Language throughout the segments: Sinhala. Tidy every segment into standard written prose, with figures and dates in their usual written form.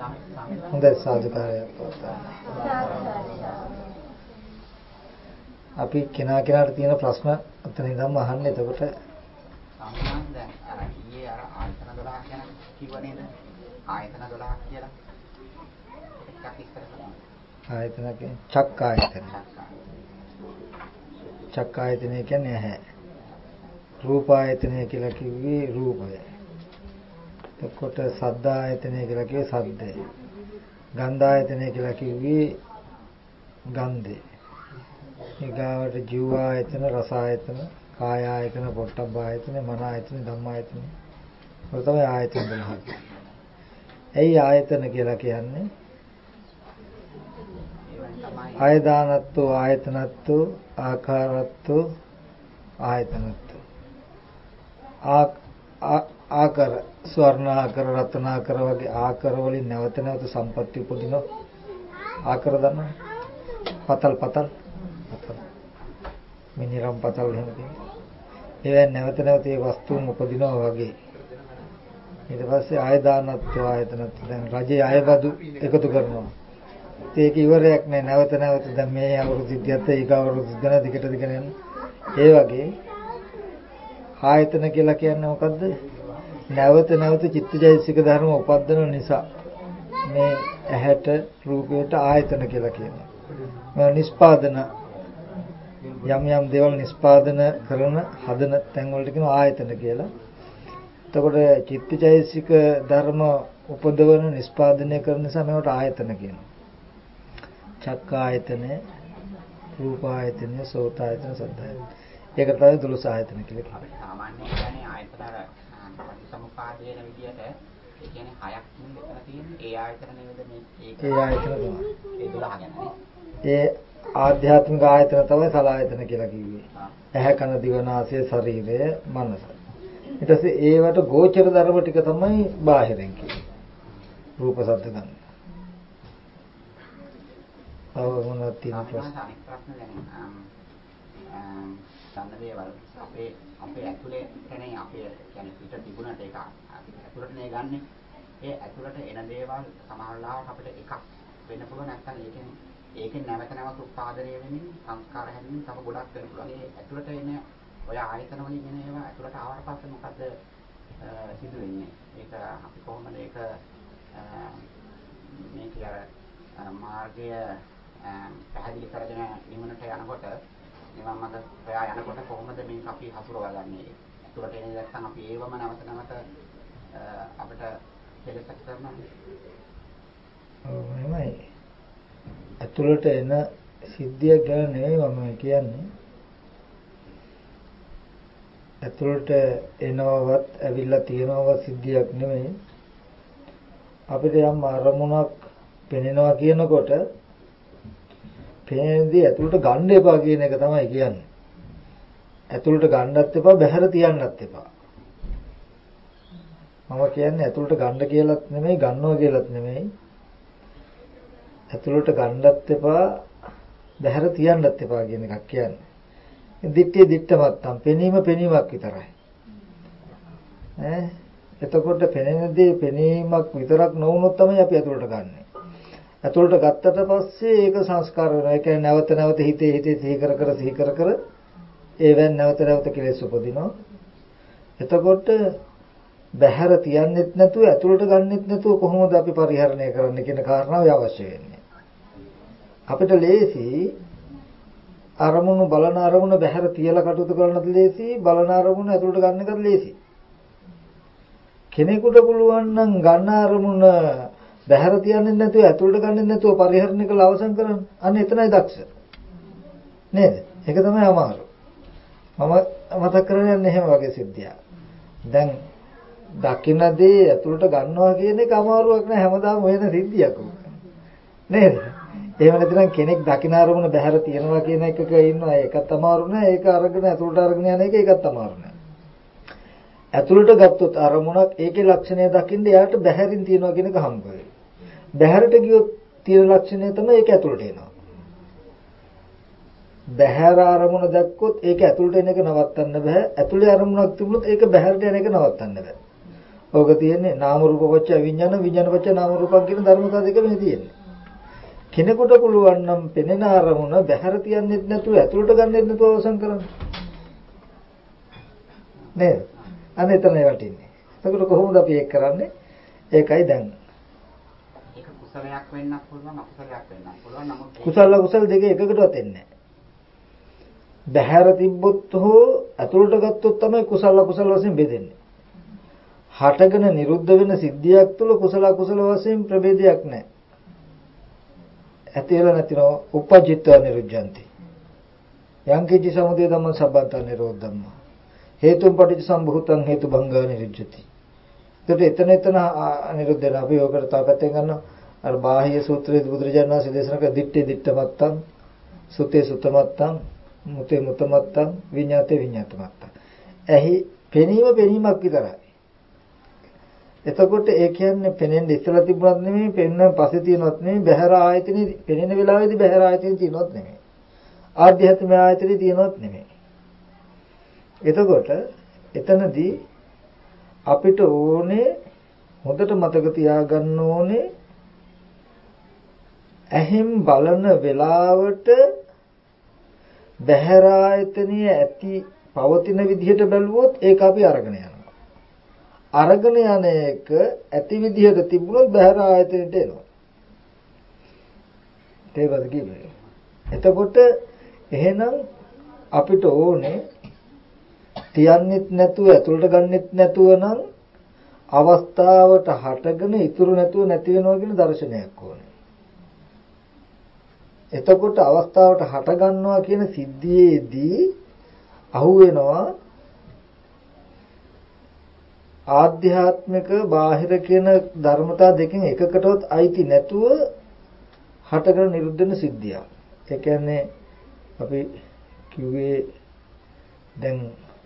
හොඳයි සාදුකාරයක් පවත්වා. අපි කෙනාට තියෙන ප්‍රශ්න අතන ඉඳන්ම අහන්න. එතකොට සාමාන්‍යයෙන් දැන් අර ඊයේ අර ආයතන 12 ගැන කිව්ව නේද? ආයතන 12 කියලා. එකක් ඉස්සර කරනවා. ආයතන කියන්නේ චක්කායතන. චක්කායතනය කියන්නේ ඇහැ. රූපායතනය කියලා කිව්වේ රූපය. එතකොට සද්දායතනය කියලා කිව්වේ සද්දය. ගන්ධායතනය කියලා කිව්වේ ගන්ධය. ඊගාවට ජීවායතන, රසායතන, කායායතන, පොට්ටබ්බායතන, මනායතන, ධම්මායතන. ඔය තමයි ආයතන 12. ඇයි ආයතන කියලා කියන්නේ? ආයදානත්තෝ ආයතනත්තෝ ආකාරත්තෝ ආයතනත්තෝ. ආකාර ස්වර්ණාකර රත්නාකර වගේ ආකාර වලින් නැවත නැවත සම්පත්‍ය උපදිනවා. ආකාර දන්නවා. පතල් මිනිරම් පතල් එහෙම තියෙනවා. ඒවෙන් නැවත නැවත මේ වස්තුන් උපදිනවා වගේ. ඊට පස්සේ ආයදානත්ව ආයතනත් දැන් රජේ අයබදු එකතු කරනවා. ඒක ඉවරයක් නෑ. නැවත නැවත දැන් මේ අවුරුදු 30ත් ඒක අවුරුදු 30 දිගට යන. ඒ වගේ ආයතන කියලා කියන්නේ මොකද්ද? නැවත නැවත චිත්තජෛසික ධර්ම උපදින නිසා මේ ඇහැට රූපයට ආයතන කියලා කියනවා. මේ නිස්පාදන යම් දේවල් නිස්පාදන කරන හදන තැන් වලට කියනවා ආයතන කියලා. එතකොට චිත්තජෛසික ධර්ම උපදවන නිස්පාදනය කරන නිසා මේවට ආයතන කියනවා. චක්කායතන, රූපායතන, සෝතායතන, සද්ධායතන. ඒක තමයි 12 ආයතන කියලා කියන්නේ. සාමාන්‍යයෙන් කියන්නේ ආයතන සමුපාදයේ විදියට ඒ කියන්නේ හයක් නෙවෙයි තියෙන්නේ. ඒ ආයතන නෙවෙයිද මේ ඒ ආයතන තමයි. ඒ 12 ගැනනේ. ඒ ආධ්‍යාත්මික ආයතන තමයි සලආයතන කියලා කිව්වේ. ඇහැ කන දිව නාසය ශරීරය මනස. ඊට පස්සේ ඒවට ගෝචර ධර්ම ටික තමයි බාහිරෙන් කියන්නේ. රූප ශබ්ද ගන්න. මොනවද තියෙන ප්‍රශ්න? අනිත් ප්‍රශ්න දැන් සම්න දේවල් අපේ ඇතුලේ තැනේ අපේ කියන්නේ පිට තිබුණට ඒක ඇතුලට නේ ගන්නෙ. ඒ ඇතුලට එන දේවල් සමහරවිට අපිට එකක් වෙන්න පුළුවන්. නැත්නම් ඒකෙන් නැවත නැවත උත්පාදනය වෙමින් සංස්කාර හැදෙමින් තව ගොඩක් වෙන්න පුළුවන්. ඒ ඇතුලට එන ඔය ආයතන වලින් එන ඒවා ඇතුලට ආවට පස්සේ මොකද්ද සිදු වෙන්නේ? ඒක අපි කොහොමද ඒක මේ කියලා මාර්ගය පැහැදිලි කරගෙන නිවනට යනකොට නිවන් මඟ හොයා යනකොට කොහොමද මේක අපි හසුරවගන්නේ? ඇතුළට එන්නේ නැත්නම් අපි ඒවම නැවත නැවත අපිට දෙලසක් කරනවා. ඔව් එහෙමයි. ඇතුළට එන සිද්ධිය ගැන නෙවෙයි මම කියන්නේ. ඇතුළට එනවවත් ඇවිල්ලා තියෙනවවත් සිද්ධියක් නෙවෙයි. අපිට යම් අරමුණක් පෙනෙනවා කියනකොට පේනදී ඇතුළට ගන්න එපා කියන එක තමයි කියන්නේ. ඇතුළට ගන්නත් එපා, බහැර තියන්නත් එපා. මම කියන්නේ ඇතුළට ගන්න කියලාත් නෙමෙයි, ගන්නවා කියලාත් නෙමෙයි. ඇතුළට ගන්නත් එපා, බහැර තියන්නත් එපා කියන එකක් කියන්නේ. දිට්ඨිය දිට්ඨමත්තම්, පෙනීමක් විතරයි. එතකොට පෙනෙනදී පෙනීමක් විතරක් නොවුනොත් තමයි අපි ඇතුළට ගන්නෙ. ඇතුළට ගත්තට පස්සේ ඒක සංස්කාර වෙනවා. ඒ කියන්නේ නැවත නැවත හිතේ සිහි කර ඒවෙන් නැවත නැවත කෙලෙස් උපදිනවා. එතකොට බහැර තියන්නෙත් නැතුව ඇතුළට ගන්නෙත් නැතුව කොහොමද අපි පරිහරණය කරන්න කියන කාරණාව අවශ්‍ය වෙන්නේ. අපිට ලේසි අරමුණු බලන අරමුණ බහැර තියලා කටයුතු කරන්නත් ලේසි, බලන අරමුණ ඇතුළට ගන්න එකත් ලේසි. කෙනෙකුට පුළුවන් නම් ගන්න අරමුණ බහැර තියන්නේ නැතුව ඇතුළට ගන්නෙ නැතුව පරිහරණය කළ අවසන් කරන්න. අන්න එතනයි දක්ෂ. නේද? ඒක තමයි අමාරු. මම මතක් කරගෙන යන්නේ එහෙම වගේ සිද්ධියක්. දැන් දකින්නදී ඇතුළට ගන්නවා කියන එක අමාරුවක් නෑ, හැමදාම වෙන සිද්ධියක් උක. නේද? එහෙම නැත්නම් කෙනෙක් දකින්න අරමුණ බහැර තියනවා කියන එකක ඉන්නවා. ඒකත් අමාරු නෑ. ඒක අරගෙන ඇතුළට අරගෙන යන එක ඒකත් අමාරු නෑ. ඇතුළට ගත්තොත් අරමුණක් ඒකේ ලක්ෂණය දකින්න එයාට බහැරින් තියනවා කියන එක හම්බ වෙයි. බහැරට ගියොත් තියෙන ලක්ෂණය තමයි ඒක ඇතුළට එනවා. බහැර අරමුණ දැක්කොත් ඒක ඇතුළට එන එක නවත්තන්න බෑ. ඇතුළේ අරමුණක් තිබුණොත් ඒක බහැරට යන එක නවත්තන්න බෑ. ඕක තියෙන්නේ නාම රූප පත්‍ය විඥාන විඥාන පත්‍ය නාම රූපම් කියන ධර්මතාව දෙක මේ තියෙන්නේ. කෙනෙකුට පුළුවන් නම් පෙනෙන අරමුණ බැහැර තියන්නෙත් නැතුව ඇතුළට ගන්නෙත් නැතුව අවසන් කරන්න. නේද? අන්න එතනයි වටින්නේ. එතකොට කොහොමද අපි ඒක කරන්නේ? ඒකයි දැන්. ඒක කුසලයක් වෙන්නත් පුළුවන් අකුසලයක් වෙන්නත් පුළුවන්. නමුත් කුසල අකුසල දෙක එකකටවත් එන්නේ නැහැ. බැහැර තිබ්බොත් හෝ ඇතුළට ගත්තොත් තමයි කුසල අකුසල වශයෙන් බෙදෙන්නේ. හටගෙන නිරුද්ධ වෙන සිද්ධියක් තුළ කුසල අකුසල වශයෙන් ප්‍රභේදයක් නැහැ. ඇතිවලා නැතිව උපජිත්ව නිරුද්ධಂತಿ. යංකිච්ච සමුදය ධම්ම සම්බන්තං නිරෝධ ධම්ම. හේතුම් පටිච්ච සම්භූතං හේතු භංගා නිරුද්ධති. එතන නිරුද්ධ වෙන අපි ඔකට තව පැත්තෙන් ගන්නවා. අර බාහ්‍ය සූත්‍රයේ බුදුරජාණන් වහන්සේ දේශනා කළ දිත්තේ දිත්තමත්තං සුතේ සුතමත්තං මුතේ මුතමත්තං විඤ්ඤාතේ විඤ්ඤාතමත්තං. එහි පෙනීමක් විතරයි. එතකොට ඒ කියන්නේ පෙනෙන්න ඉස්සලා තිබුණත් නෙමෙයි, පෙනෙන්න පස්සේ තියෙනවත් නෙමෙයි, බහැර ආයතනෙ පෙනෙන වෙලාවේදී බහැර ආයතනෙ තියෙනවත් නෙමෙයි. ආධ්‍යාත්මික ආයතනෙ තියෙනවත් නෙමෙයි. එතකොට එතනදී අපිට ඕනේ හොඳට මතක තියාගන්න ඕනේ ඇහිම් බලන වෙලාවට බහැර ආයතනෙ ඇති පවතින විදිහට බැලුවොත් ඒක අපි අරගෙන යනවා. අරගෙන යන එක ඇති විදිහට තිබුණොත් බහැර ආයතනෙට එනවා. තේරුණාද කියන්නේ? එතකොට එහෙනම් අපිට ඕනේ තියන්නෙත් නැතුව ඇතුළට ගන්නෙත් නැතුව නම් අවස්ථාවට හටගෙන ඉතුරු නැතුව නැති වෙනවා කියන දර්ශනයක් ඕනේ. එතකොට අවස්ථාවට හට ගන්නවා කියන සිද්ධියේදී අහුවෙනවා ආධ්‍යාත්මික බාහිර කියන ධර්මතා දෙකෙන් එකකටවත් අයිති නැතුව හටගෙන නිරුද්ධ වෙන සිද්ධියක්. ඒ කියන්නේ අපි කිව්වේ දැන්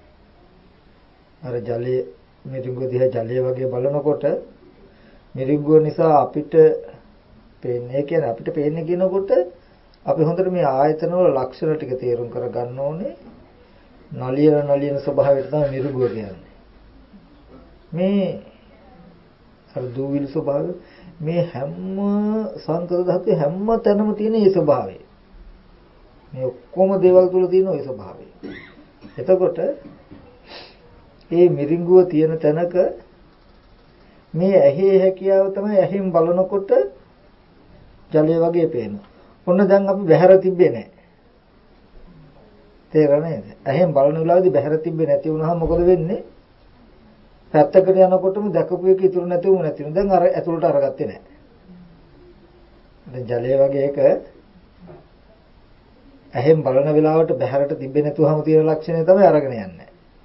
අර ජලයේ මිරිඟුව දිහා ජලය වගේ බලනකොට මිරිඟුව නිසා අපිට පේන්නේ, ඒ කියන්නේ අපිට පේන්නේ කියනකොට අපි හොඳට මේ ආයතන වල ලක්ෂණ ටික තේරුම් කර ගන්න ඕනේ. නලියන ස්වභාවයට තමයි මිරිඟුව කියන්නේ. මේ අර දූවිලි ස්වභාවය මේ හැම සංකත ධාතු හැම තැනම තියෙන ඒ ස්වභාවය. මේ ඔක්කොම දේවල් තුල තියෙන ওই ස්වභාවය. එතකොට මේ මිරිඟුව තියෙන තැනක මේ ඇහි හැකියාව තමයි ඇහින් බලනකොට ජලය වගේ පේනවා. ඔන්න දැන් අපි බහැර තිබ්බේ නැහැ. තේරෙන්නේ නේද? ඇහෙන් බලන වෙලාවේදී බහැර තිබ්බේ නැති වුණාම මොකද වෙන්නේ? පැත්තකට යනකොටම දැකපු එක ඉතුරු නැතිවම නැති වෙනවා. දැන් අර ඇතුළට අරගත්තේ නැහැ. දැන් ජලය වගේ එක ඇහෙන් බලන වෙලාවට බහැරට තිබ්බේ නැතුවම තියෙන ලක්ෂණය තමයි අරගෙන යන්නේ.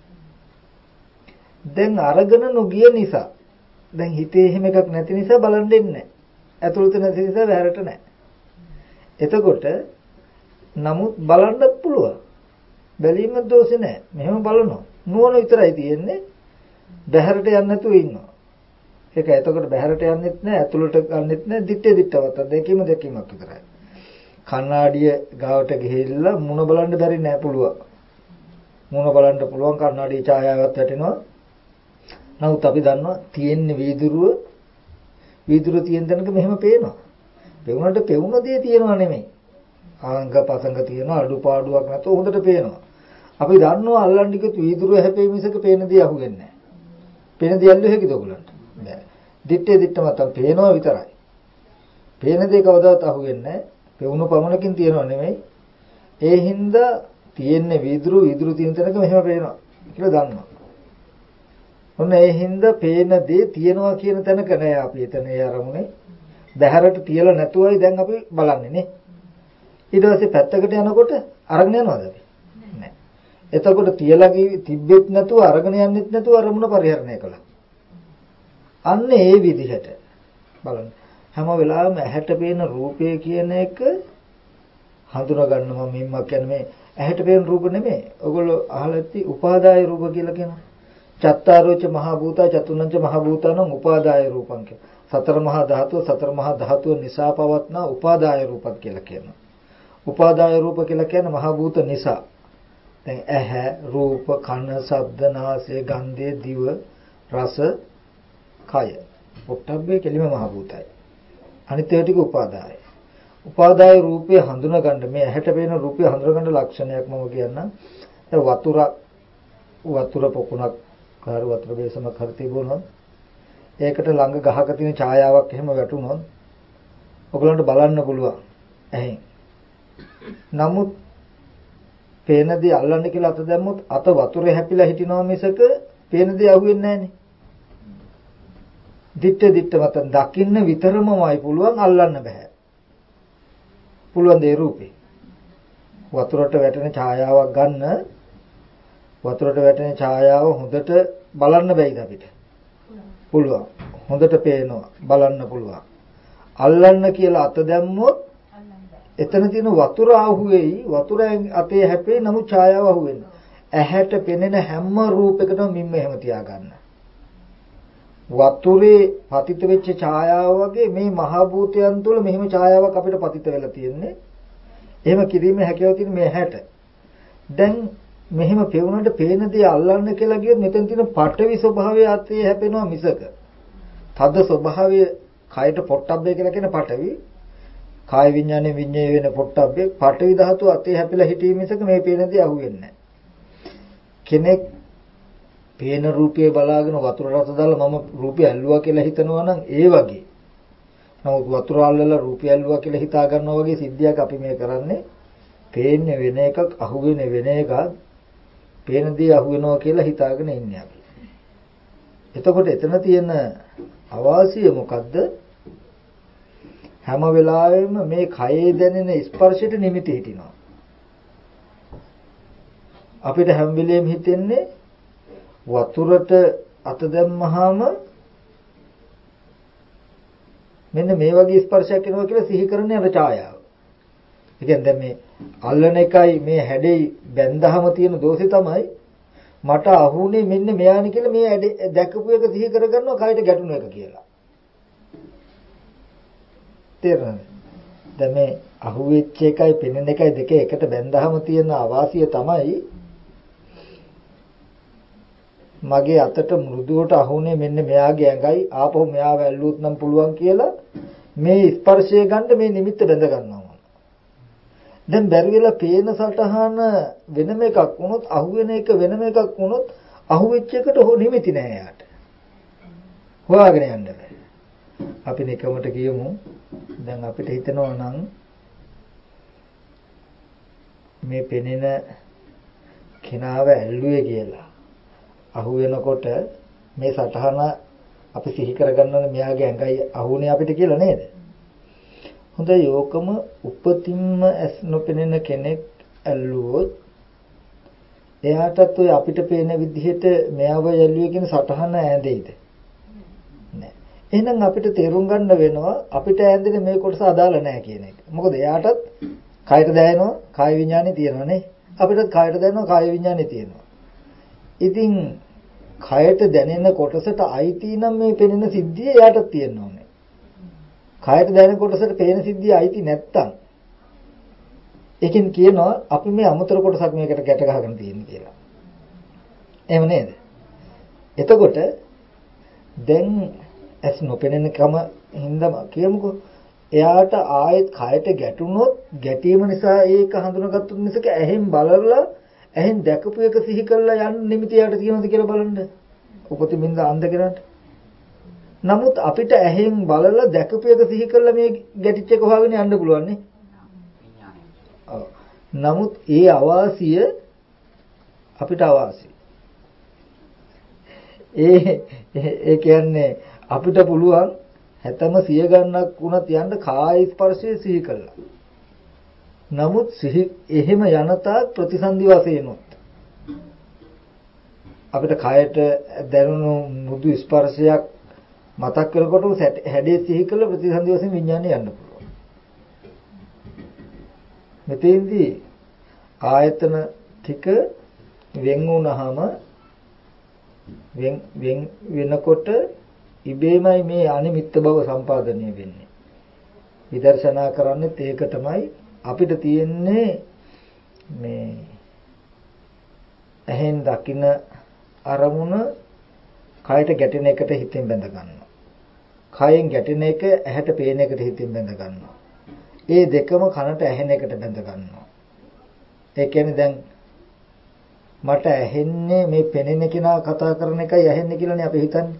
දැන් අරගෙන නොගිය නිසා දැන් හිතේ එහෙම එකක් නැති නිසා බලන් දෙන්නේ නැහැ. ඇතුළත නැති නිසා බහැරට නැහැ. එතකොට නමුත් බලන්නත් පුළුවන්. බැලීම දෝෂේ නැහැ. මෙහෙම බලනවා. නුවණ විතරයි තියෙන්නේ. බහැරට යන්නේ නැතුව ඉන්නවා. ඒක එතකොට බහැරට යන්නෙත් නැහැ, ඇතුළට ගන්නෙත් නැහැ, දිත්තේවත් දෙකීමක් විතරයි. කණ්ණාඩිය ගාවට ගිහිල්ලා මුණ බලන්න බැරි නෑ පුළුවන්. මුණ බලන්න පුළුවන් කණ්ණාඩියේ ඡායාවක් වැටෙනවා. නමුත් අපි දන්නවා තියෙන්නේ වීදුරුව තියෙන තැනක මෙහෙම පේනවා. පෙවුනට පෙවුන දේ තියෙනවා නෙමෙයි. ආංග පසංග තියෙනවා අඩුපාඩුවක් නැතෝ හොඳට පේනවා. අපි දන්නවා අල්ලන්නේ කිව්ත් වීදුරුව හැපෙයි මිසක පේන දේ අහුවෙන්නේ නැහැ. පේන දේ ඇල්ලුව හැකිද ඔයගලන්ට? බෑ. දිත්තේ මතම් පේනවා විතරයි. පේන දේ කවදාවත් අහුවෙන්නේ නැහැ. පෙවුන පමණකින් තියෙනව නෙමෙයි. ඒ හින්දා තියෙන්නේ වීදුරු තියෙන තැනක මෙහෙම පේනවා කියලා දන්නවා. ඔන්න ඒ හින්දා පේන දේ තියෙනවා කියන තැනක නෑ අපි එතන ඒ අරමුණේ. බහැරට තියලා නැතුවයි දැන් අපි බලන්නේ නේ. ඊට පස්සේ පැත්තකට යනකොට අරගෙන යනවද අපි? නෑ. එතකොට තියලා තිබ්බෙත් නැතුව අරගෙන යන්නෙත් නැතුව අරමුණ පරිහරණය කළා. අන්න ඒ විදිහට බලන්න. හැම වෙලාවෙම ඇහැට පේන රූපය කියන එක හඳුනා ගන්නවා මෙම්ම කියන්නේ මේ ඇහැට පේන රූප නෙමෙයි. ඔයගොල්ලෝ අහලා ඇති උපාදාය රූප කියලා කියනවා. චත්තාරෝච මහ භූතා චතුර්ණංච මහ භූතානං උපාදාය රූපං කිය. සතර මහා ධාතුව නිසා පවත්නා උපාදාය රූපක් කියලා කියනවා. උපාදාය රූප කියලා කියන්නේ මහ භූත නිසා. දැන් ඇහැ, රූප, කන, ශබ්ද, නාසය, ගන්ධය, දිව, රස කය. පොට්ටබ්බේ කෙලිම මහ භූතයි. අනිත් ඒවා ටික උපාදාය. උපාදාය රූපය හඳුනා ගන්න මේ ඇහැට පේන රූපය හඳුනා ගන්න ලක්ෂණයක් මම කියන්නම්. වතුර පොකුණක් කාර වතුර බේසමක් හරි තිබුණොත් ඒකට ළඟ ගහක තියෙන ඡායාවක් එහෙම වැටුණොත් ඔයගලන්ට බලන්න පුළුවන් ඇහෙන්. නමුත් පේන දේ අල්ලන්න කියලා අත දැම්මොත් අත වතුරේ හැපිලා හිටිනවා මිසක පේන දේ අහුවෙන්නේ නැහනේ. දිත්ත මත දකින්න විතරමයි පුළුවන් අල්ලන්න බෑ. පුළුවන් දේ රූපේ. වතුරට වැටෙන ඡායාවක් ගන්න වතුරට වැටෙන ඡායාව හොඳට බලන්න බැයිද අපිට? පුළුවන්. හොඳට පේනවා බලන්න පුළුවන්. අල්ලන්න කියලා අත දැම්මොත් එතන තියෙන වතුර අහුවෙයි වතුර අතේ හැපේ නමුත් ඡායාව අහුවෙන්නේ. ඇහැට පෙනෙන හැම රූපයකටම මිම්ම එහෙම තියාගන්න. වතුරේ පතිත වෙච්ච ඡායාව වගේ මේ මහ භූතයන් තුළ මෙහෙම ඡායාවක් අපිට පතිත වෙලා තියෙන්නේ. එහෙම කිරීමේ හැකියාව තියෙන මේ ඇහැට. දැන් මෙහෙම පෙවුනට පේන දේ අල්ලන්න කියලා ගියොත් මෙතන තියෙන පටවි ස්වභාවය අතේ හැපෙනවා මිසක. තද ස්වභාවය කයට පොට්ටබ්බේ කියලා කියන පටවි කාය විඥානේ විඤ්ඤේ වෙන පොට්ටබ්බේ පටවි ධාතුව අතේ හැපිලා හිටීම මිසක මේ පේන දේ අහුවෙන්නේ නැහැ. කෙනෙක් පේන රූපය බලාගෙන වතුර රස දාලා මම රූපය ඇල්ලුවා කියලා හිතනවා නම් ඒ වගේ. නමුත් වතුර අල්ලලා රූපය ඇල්ලුවා කියලා හිතා ගන්නවා වගේ සිද්ධියක් අපි මේ කරන්නේ. පේන්නේ වෙන එකක් අහුවෙන්නේ වෙන එකක්. පේන දේ අහුවෙනවා කියලා හිතාගෙන ඉන්නේ අපි. එතකොට එතන තියෙන අවාසිය මොකද්ද? හැම වෙලාවෙම මේ කයේ දැනෙන ස්පර්ශයට නිමිති හිටිනවා. අපිට හැම වෙලෙම හිතෙන්නේ වතුරට අත දැම්මහම මෙන්න මේ වගේ ස්පර්ශයක් එනවා කියලා සිහි කරන්නේ අර ඡායාව. ඒ කියන්නේ දැන් මේ අල්ලන එකයි මේ හැඩේ බැඳහම තියෙන දෝෂේ තමයි මට අහුනේ මෙන්න මෙයානි කියලා මේ දැකපු එක සිහි කරගන්නවා කයට ගැටුණු එක කියලා. තේරෙනවද? දැන් මේ අහුවෙච්ච එකයි පෙනෙන එකයි දෙක එකට බැඳහම තියෙන අවාසිය තමයි මගේ අතට මෘදුවට අහුනේ මෙන්න මෙයාගේ ඇඟයි ආපහු මෙයාව ඇල්ලුවොත් නම් පුළුවන් කියලා මේ ස්පර්ශය ගන්න මේ නිමිත්ත බැඳ ගන්නවා. දැන් බැරි වෙලා පේන සටහන වෙනම එකක් වුණොත් අහුවෙන එක වෙනම එකක් වුණොත් අහුවෙච්ච එකට නිමිති නෑ යාට. හොයාගෙන යන්න බෑ. අපි නිකමට කියමු දැන් අපිට හිතෙනවා නම් මේ පෙනෙන කෙනාව ඇල්ලුවේ කියලා. අහු වෙනකොට මේ සටහන අපි සිහි කරගන්නනේ මෙයාගේ ඇඟයි අහුනේ අපිට කියලා නේද? හොඳයි යෝකම උපතින්ම ඇස් නොපෙනෙන කෙනෙක් ඇල්ලුවොත් එයාටත් ඔය අපිට පේන විදිහට මෙයාව ඇල්ලුවේ කියන සටහන ඈඳෙයිද? නෑ. එහෙනම් අපිට තේරුම් ගන්න වෙනවා අපිට ඈඳෙන මේ කොටස අදාළ නැහැ කියන එක. මොකද එයාටත් කායට දැනෙනවා කාය විඥානේ තියෙනවා නේ. අපිටත් කායට දැනෙනවා කාය විඥානේ තියෙනවා. ඉතින් කයට දැනෙන කොටසට අයිති නම් මේ පෙනෙන සිද්ධිය එයාටත් තියෙන්න ඕනේ. කයට දැනෙන කොටසට පේන සිද්ධිය අයිති නැත්තම් ඒකෙන් කියනවා අපි මේ අමතර කොටසක් මේකට ගැට ගහගෙන තියෙන්නේ කියලා. එහෙම නේද? එතකොට දැන් ඇස් නොපෙනෙන කම හින්දාම කියමුකෝ එයාට ආයෙත් කයට ගැටුනොත් ගැටීම නිසා ඒක හඳුනාගත්තොත් මිසක ඇහෙන් බලලා ඇහෙන් දැකපු එක සිහි කරලා යන්න නිමිති යට තියෙනවද කියලා බලන්න. උපතින්ද අන්ධ කෙනාට. නමුත් අපිට ඇහෙන් බලලා දැකපු එක සිහි කරලා මේ ගැටිච්ච එක හොයාගෙන යන්න පුළුවන් නේ. නමුත් ඒ අවාසිය අපිට අවාසි. ඒ කියන්නේ අපිට පුළුවන් හැතම 100 ගණනක් වුණත් යන්න කාය ස්පර්ශය සිහි කළා. නමුත් සිහි එහෙම යනතා ප්‍රතිසන්දි වශයෙන් අපිට කයට දැනුණු මුදු ස්පර්ශයක් මතක් කරකොට හැඩේ සිහි කළ ප්‍රතිසන්දි වශයෙන් විඥානය යන්න පුළුවන්. මෙතෙන්දී ආයතන ටික වෙන් වුණාම වෙනකොට ඉබේමයි මේ අනිමිත්ත බව සම්පාදනය වෙන්නේ. විදර්ශනා කරන්නේත් ඒක තමයි. අපිට තියෙන්නේ මේ ඇහෙන් දකින අරමුණ කයට ගැටෙන එකට හිතෙන් බැඳ ගන්නවා. කයෙන් ගැටෙන එක ඇහැට පේන එකට හිතෙන් බැඳ ගන්නවා. ඒ දෙකම කනට ඇහෙන එකට බැඳ ගන්නවා. ඒ කියන්නේ දැන් මට ඇහෙන්නේ මේ පෙනෙන කෙනා කතා කරන එකයි ඇහෙන්නේ කියලානේ අපි හිතන්නේ.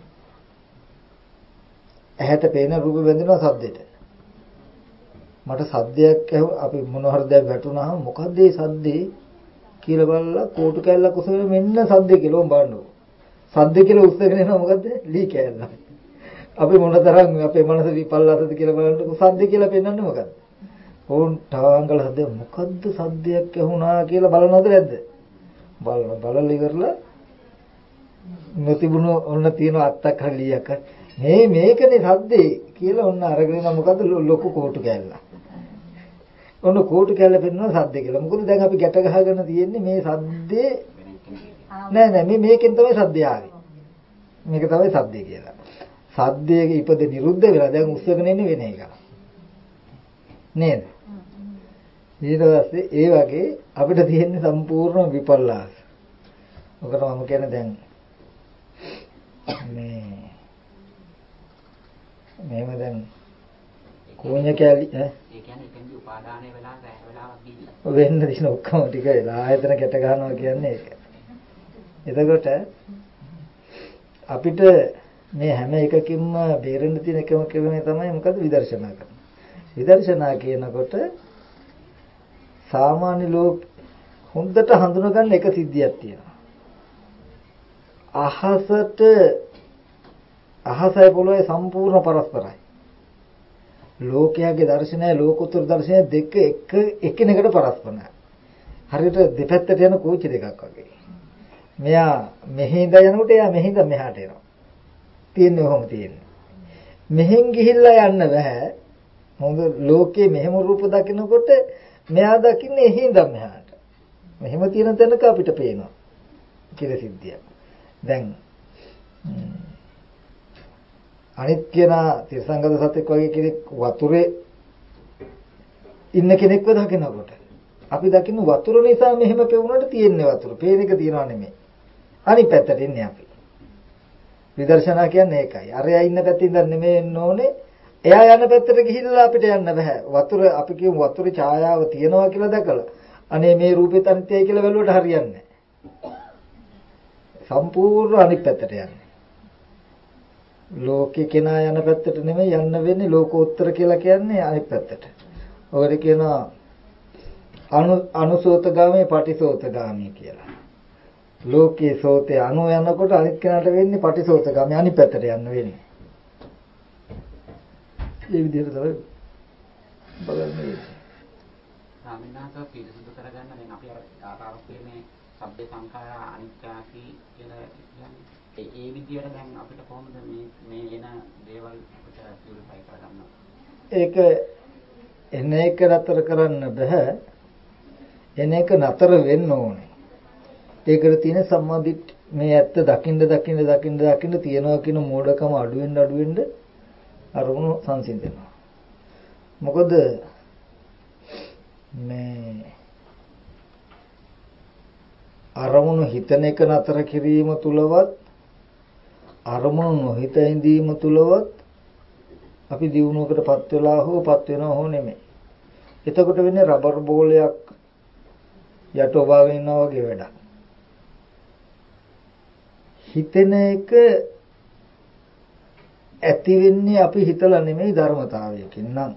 ඇහැට පේන රූප බැඳෙනවා සද්දෙට. මට සද්දයක් අපි මොන හරි දෙයක් වැටුණාම මොකද්ද මේ සද්දේ කියලා බලලා කෝටු කැල්ලක් උසගෙන මෙන්න සද්දේ කියලා උඹ බලනවා. සද්දේ කියලා උස්සගෙන එනවා මොකද්ද? ලී කැල්ල. අපි මොනතරම් අපේ මනස විපල්ලාසද කියලා බලනකොට සද්දේ කියලා පෙන්වන්නේ මොකද්ද? ඕන් තාංගල සද්ද මොකද්ද සද්දයක් ඇහුණා කියලා බලනවද නැද්ද? බලලා ඉවරලා නොතිබුණු ඔන්න තියෙන අත්තක් හරි ලීයක් මේකනේ සද්දේ කියලා ඔන්න අරගෙන මොකද්ද ලොකු කෝටු කැල්ල. ඔන්න කෝටු කැල්ල පෙන්වනවා සද්දේ කියලා. මොකද දැන් අපි ගැට ගහගෙන තියෙන්නේ මේ සද්දේ නෑ මේකෙන් තමයි සද්දය ආවේ. මේක තමයි සද්දේ කියලා. සද්දයේ ඉපද නිරුද්ධ වෙලා දැන් උස්සගෙන ඉන්නේ වෙන එක. නේද? ඊට පස්සේ ඒ වගේ අපිට තියෙන සම්පූර්ණ විපල්ලාස. ඔකට මම කියන්නේ දැන් මේව දැන් කෝණ්‍ය කැලි ඒ කියන්නේ එතෙන්දී උපාදානය වෙලා රැහ වෙලාවක් දීලා වෙන්න දින ඔක්කොම ටික වෙලා ආයතන ගැට ගන්නවා කියන්නේ ඒක. එතකොට අපිට මේ හැම එකකින්ම බේරෙන්න තියෙන එකම ක්‍රමය තමයි මොකද්ද විදර්ශනා කරන. විදර්ශනා කියනකොට සාමාන්‍ය ලෝක හොඳට හඳුනගන්න එක සිද්ධියක් තියෙනවා. අහසයි පොළොවේ සම්පූර්ණ පරස්පරයි. ලෝකයාගේ දර්ශනය ලෝකෝත්තර දර්ශනය දෙක එකිනෙකට පරස්පරයි. හරියට දෙපැත්තට යන කෝච්චි දෙකක් වගේ. මෙයා මෙහි ඉඳ යනකොට එයා මෙහි ඉඳ මෙහාට එනවා. තියෙන්නේ ඔහොම තියෙන්නේ. මෙහෙන් ගිහිල්ලා යන්න බෑ. මොකද ලෝකේ මෙහෙම රූප දකිනකොට මෙයා දකින්නේ එහි ඉඳ මෙහාට. මෙහෙම තියෙන තැනක අපිට පේනවා. කියලා සිද්ධියක්. දැන් අනිත් කෙනා තිරසංගත සතෙක් වගේ කෙනෙක් වතුරේ ඉන්න කෙනෙක්ව දකිනකොට අපි දකින්න වතුර නිසා මෙහෙම පෙවුනට තියෙන්නේ වතුර. පේන එක තියනවා නෙමෙයි. අනිත් පැත්තට ඉන්නේ අපි. විදර්ශනා කියන්නේ ඒකයි. අරයා ඉන්න පැත්තේ ඉඳන් නෙමෙයි එන්න ඕනේ. එයා යන පැත්තට ගිහිල්ලා අපිට යන්න බෑ. වතුර අපි කියමු වතුරේ ඡායාව තියනවා කියලා දැකලා අනේ මේ රූපෙත් අනිත්‍යයි කියලා බැලුවට හරියන්නේ නැහැ. සම්පූර්ණ අනිත් පැත්තට යන්නේ. ලෝකේ කෙනා යන පැත්තට නෙමෙයි යන්න වෙන්නේ ලෝකෝත්තර කියලා කියන්නේ අනිත් පැත්තට. ඔකට කියනවා අනුසෝතගාමී පටිසෝතගාමී කියලා. ලෝකේ සෝතේ අනු යනකොට අනිත් කෙනාට වෙන්නේ පටිසෝතගාමී අනිත් පැත්තට යන්න වෙන්නේ. මේ විදිහට තමයි බලන්නේ. සාමිනාත පිළිසුදු කරගන්න දැන් අපි අර ආකාරයේ මේ සබ්බේ සංඛාරා අනිත්‍යාති කියලා කියන්නේ ඒ විදිහට දැන් අපිට කොහොමද මේ එන දේවල් අපිට පිළිපයි කරගන්න? ඒක එන එක නතර කරන්න බෑ. එන එක නතර වෙන්න ඕනේ. ඒකට තියෙන සම්මාදිට මේ ඇත්ත දකින්න තියනවා කියන මෝඩකම අඩුවෙන්න අරමුණු සංසිඳෙනවා. මොකද මේ අරමුණු හිතන එක නතර කිරීම තුලවත් අරමුණු නොහිත ඉඳීම තුලවත් අපි දියුණුවකටපත් වෙලා හෝපත් වෙනව හෝ නෙමෙයි. එතකොට වෙන්නේ රබර් බෝලයක් යට ඔබාගෙන ඉන්නවා වගේ වැඩක්. හිතෙන එක ඇති වෙන්නේ අපි හිතලා නෙමෙයි ධර්මතාවයකින් නම්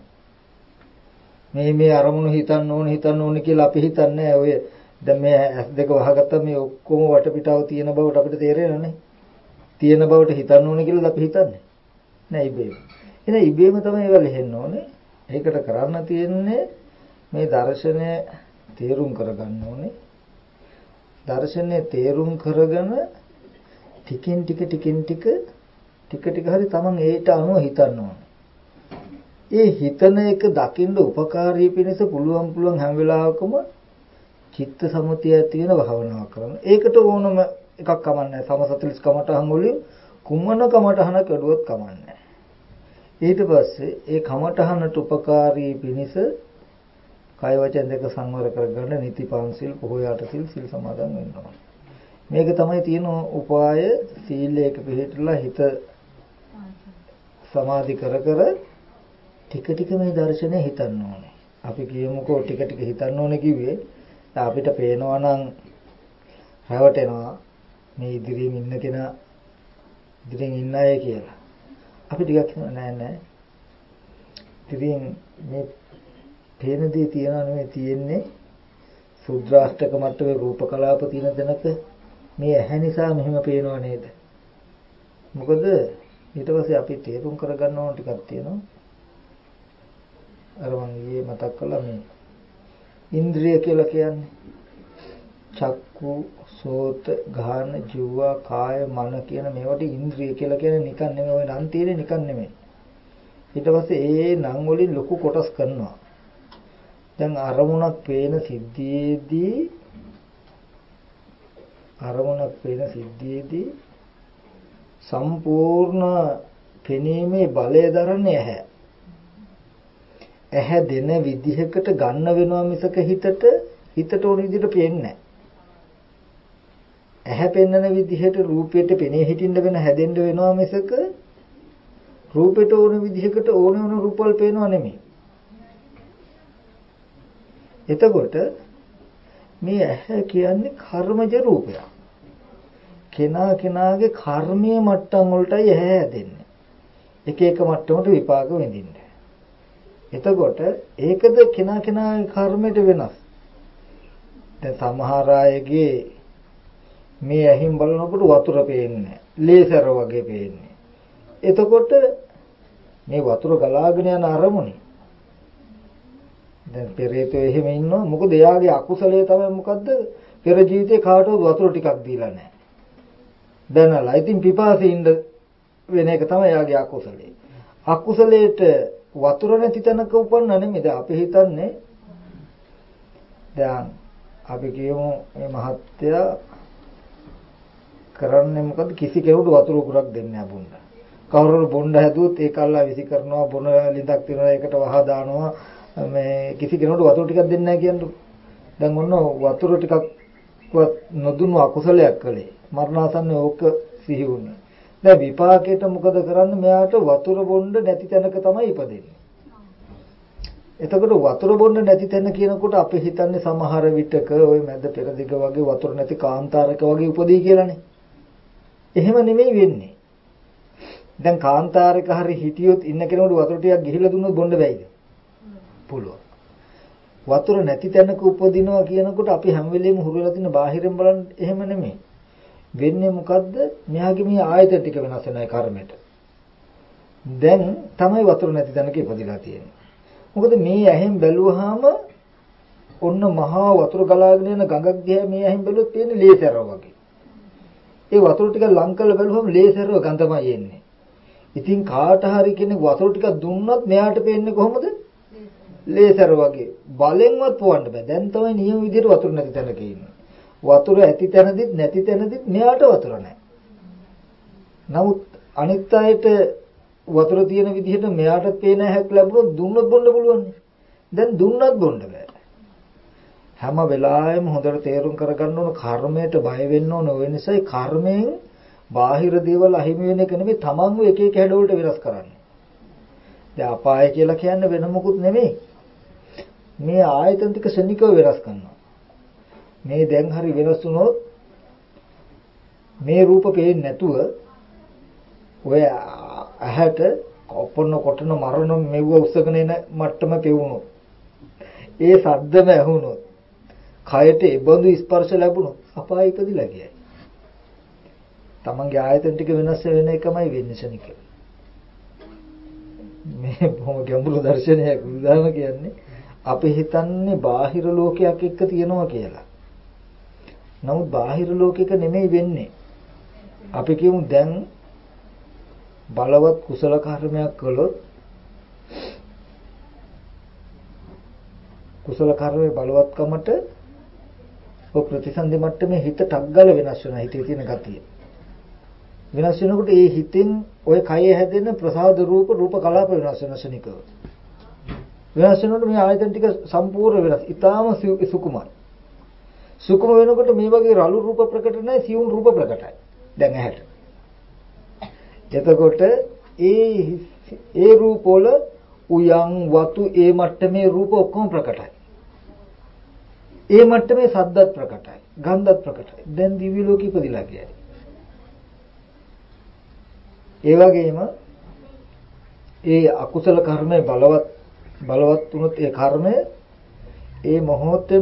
මේ අරමුණු හිතන්න ඕනේ කියලා අපි හිතන්නේ ඔය දැන් මේ S2 වහගත්තා මේ ඔක්කොම වටපිටාව තියෙන බවට අපිට තේරෙනවනේ තියෙන බවට හිතන්න ඕනේ කියලා අපි හිතන්නේ නෑ ඉබේම එහෙනම් ඉබේම තමයි ඒවා ලෙහෙන්න ඕනේ ඒකට කරන්න තියෙන්නේ මේ දර්ශනය තේරුම් කරගන්න ඕනේ දර්ශනය තේරුම් කරගෙන ටිකින් ටික හරි තමන් ඒට අනුව හිතන්න ඕනේ. ඒ හිතන එක දකින්න උපකාරී පිණිස පුළුවන් හැම වෙලාවකම චිත්ත සමුතිය ඇති වෙන භාවනාවක් කරන්න. ඒකට ඕනම එකක් කමන්නේ සමසතලිස් කමටහන් වලින් කුමන කමටහනක් වැඩුවොත් කමන්නේ. ඊට පස්සේ ඒ කමටහනට උපකාරී පිණිස කය වචන දෙක සංවර කරගන්න නිති පංචිල් පොහොය 8 සිල් සමාදන් වෙන්න ඕනේ. මේක තමයි තියෙන උපාය. සීලයක පිළිපදලා හිත සමාධි කර කර ටික ටික මේ දර්ශනය හිතන්න ඕනේ. අපි කියමුකෝ ටික ටික හිතන්න ඕනේ කිව්වේ අපිට පේනවා නම් රැවටෙනවා මේ ඉදිරියෙන් ඉන්න කෙනා ඉදිරියෙන් ඉන්න අය කියලා. අපි ටිකක් නෑ ඉතින් මේ පේන දේ තියනවා නෙමෙයි තියෙන්නේ සුද්‍රාෂ්ටක මට්ටමේ රූප කලාප තියෙන තැනක මේ ඇහැ නිසා මෙහෙම පේනව නේද? මොකද ඊට පස්සේ අපි තේරුම් කරගන්න ඕන ටිකක් තියෙනවා. අර මම ඊයේ මතක් කළා මේ ඉන්ද්‍රිය කියලා කියන්නේ චක්කු, සෝත, ගාන, ජීව, කාය, මන කියන මේවට ඉන්ද්‍රිය කියලා කියන්නේ නිකන් නෙමෙයි. ඔය නම් තියෙන්නේ නිකන් නෙමෙයි. ඊට පස්සේ ඒ නම් වලින් ලොකු කොටස් කරනවා. දැන් අරමුණක් පේන සිද්ධියේදී සම්පූර්ණ පෙනීමේ බලය දරන්නේ ඇහැ. ඇහැ දෙන විදිහකට ගන්න වෙනවා මිසක හිතට ඕන විදිහට පේන්නේ නැහැ. ඇහැ පෙන්නන විදිහට රූපයට පෙනී හිටින්න වෙන හැදෙන්න වෙනවා මිසක රූපයට ඕන විදිහකට ඕන රූපවල පේනව නෙමෙයි. එතකොට මේ ඇහැ කියන්නේ කර්මජ රූපයක්. කෙනාගේ කර්මීය මට්ටම් වලටයි ඇහැ හැදෙන්නේ. එක එක මට්ටමට විපාක විඳින්න. එතකොට ඒකද කෙනාගේ කර්මයට වෙනස්. දැන් සමහර අයගේ මේ ඇහින් බලනකොට වතුර පේන්නේ ලේසර වගේ පේන්නේ. එතකොට මේ වතුර ගලාගෙන යන අරමුණේ දැන් පෙරේතෝ එහෙම ඉන්නවා. මොකද එයාගේ අකුසලයේ තමයි මොකද්ද? පෙර ජීවිතේ කාටවත් වතුර ටිකක් දීලා නැහැ. දැනලා ඉතින් පිපාසෙ ඉන්න වෙන එක තමයි එයාගේ අකුසලයේ. අකුසලයට වතුර නැති තැනක උපන්න නෙමෙයි. දැන් අපි හිතන්නේ දැන් අපි කියමු මේ මහත්තයා කරන්නේ මොකද්ද? කිසි කෙනෙකුට වතුර උගුරක් දෙන්නේ නැහැ බොන්න. කවුරුහරි බොන්න හැදුවොත් ඒක අල්ලා විසි කරනවා, බොන ලිඳක් තියනවා, ඒකට වහ දානවා. මේ කිසි කෙනෙකුට වතුර ටිකක් දෙන්නේ නැහැ කියන්නේ. දැන් ඔන්න වතුර ටිකක්වත් නොදුන්නු අකුසලයක් කළේ. මරණාසන්න ඕක සිහි වුණා. දැන් විපාකයට මොකද කරන්නේ? මෙයාට වතුර බොන්න නැති තැනක තමයි ඉපදෙන්නේ. එතකොට වතුර බොන්න නැති තැන කියනකොට අපි හිතන්නේ සමහර විටක ওই මැද පෙරදිග වගේ වතුර නැති කාන්තාරක වගේ උපදී කියලානේ. එහෙම නෙමෙයි වෙන්නේ. දැන් කාන්තාරක හරි හිටියොත් ඉන්න කෙනෙකුට වතුර ටිකක් ගිහිල්ලා දුන්නොත් බොන්න බැයිද? පුළුවන්. වතුර නැති තැනක උපදිනවා කියනකොට අපි හැම වෙලෙම හුරු වෙලා තියෙන බාහිරින් බලන්න එහෙම නෙමෙයි. වෙන්නේ මොකද්ද? මෙයාගේ මේ ආයතන ටික වෙනස් වෙනයි කර්මයට. දැන් තමයි වතුර නැති තැනක ඉපදිලා තියෙන්නේ. මොකද මේ ඇහෙන් බැලුවාම ඔන්න මහා වතුර ගලාගෙන යන ගඟක් දිහා මේ ඇහෙන් බැලුවොත් පේන්නේ ලේසරව වගේ. ඒ වතුර ටික ලං කරලා බැලුවම ලේසරව ගඳමයි එන්නේ. ඉතින් කාට හරි කෙනෙක් වතුර ටිකක් දුන්නොත් මෙයාට පේන්නේ කොහොමද? ලේසර වගේ. බලෙන්වත් පොවන්න බෑ. දැන් තමයි නියම විදිහට වතුර නැති තැනක ඉන්නේ. වතුර ඇති තැනදිත් නැති තැනදිත් මෙයාට වතුර නැහැ. නමුත් අනිත් අයට වතුර තියෙන විදිහට මෙයාට පේන හැක් ලැබුණොත් දුන්නොත් බොන්න පුළුවන්. දැන් දුන්නත් බොන්න බෑ. හැම වෙලාවෙම හොඳට තේරුම් කරගන්න ඕන කර්මයට බය වෙන්න ඕන. ඒ නිසායි කර්මයෙන් බාහිර දේවල් අහිමි වෙන එක නෙමෙයි තමන්ව එක එක හැඩවලට වෙනස් කරන්නේ. දැන් අපාය කියලා කියන්නේ වෙන මොකුත් නෙමෙයි. මේ ආයතන ටික ශනිකව වෙනස් කරනවා. මේ දැන් හරි වෙනස් වුණොත් මේ රූප පේන්නේ නැතුව ඔය ඇහැට කොපොන්න කොටන මරණ මෙව්ව උස්සගෙන එන මට්ටම පෙවුනොත් ඒ සද්දම ඇහුනොත් කයට ඒබඳු ස්පර්ශ ලැබුණොත් අපාය ඉපදිලා කියයි. තමන්ගේ ආයතන ටික වෙනස් වෙන එකමයි වෙන්නේ ශනික. මේ බොහොම ගැඹුරු දර්ශනයක් උදාම කියන්නේ අපි හිතන්නේ බාහිර ලෝකයක් එක්ක තියනවා කියලා. නමුත් බාහිර ලෝකයක නෙමෙයි වෙන්නේ. අපි කියමු දැන් බලවත් කුසල කර්මයක් කළොත් කුසල කර්මයේ බලවත්කමට ඔය ප්‍රතිසන්දි මට්ටමේ හිත ටග්ගල වෙනස් වෙනවා. හිතේ තියෙන ගතිය වෙනස් වෙනකොට ඒ හිතෙන් ඔය කයේ හැදෙන ප්‍රසාද රූප කලාප වෙනස් වෙන ශනිකව. වෙනස් වෙනකොට මේ ආයතන ටික සම්පූර්ණ වෙනස්. ඊටාම සුකුමයි. සුකුම වෙනකොට මේ වගේ රළු රූප ප්‍රකට නැහැ, සියුම් රූප ප්‍රකටයි. දැන් ඇහැට. එතකොට ඒ රූප වල උයන් වතු ඒ මට්ටමේ රූප ඔක්කොම ප්‍රකටයි. ඒ මට්ටමේ සද්දත් ප්‍රකටයි, ගන්ධත් ප්‍රකටයි. දැන් දිව්‍ය ලෝකෙ ඉපදිලා කියන්නේ. ඒ වගේම ඒ අකුසල කර්මය බලවත් වුණොත් ඒ කර්මය ඒ මොහොතේම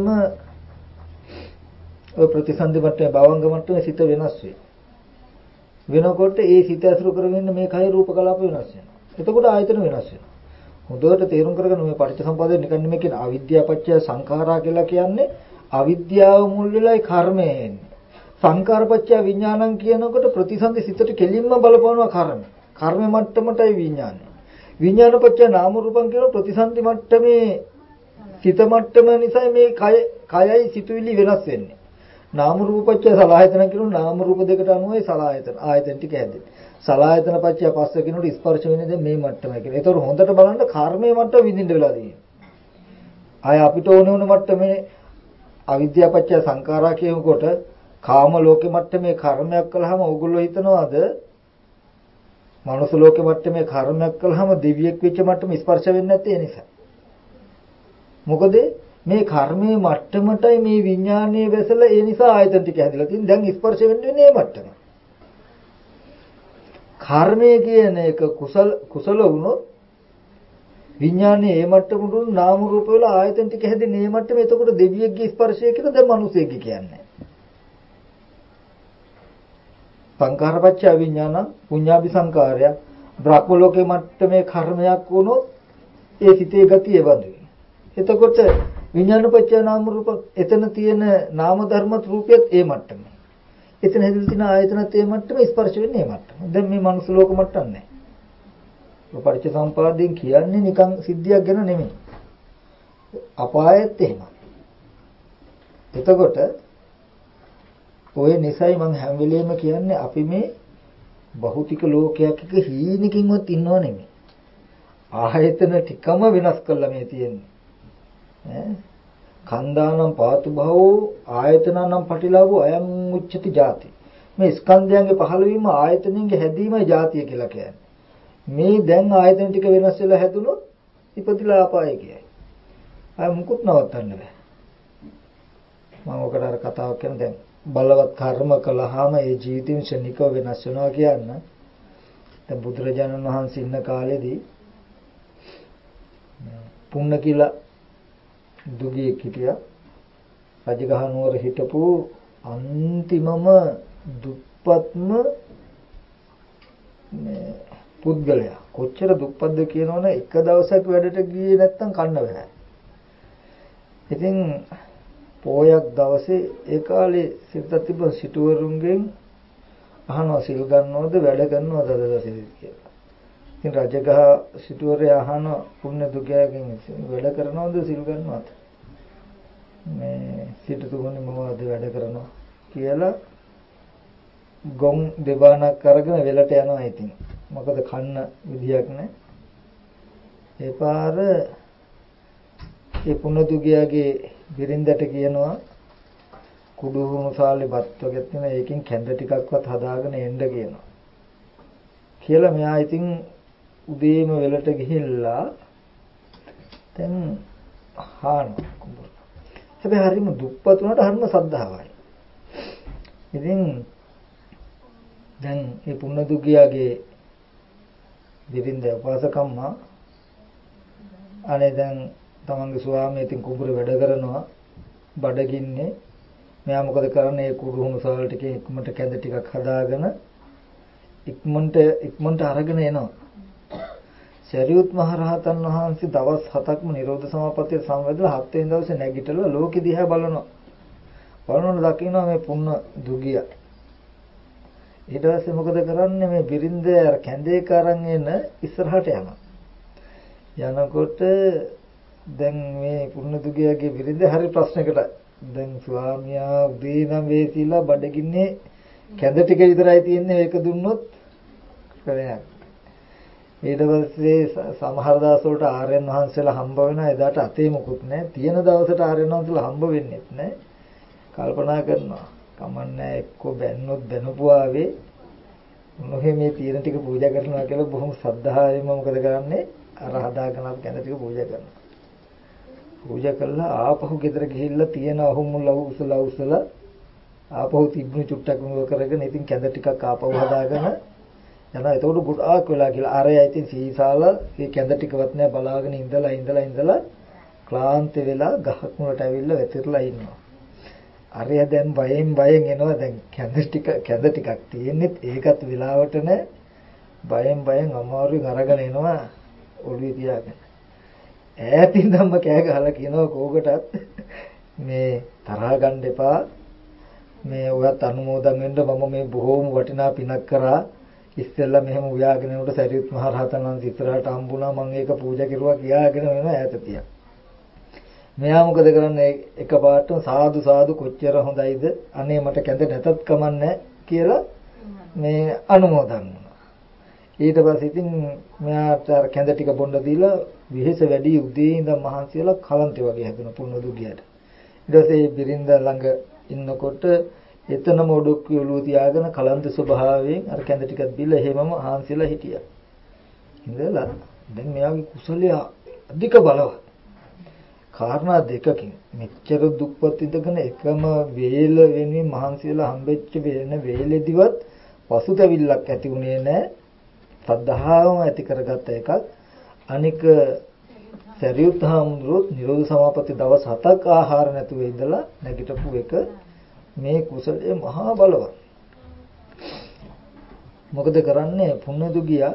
ඔය ප්‍රතිසන්දි මට්ටමේ භවංග මට්ටමේ සිත වෙනස් වෙනකොට ඒ සිත ඇසුරු කරගෙන මේ කය රූප කලාප වෙනස් වෙනවා. එතකොට ආයතන වෙනස් වෙනවා. හොඳට තේරුම් කරගන්න මේ පටිච්චසමුප්පාදේ නිකන් නෙමෙයි කියන අවිද්‍යාව පත්‍ය සංඛාරා කියලා කියන්නේ අවිද්‍යාව මුල් වෙලායි කර්මය එන්නේ. සංඛාර පත්‍ය විඥානං කියනකොට ප්‍රතිසන්දි සිතට කෙලින්ම බලපානවා කර්ම. කර්ම මට්ටමටයි විඥානය. විඥාන පත්‍ය නාම රූපං කියන ප්‍රතිසන්දි මට්ටමේ සිත මට්ටම නිසා මේ කයයි සිතුවිලි වෙනස් වෙන්නේ. නාම රූප පත්‍ය සලආයතන කියනොත් නාම රූප දෙකට අනුවයි සලආයතන. ආයතන ටික හැදෙන්නේ. සලආයතන පත්‍ය පස්ස කියනොත් ස්පර්ශ වෙන්නේ දැන් මේ මට්ටමයි කියලා. ඒතකොට හොඳට බලන්න කර්මයේ මට්ටම විඳින්න වෙලා තියෙනවා. ආය අපිට ඕන මට්ටමේ අවිද්‍යාව පත්‍ය සංඛාරා කියනකොට කාම ලෝකෙ මට්ටමේ කර්මයක් කළාම ඕගොල්ලෝ හිතනවාද මනුස්ස ලෝකෙ මට්ටමේ කර්මයක් කළාම දිව්‍යෙක් වෙච්ච මට්ටම ස්පර්ශ වෙන්නේ නැත්තේ ඒ නිසා. මොකද මේ කර්මයේ මට්ටමටයි මේ විඥානයේ වැසලා ඒ නිසා ආයතන ටික හැදිලා තියෙන. දැන් ස්පර්ශ වෙන්නේ මේ මට්ටම. කර්මය කියන එක කුසල වුණොත් විඥානයේ මේ මට්ටමට උන් නාම රූප වල ආයතන ටික හැදෙන්නේ මේ මට්ටම. එතකොට දෙවියෙක්ගේ ස්පර්ශය කියලා දැන් මිනිසෙක්ගේ කියන්නේ. සංඛාරපච්චය විඥාන පුඤ්ඤාභි සංඛාරය බ්‍රහ්ම ලෝකේ මට්ටමේ කර්මයක් වුණොත් ඒ සිතේ ගතිය වඳුයි. එතකොට විඥානපච්චය නාම රූප එතන තියෙන නාම ධර්මත් රූපයත් ඒ මට්ටම. එතන හැදිලා තියෙන ආයතනත් ඒ මට්ටම ස්පර්ශ වෙන්නේ ඒ මට්ටම. දැන් මේ මනුස්ස ලෝක මට්ටම් නැහැ. පටිච්ච සම්පදායෙන් කියන්නේ නිකන් සිද්ධියක් ගැන නෙමෙයි. අපායෙත් එහෙමයි. එතකොට ඔය නිසයි මම හැම වෙලෙම කියන්නේ අපි මේ භෞතික ලෝකයක් එක හීනකින්වත් ඉන්නව නෙමෙයි. ආයතන ටිකම වෙනස් කරලා මේ තියෙන්නේ. කන්දානම් පාතු භවෝ ආයතනනම් පටිලාභෝ අයං උච්චති ජාති. මේ ස්කන්ධයන්ගේ පහළවීම ආයතනයන්ගේ හැදීමයි ජාතිය කියලා කියන්නේ. මේ දැන් ආයතන ටික වෙනස් වෙලා හැදුනොත් ඉපදිලා අපාය කියයි. අය මුකුත් නවත්තන්න බෑ. මම ඔකට අර කතාවක් කරන දැන් බලවත් කර්ම කළාම ඒ ජීවිතේ ශනිකව වෙනස් වෙනවා කියන්න. දැන් බුදුරජාණන් වහන්සේ ඉන්න කාලෙදී පුන්න කියලා දුගියෙක් හිටියා. රජගහ නුවර හිටපු අන්තිමම දුප්පත්ම පුද්ගලයා. කොච්චර දුප්පත්ද කියනවනේ එක දවසක් වැඩට ගියේ නැත්තම් කන්න බෑ. ඉතින් පොයක් දවසේ ඒ කාලේ සිත තිබ්බ සිටුවරුන්ගෙන් අහනවා සිල් ගන්නවද වැඩ කරනවද දවසේ කියලා. ඉතින් රජගහ සිටුවරේ අහන පුණ්‍ය දුගයාගෙන් වැඩ කරනවද සිල් ගන්නවද? මේ සිටුතුමනි මොනවද වැඩ කරනවා කියලා ගොන් දෙබානක් අරගෙන වෙලට යනවා ඉතින්. මොකද කන්න විදියක් නැහැ. ඒ පාර ඒ පුණ්‍ය දුගයාගේ බිරින්දට කියනවා කුඩු හුණු සාලේ බත් වර්ගයක් තියෙන ඒකෙන් කැඳ ටිකක්වත් හදාගෙන එන්න කියනවා. කියලා මෙයා ඉතින් උදේම වෙලට ගිහිල්ලා දැන් අහන කුඹුර. හැබැයි හරිම දුප්පත් උනට හරිම සද්ධාවයි. ඉතින් දැන් මේ පුණ්‍ය දුගයාගේ බිරින්ද උපාසකම්මා අනේ දැන් තමන්ගේ ස්වාමී ඉතින් කුඹුර වැඩ කරනවා බඩගින්නේ. මෙයා මොකද කරන්නේ? ඒ කුඩු හුණු සාල් ටිකේ ඉක්මනට කැඳ ටිකක් හදාගෙන ඉක්මනට අරගෙන එනවා. සරියුත් මහ රහතන් වහන්සේ දවස් 7ක්ම නිරෝධ සමාපත්තිය සම්වැදලා 7 වෙනි දවසේ නැගිටලා ලෝකෙ දිහා බලනවා. බලනොත් දකින්නවා මේ පුන්න දුගිය. ඊට පස්සේ මොකද කරන්නේ? මේ බිරින්ද කැඳේ කරන් එන ඉස්සරහට යනවා. යනකොට දැන් මේ පුන්න දුගියගේ බිරින්ද හරි ප්‍රශ්නයකට දැන් ස්වාමියා උදේ නම් වේසිලා බඩගින්නේ කැඳ ටික විතරයි තියෙන්නේ ඒක දුන්නොත් කරයක්. ඊට පස්සේ සමහර දවස් වලට ආර්යයන් වහන්සේලා හම්බ වෙනවා. එදාට අතේ මොකුත් නැහැ. තියෙන දවසට ආර්යයන් වහන්සේලා හම්බ වෙන්නේ නැහැ. කල්පනා කරනවා. කමන්නේ එක්ක බැන්නොත් බැනපුවාවේ මොහේ මේ තියෙන ටික පූජා කරනවා කියලා බොහොම ශ්‍රද්ධාවෙන් මොකද කරන්නේ? අර හදාගෙන අපි කැඳ ටික පූජා කරනවා. පූජා කළා ආපහු ගෙදර ගිහිල්ලා තියෙන අහුමුල උසලා ආපහු තිබුණු චුට්ටක් මුව කරගෙන ඉතින් කැඳ ටිකක් ආපහු හදාගෙන යනවා. එතකොට ගොඩාක් වෙලා කියලා අරයා ඉතින් සීසාල මේ කැඳ ටිකවත් නෑ බලාගෙන ඉඳලා ක්ලාන්ත වෙලා ගහක් මුලට ඇවිල්ලා වැතිරලා ඉන්නවා. අරයා දැන් බයෙන් එනවා. දැන් කැඳ ටිකක් තියෙන්නේ ඒකත් වෙලාවට නෑ. බයෙන් අමාරුවෙන් අරගෙන එනවා ඔළුවේ තියාගෙන. ඈතින් ධම්ම කෑ ගහලා කියනවා කෝකටත් මේ තරහ ගන්න එපා. මේ ඔයත් අනුමෝදන් වෙන්න මම මේ බොහෝම වටිනා පිනක් කරා. ඉස්සෙල්ලා මෙහෙම උයාගෙන උඩ සරියුත් මහ රහතන් වහන්සේ ඉස්සරහට හම්බුණා. මම ඒක පූජා කෙරුවා කියාගෙන වෙනවා ඈත තියා. මෙයා මොකද කරන්නේ? එකපාරටම සාදු කොච්චර හොඳයිද? අනේ මට කැඳ නැතත් කමන්නේ කියලා මේ අනුමෝදන් වුණා. ඊට පස්සේ ඉතින් මෙයාට අර කැඳ ටික බොන්න දීලා විහෙස වැඩි උදේ ඉඳන් මහන්සි වෙලා කලන්තේ වගේ හැදුණා පුන්න දුගියට. ඊට පස්සේ බිරින්ද ළඟ ඉන්නකොට එතනම ඔඩොක්කුවේ ඔළුව තියාගෙන කලන්ත ස්වභාවයෙන් අර කැඳ ටිකක් දීලා එහෙමම හාන්සිලා හිටියා. ඉඳලා දැන් මෙයාගේ කුසලය අධික බලවත්. කාරණා දෙකකින් මෙච්චර දුක්පත් ඉඳගෙන එකම වේල වෙනුවෙන් මහන්සි වෙලා හම්බෙච්ච වෙන වේලෙදිවත් පසුතැවිල්ලක් ඇති උනේ නැහැ. සද්ධාවම ඇති කරගත්ත එකක්. අනික සරියුත් හාමුදුරුවෝ නිරෝධ සමාපatti දවස් 7ක් ආහාර නැතුව ඉඳලා නැගිටපු එක මේ කුසලයේ මහා බලවත්. මොකද කරන්නේ? පුණ්‍යදුගියා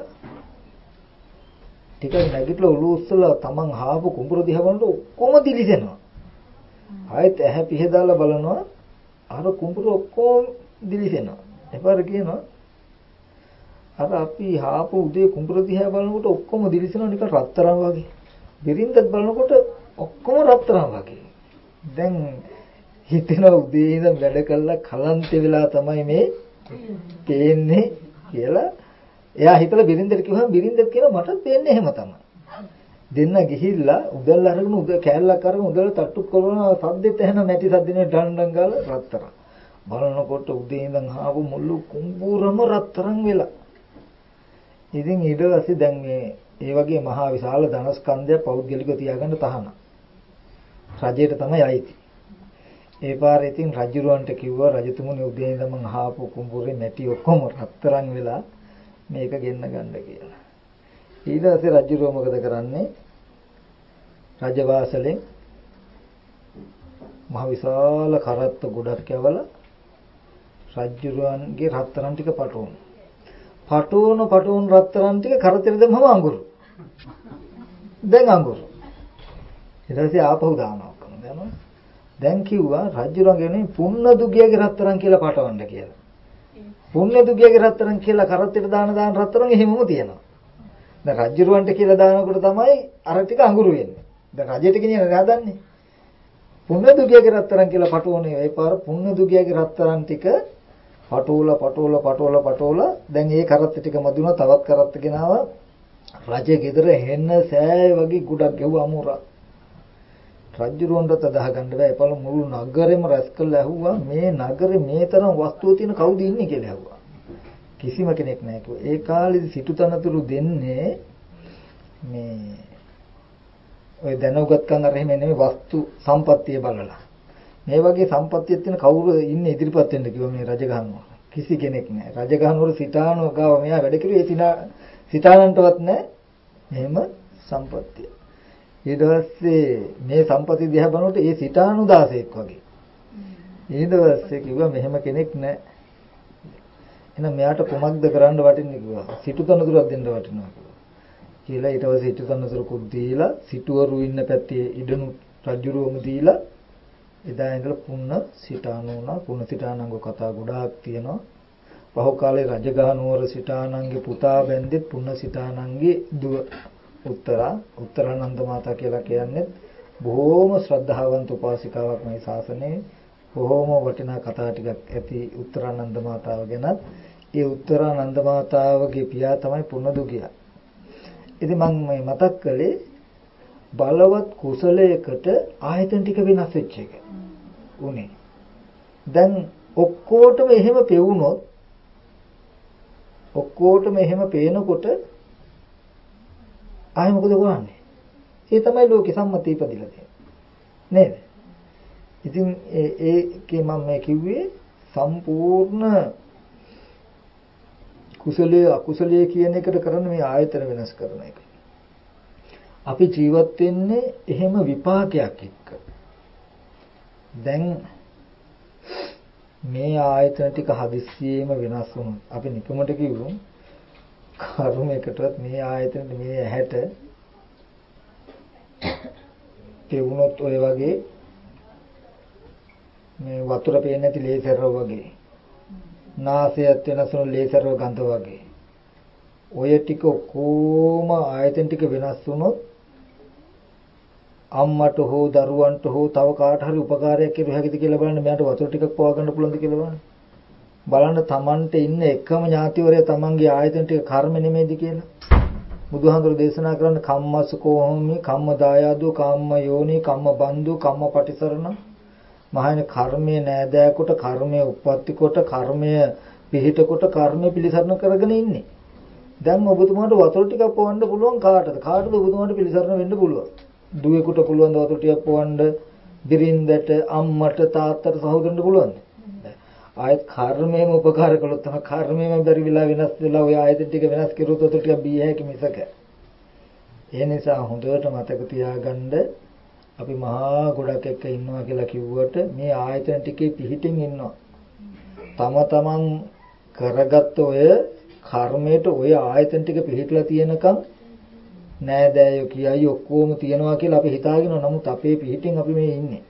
ටික නැගිටලා ඔළුව උස්සලා තමන් හාපු කුඹුර දිහා බලනකොට ඔක්කොම දිලිසෙනවා. ආයෙත් ඇහැ පිහදාලා බලනවා අර කුඹුර ඔක්කොම දිලිසෙනවා. එපාර කියනවා අර අපි හාපු උදේ කුඹුර දිහා බලනකොට ඔක්කොම දිලිසෙනවා නිකන් රත්තරන් වගේ. බිරින්දත් බලනකොට ඔක්කොම රත්තරන් වගේ. දැන් හිතෙන උදේ ඉඳන් වැඩ කළා කලන්තේ වෙලා තමයි මේ පේන්නේ කියලා. එයා හිතලා බිරින්දට කිව්වම බිරින්දත් කියනවා මටත් පේන්නේ එහෙම තමයි. දෙන්න ගිහිල්ලා උදැල්ල අරගෙන උද කෑල්ලක් අරගෙන උදැල්ල තට්ටු කරනවා සද්දෙත් ඇහෙන නැටි සද්දිනේ ඩණ්ඩන් ගාලා රත්තරන්. බලනකොට උදේ ඉඳන් ආපු මුළු කුඹුරම රත්තරන් වෙලා. ඉතින් ඊට පස්සේ දැන් මේ ඒ වගේ මහා විශාල ධනස්කන්ධය පෞද්ගලිකව තියාගන්න තහනම්. රජයට තමයි අයිති. ඒ පාරේ ඉතින් රජුරවන්ට කිව්වා රජතුමනි උදේ ඉඳන් මං ආපු කුඹුරේ නැටි ඔක්කොම රත්තරන් වෙලා මේක ගෙන්න ගන්න කියලා. ඊට පස්සේ රජුරව මොකද කරන්නේ? රජවාසලෙන් මහ විශාල කරත්ත ගොඩක් යවලා රජුරවන්ගේ රත්තරන් ටික පටවන රත්තරන් ටික කරතේ දැම්මම අඟුරු. දැන් අඟුරු. ඊට පස්සේ ආපහු දානවා ඔක්කොම දැම්මම. දැන් කිව්වා රජුරන්ගේ පුන්න දුගියගේ රත්තරන් කියලා පටවන්න කියලා. පුන්න දුගියගේ රත්තරන් කියලා කරත්තෙට දාන රත්තරන් එහෙමම තියෙනවා. දැන් රජුරවන්ට කියලා දානකොට තමයි අර ටික අඟුරු වෙන්නේ. දැන් රජයට ගෙනියන හදන්නේ. පුන්න දුගියගේ රත්තරන් කියලා පටවන්නේ ඒ පාර පුන්න දුගියගේ රත්තරන් ටික පටෝලා දැන් ඒ කරත්ත ටික මදුණා තවත් කරත්ත ගෙනාවා රජ ගෙදර හෙන්න සෑය වගේ ගොඩක් ගෙව්වා අමුරා. රජුරවන්ට අදහ ගන්න බෑ. එපළ මුළු නගරෙම රැස් කරලා ඇහුවා මේ නගරේ මේ තරම් වස්තුව තියෙන කවුද ඉන්නේ කියලා ඇහුවා. කිසිම කෙනෙක් නැහැ කිව්වා. ඒ කාලේදී සිටුතනතුරු දෙන්නේ මේ ඔය දැනුගත්කම් අර එහෙම නෙමෙයි වස්තු සම්පත්තිය බලලා. මේ වගේ සම්පත්තියක් තියෙන කවුරු ඉන්නේ ඉදිරිපත් වෙන්න කිව්වා මේ රජගහනුවර. කිසි කෙනෙක් නැහැ. රජගහනුවර සිතානෝ ගාව මෙයා වැඩ කිරුවේ සිතානන්ටවත් නැහැ. එහෙම සම්පත්තිය. ඊට පස්සේ මේ සම්පත්තිය දිහා බලනකොට ඒ සිතානු 16ක් වගේ. ඊට පස්සේ කිව්වා මෙහෙම කෙනෙක් නැහැ. එහෙනම් මෙයාට කොමක්ද කරන්න වටින්නේ කිව්වා. සිටුතනතුරක් දෙන්න වටිනවා කියලා. ඊට පස්සේ සිටුතනතුරකුත් දීලා සිටුවරු ඉන්න පැත්තේ ඉඩනු රජුරුවම දීලා එදා ඉඳලා පුන්න සිතානු වුණා. පුන්න සිතානංග කතා ගොඩාක් තියෙනවා. පහු කාලේ රජගහනුවර සිතානංගේ පුතා බැන්දෙත් පුන්න සිතානංගේ දුව උත්තරානන්ද මාතා කියලා කියන්නේ බොහෝම ශ්‍රද්ධාවන්ත උපාසිකාවක් මේ ශාසනයේ. බොහෝම වටිනා කතා ටිකක් ඇති උත්තරානන්ද මාතාව ගැන. ඒ උත්තරානන්ද මාතාවගේ පියා තමයි පුන්නදුගියා. ඉතින් මම මේ මතක් කළේ බලවත් කුසලයකට ආයතන ටික වෙනස් වෙච්ච එක. උනේ. දැන් ඔක්කොටම එහෙම පෙවුනොත් ඔක්කොටම එහෙම පේනකොට ආයෙ මොකද කරන්නේ? ඒ තමයි ලෝකේ සම්මතය ඉපදිලා තියෙන්නේ. නේද? ඉතින් ඒකේ මම මේ කිව්වේ සම්පූර්ණ කුසලයේ අකුසලයේ කියන එකට කරන මේ ආයතන වෙනස් කරන එක. අපි ජීවත් වෙන්නේ එහෙම විපාකයක් එක්ක. දැන් මේ ආයතන ටික හදිස්සියෙම වෙනස් වුණොත් අපි නිකමට කිව්වොත් කර්මයකටවත් මේ ආයතනෙට මේ ඇහැට පෙවුනොත් ඔය වගේ මේ වතුර පේන්නේ නැති ලේසරව වගේ නාසයත් වෙනස්වන ලේසරව ගඳ වගේ ඔය ටික කොහොම ආයතන ටික වෙනස් වුණොත් අම්මට හෝ දරුවන්ට හෝ තව කාට හරි උපකාරයක් කෙරුව හැකිද කියලා බලන්න මෙයාට වතුර ටිකක් පවා ගන්න පුළුවන්ද කියලා බලන්න. බලන්න තමන්ට ඉන්න එකම ඥාතිවරයා තමන්ගේ ආයතන ටික කර්ම නෙමෙයිද කියලා. බුදුහාමුදුරු දේශනා කරන්න කම්මසුකෝහමි කම්ම දායාදෝ කම්ම යෝනි කම්ම බන්දු කම්ම පටිසරණ මහානේ කර්මයේ නෑදෑ කොට කර්මයේ උප්පත්ති කොට කර්මයේ පිහිට කොට කර්මයේ පිළිසරණ කරගෙන ඉන්නේ. දැන් ඔබතුමාට වතුර ටිකක් පවන්න පුළුවන් කාටද? කාටද ඔබතුමාට පිළිසරණ වෙන්න පුළුවන්? දුවෙකුට පුළුවන් වතුර ටිකක් පොවන්න බිරින්දට අම්මට තාත්තට සහෝදරන්ට පුළුවන්ද? ආයෙත් කර්මයෙන් උපකාර කළොත් තමයි කර්මයෙන් බැරි වෙලා වෙනස් වෙලා ඔය ආයතන ටික වෙනස් කරුවොත් වතුර ටිකක් බිය හැකි මිසක. ඒ නිසා හොඳට මතක තියාගන්න අපි මහා ගොඩක් එක්ක ඉන්නවා කියලා කිව්වට මේ ආයතන ටිකේ පිහිටින් ඉන්නවා. තම තමන් කරගත්ත ඔය කර්මයට ඔය ආයතන ටික පිහිටලා තියෙනකම් නෑදෑයෝ කියයි ඔක්කොම තියනවා කියලා අපි හිතාගෙන නමුත් අපේ පිහිටින් අපි මේ ඉන්නේ.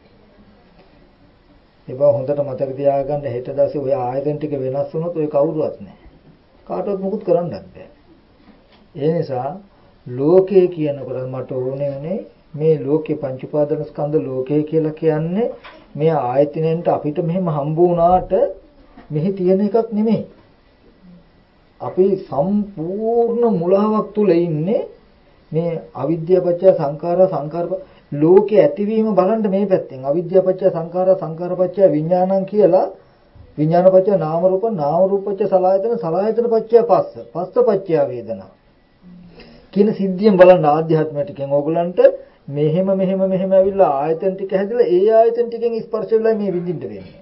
ඒ බව හොඳට මතක තියාගන්න හෙට දවසේ ඔය ආයතන ටික වෙනස් වුණොත් ඔය කවුරුවත් නැහැ. කාටවත් මුකුත් කරන්නත් බෑ. ඒ නිසා ලෝකේ කියනකොට මට ඕනේ මේ ලෝකේ පංච උපාදාන ස්කන්ධ ලෝකේ කියලා කියන්නේ මේ ආයතනෙන්ට අපිට මෙහෙම හම්බ වුණාට මෙහි තියෙන එකක් නෙමෙයි. අපි සම්පූර්ණ මුලාවක් තුල ඉන්නේ මේ අවිද්‍යාව පත්‍ය සංඛාරා සංඛාර ලෝකේ ඇතිවීම බලන්න මේ පැත්තෙන් අවිද්‍යාව පත්‍ය සංඛාරා සංඛාර පත්‍ය විඥානං කියලා විඥාන පත්‍ය නාම රූප පත්‍ය සලආයතන සලආයතන පත්‍ය පස්ස පත්‍ය වේදනා කියන සිද්ධියෙන් බලන්න ආධ්‍යාත්මයෙන් ඕගලන්ට මෙහෙම ඇවිල්ලා ආයතන ටික හැදලා ඒ ආයතන ටිකෙන් ස්පර්ශ වෙලා මේ විඳින්න වෙන්නේ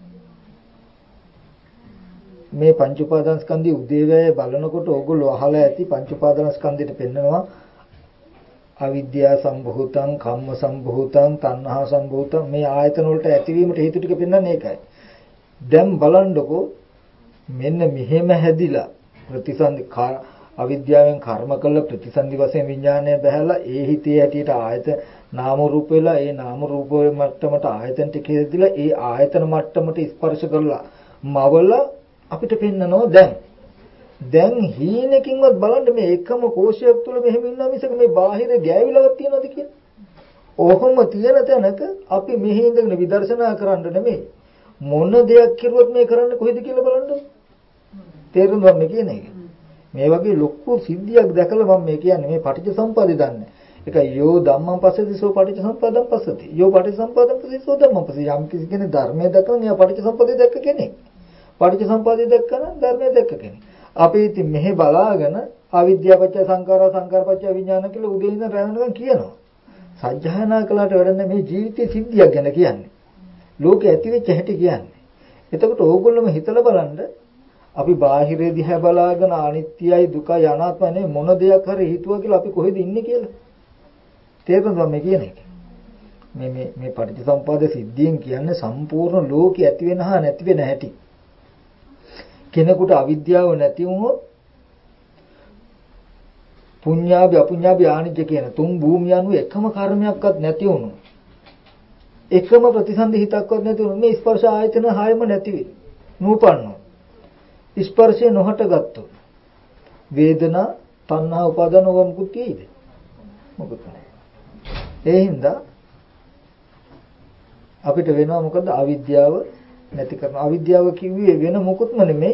මේ පංච උපාදාන ස්කන්ධي උදේවැය බලනකොට ඕගොල්ලෝ අහලා ඇති පංච උපාදාන ස්කන්ධෙට පෙන්නනවා අවිද්‍යා සම්භූතං කම්ම සම්භූතං තණ්හා සම්භූතං මේ ආයතන වලට ඇතිවීමට හේතු ටික පෙන්වන්නේ ඒකයි. දැන් බලන්නකෝ මෙන්න මෙහෙම හැදිලා ප්‍රතිසන්දි අවිද්‍යාවෙන් කර්ම කළ ප්‍රතිසන්දි වශයෙන් විඥානය බහැලා ඒ හිතේ හැටියට ආයතන නාම රූප වෙලා ඒ නාම රූප මට්ටමට ආයතන ටික හැදිලා ඒ ආයතන මට්ටමට ස්පර්ශ කරලා මවල අපිට පෙන්නනවා දැන් හීනකින්වත් බලන්න මේ එකම කෝෂයක් තුල මෙහෙම ඉන්නවා මිසක මේ බාහිර ගෑවිලවක් තියනවද කියලා. ඔහොම තියෙන තැනක අපි මෙහි ඉඳගෙන විදර්ශනා කරන්න නෙමෙයි මොන දෙයක් කරුවත් මේ කරන්නේ කොහෙද කියලා බලන්න. තේරුණාද මේ කියන එක? මේ වගේ ලොකු සිද්ධියක් දැකලා මම මේ කියන්නේ මේ පටිච්ච සම්පදාය දන්නේ. ඒක යෝ ධම්මං පස්සති සෝ පටිච්ච සම්පදං පස්සති. යෝ පටිච්ච සම්පදං පස්සති සෝ ධම්මං පස්සති. යම් කිසි කෙනෙක් ධර්මයේ දැකලා එයා පටිච්ච සම්පදාය දැක්ක කෙනෙක්. පටිච්ච සම්පදාය දැක්කම ධර්මයේ දැක්ක කෙනෙක්. අපි ඉතින් මෙහෙ බලාගෙන අවිද්‍යාව පත්‍ය සංඛාරා සංඛාර පත්‍ය විඥාන කියලා උදේ ඉඳන් රැ වෙනකන් කියනවා. සත්‍යයනා කළාට වැඩන්නේ මේ ජීවිතයේ සිද්ධියක් ගැන කියන්නේ. ලෝකේ ඇති වෙච්ච හැටි කියන්නේ. එතකොට ඕගොල්ලෝම හිතලා බලන්න අපි බාහිරේ දිහා බලාගෙන අනිත්‍යයි දුකයි අනාත්මයි මොන දෙයක් හරි හිතුවා කියලා අපි කොහෙද ඉන්නේ කියලා. තේරුණාද මේ කියන එක? මේ පටිච්චසමුප්පාද සිද්ධියෙන් කියන්නේ සම්පූර්ණ ලෝකේ ඇති වෙන හා නැති වෙන හැටි. කෙනෙකුට අවිද්‍යාව නැති වුණොත් පුඤ්ඤාභි අපුඤ්ඤාභි ආනිජ්ජ කියන තුන් භූමිය අනුව එකම කර්මයක්වත් නැති වුණොත් එකම ප්‍රතිසන්දි හිතක්වත් නැති වුණොත් මේ ස්පර්ශ ආයතන හයම නැති වෙයි. නූපන්නෝ ස්පර්ශය නොහට ගත්තොත් වේදනා තණ්හා උපාදාන වමුකුත් තියෙයිද? මොකද නැහැ. ඒ හින්දා අපිට වෙනවා මොකද අවිද්‍යාව නැති කරන අවිද්‍යාව කිව්වේ වෙන මොකුත්ම නෙමෙයි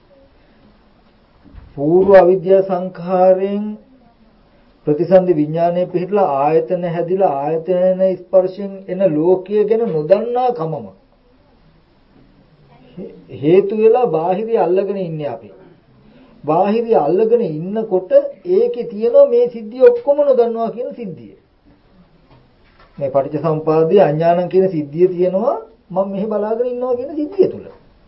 పూర్ව අවිද්‍යා සංඛාරයෙන් ප්‍රතිසන්දි විඥානයේ පිහිටලා ආයතන හැදිලා ආයතන ස්පර්ශයෙන් එන ලෝකය ගැන නොදන්නා කමම හේතු වෙලා බාහිරය අල්ලගෙන ඉන්නේ අපි. බාහිරය අල්ලගෙන ඉන්නකොට ඒකේ තියෙනවා මේ සිද්ධිය ඔක්කොම නොදන්නවා කියන සිද්ධිය. මේ පටිච්චසමුපාදයේ අඥානං කියන සිද්ධිය තියෙනවා මම මෙහි බලාගෙන ඉන්නවා කියන සිද්ධිය තුල.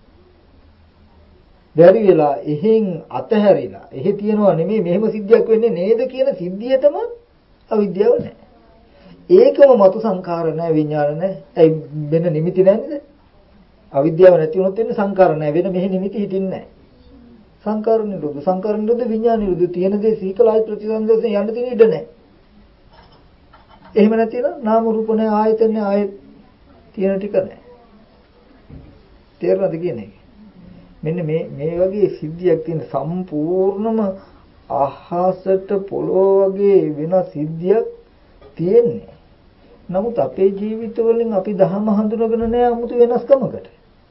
බැරි වෙලා එහෙන් අතහැරිලා එහෙ තියෙනවා නෙමෙයි මෙහෙම සිද්ධියක් වෙන්නේ නේද කියන සිද්ධියටම අවිද්‍යාව නැහැ. ඒකම මතු සංඛාර නැහැ විඥාන නැහැ. ඒ වෙන නිමිති නැහැ නේද? අවිද්‍යාව නැති වුණොත් එන්නේ සංඛාර නැහැ. වෙන මෙහි නිමිති හිටින්නේ නැහැ. සංඛාර නිරෝධ සංඛාර නිරෝධ විඥාන නිරෝධ තියෙන දේ සීකලයි ප්‍රතිසන්දෝෂයෙන් යන්න තියෙන ඉඩ නැහැ. එහෙම නැතිනම් නාම රූප නැහැ ආයතන නැහැ ආයත තියෙන ටික නැහැ. තේරෙනවද කියන්නේ? මෙන්න මේ වගේ සිද්ධියක් තියෙන සම්පූර්ණම අහසට පොළොව වගේ වෙන සිද්ධියක් තියෙන්නේ. නමුත් අපේ ජීවිතවලින් අපි ධර්ම හඳුනගෙන නැහැ 아무තු වෙනස්කමකට.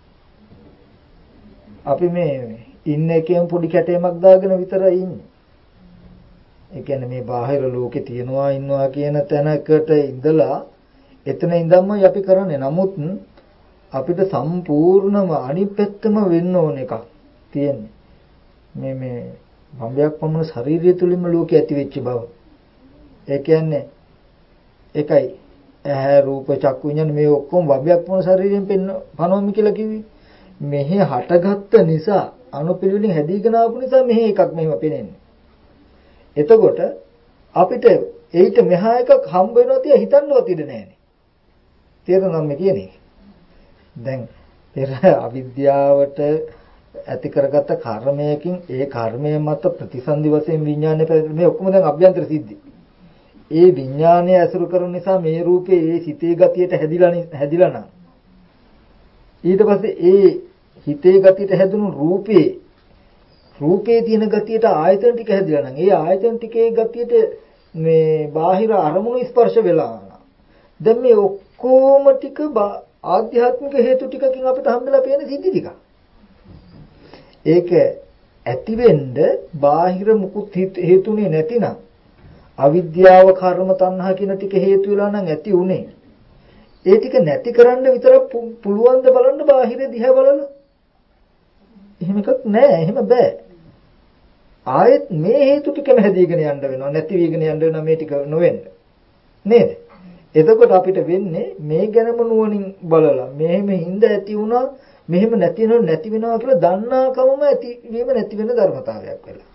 අපි මේ ඉන්න එකෙන් පොඩි කැටයමක් දාගෙන විතරයි ඉන්නේ. ඒ කියන්නේ මේ බාහිර ලෝකේ තියනවා ඉන්නවා කියන තැනකට ඉඳලා එතන ඉඳන්මයි අපි කරන්නේ. නමුත් අපිට සම්පූර්ණම අනිත් පැත්තම වෙන්න ඕන එකක් තියෙන්නේ. මේ භවයක් පමණ ශරීරය තුලින්ම ලෝකේ ඇති වෙච්ච බව. ඒ කියන්නේ එකයි ඇහැ රූප චක්කු විඤ්ඤාණ මේ ඔක්කොම භවයක් පමණ ශරීරයෙන් පනවමි කියලා කිව්වේ. මෙහි හටගත්ත නිසා අනුපිළිවෙලින් හැදීගෙන ආපු නිසා මෙහි එකක් මෙහෙම පේන්නේ. එතකොට අපිට ඒිට මෙහා එකක් හම්බ වෙනවා තිය හිතන්නවත් ඉඩ නැහැනේ. තේරෙනවද මේ කියන්නේ? දැන් පෙර අවිද්‍යාවට ඇති කරගත්ත කර්මයකින් ඒ කර්මය මත ප්‍රතිසන්දි වශයෙන් විඥානයේ මේ ඔක්කොම දැන් අභ්‍යන්තර සිද්ධි. ඒ විඥානය ඇසුරු කරන නිසා මේ රූපේ ඒ සිතේ ගතියට හැදිලා නම් ඊට පස්සේ ඒ හිතේ ගතියට හැදුණු රූපේ තියෙන ගතියට ආයතන ටික හැදිලා නම් ඒ ආයතන ටිකේ ගතියට මේ බාහිර අරමුණු ස්පර්ශ වෙලා දැන් මේ ඔක්කොම ටික ආධ්‍යාත්මික හේතු ටිකකින් අපිට හම්බෙලා පේන සිද්ධි ටික. ඒක ඇති වෙන්න බාහිර මුකුත් හේතුනේ නැතිනම් අවිද්‍යාව කර්ම තණ්හා කියන ටික හේතු වෙලා නම් ඇති උනේ. ඒ ටික නැති කරන්න විතර පුළුවන් ද බලන්න බාහිර දිහා බලලා. එහෙම එකක් නෑ. එහෙම බෑ. ආයෙත් මේ හේතු ටිකම හැදීගෙන යන්න වෙනවා. නැති වීගෙන යන්න වෙනවා මේ ටික නොවෙන්න. නේද? එතකොට අපිට වෙන්නේ මේ ගැනම නුවණින් බලලා මෙහෙම හිඳ ඇති වුණා මෙහෙම නැති වෙනවා කියලා දන්නාකමම ඇතිවීම නැති වෙන ධර්මතාවයක් වෙලා.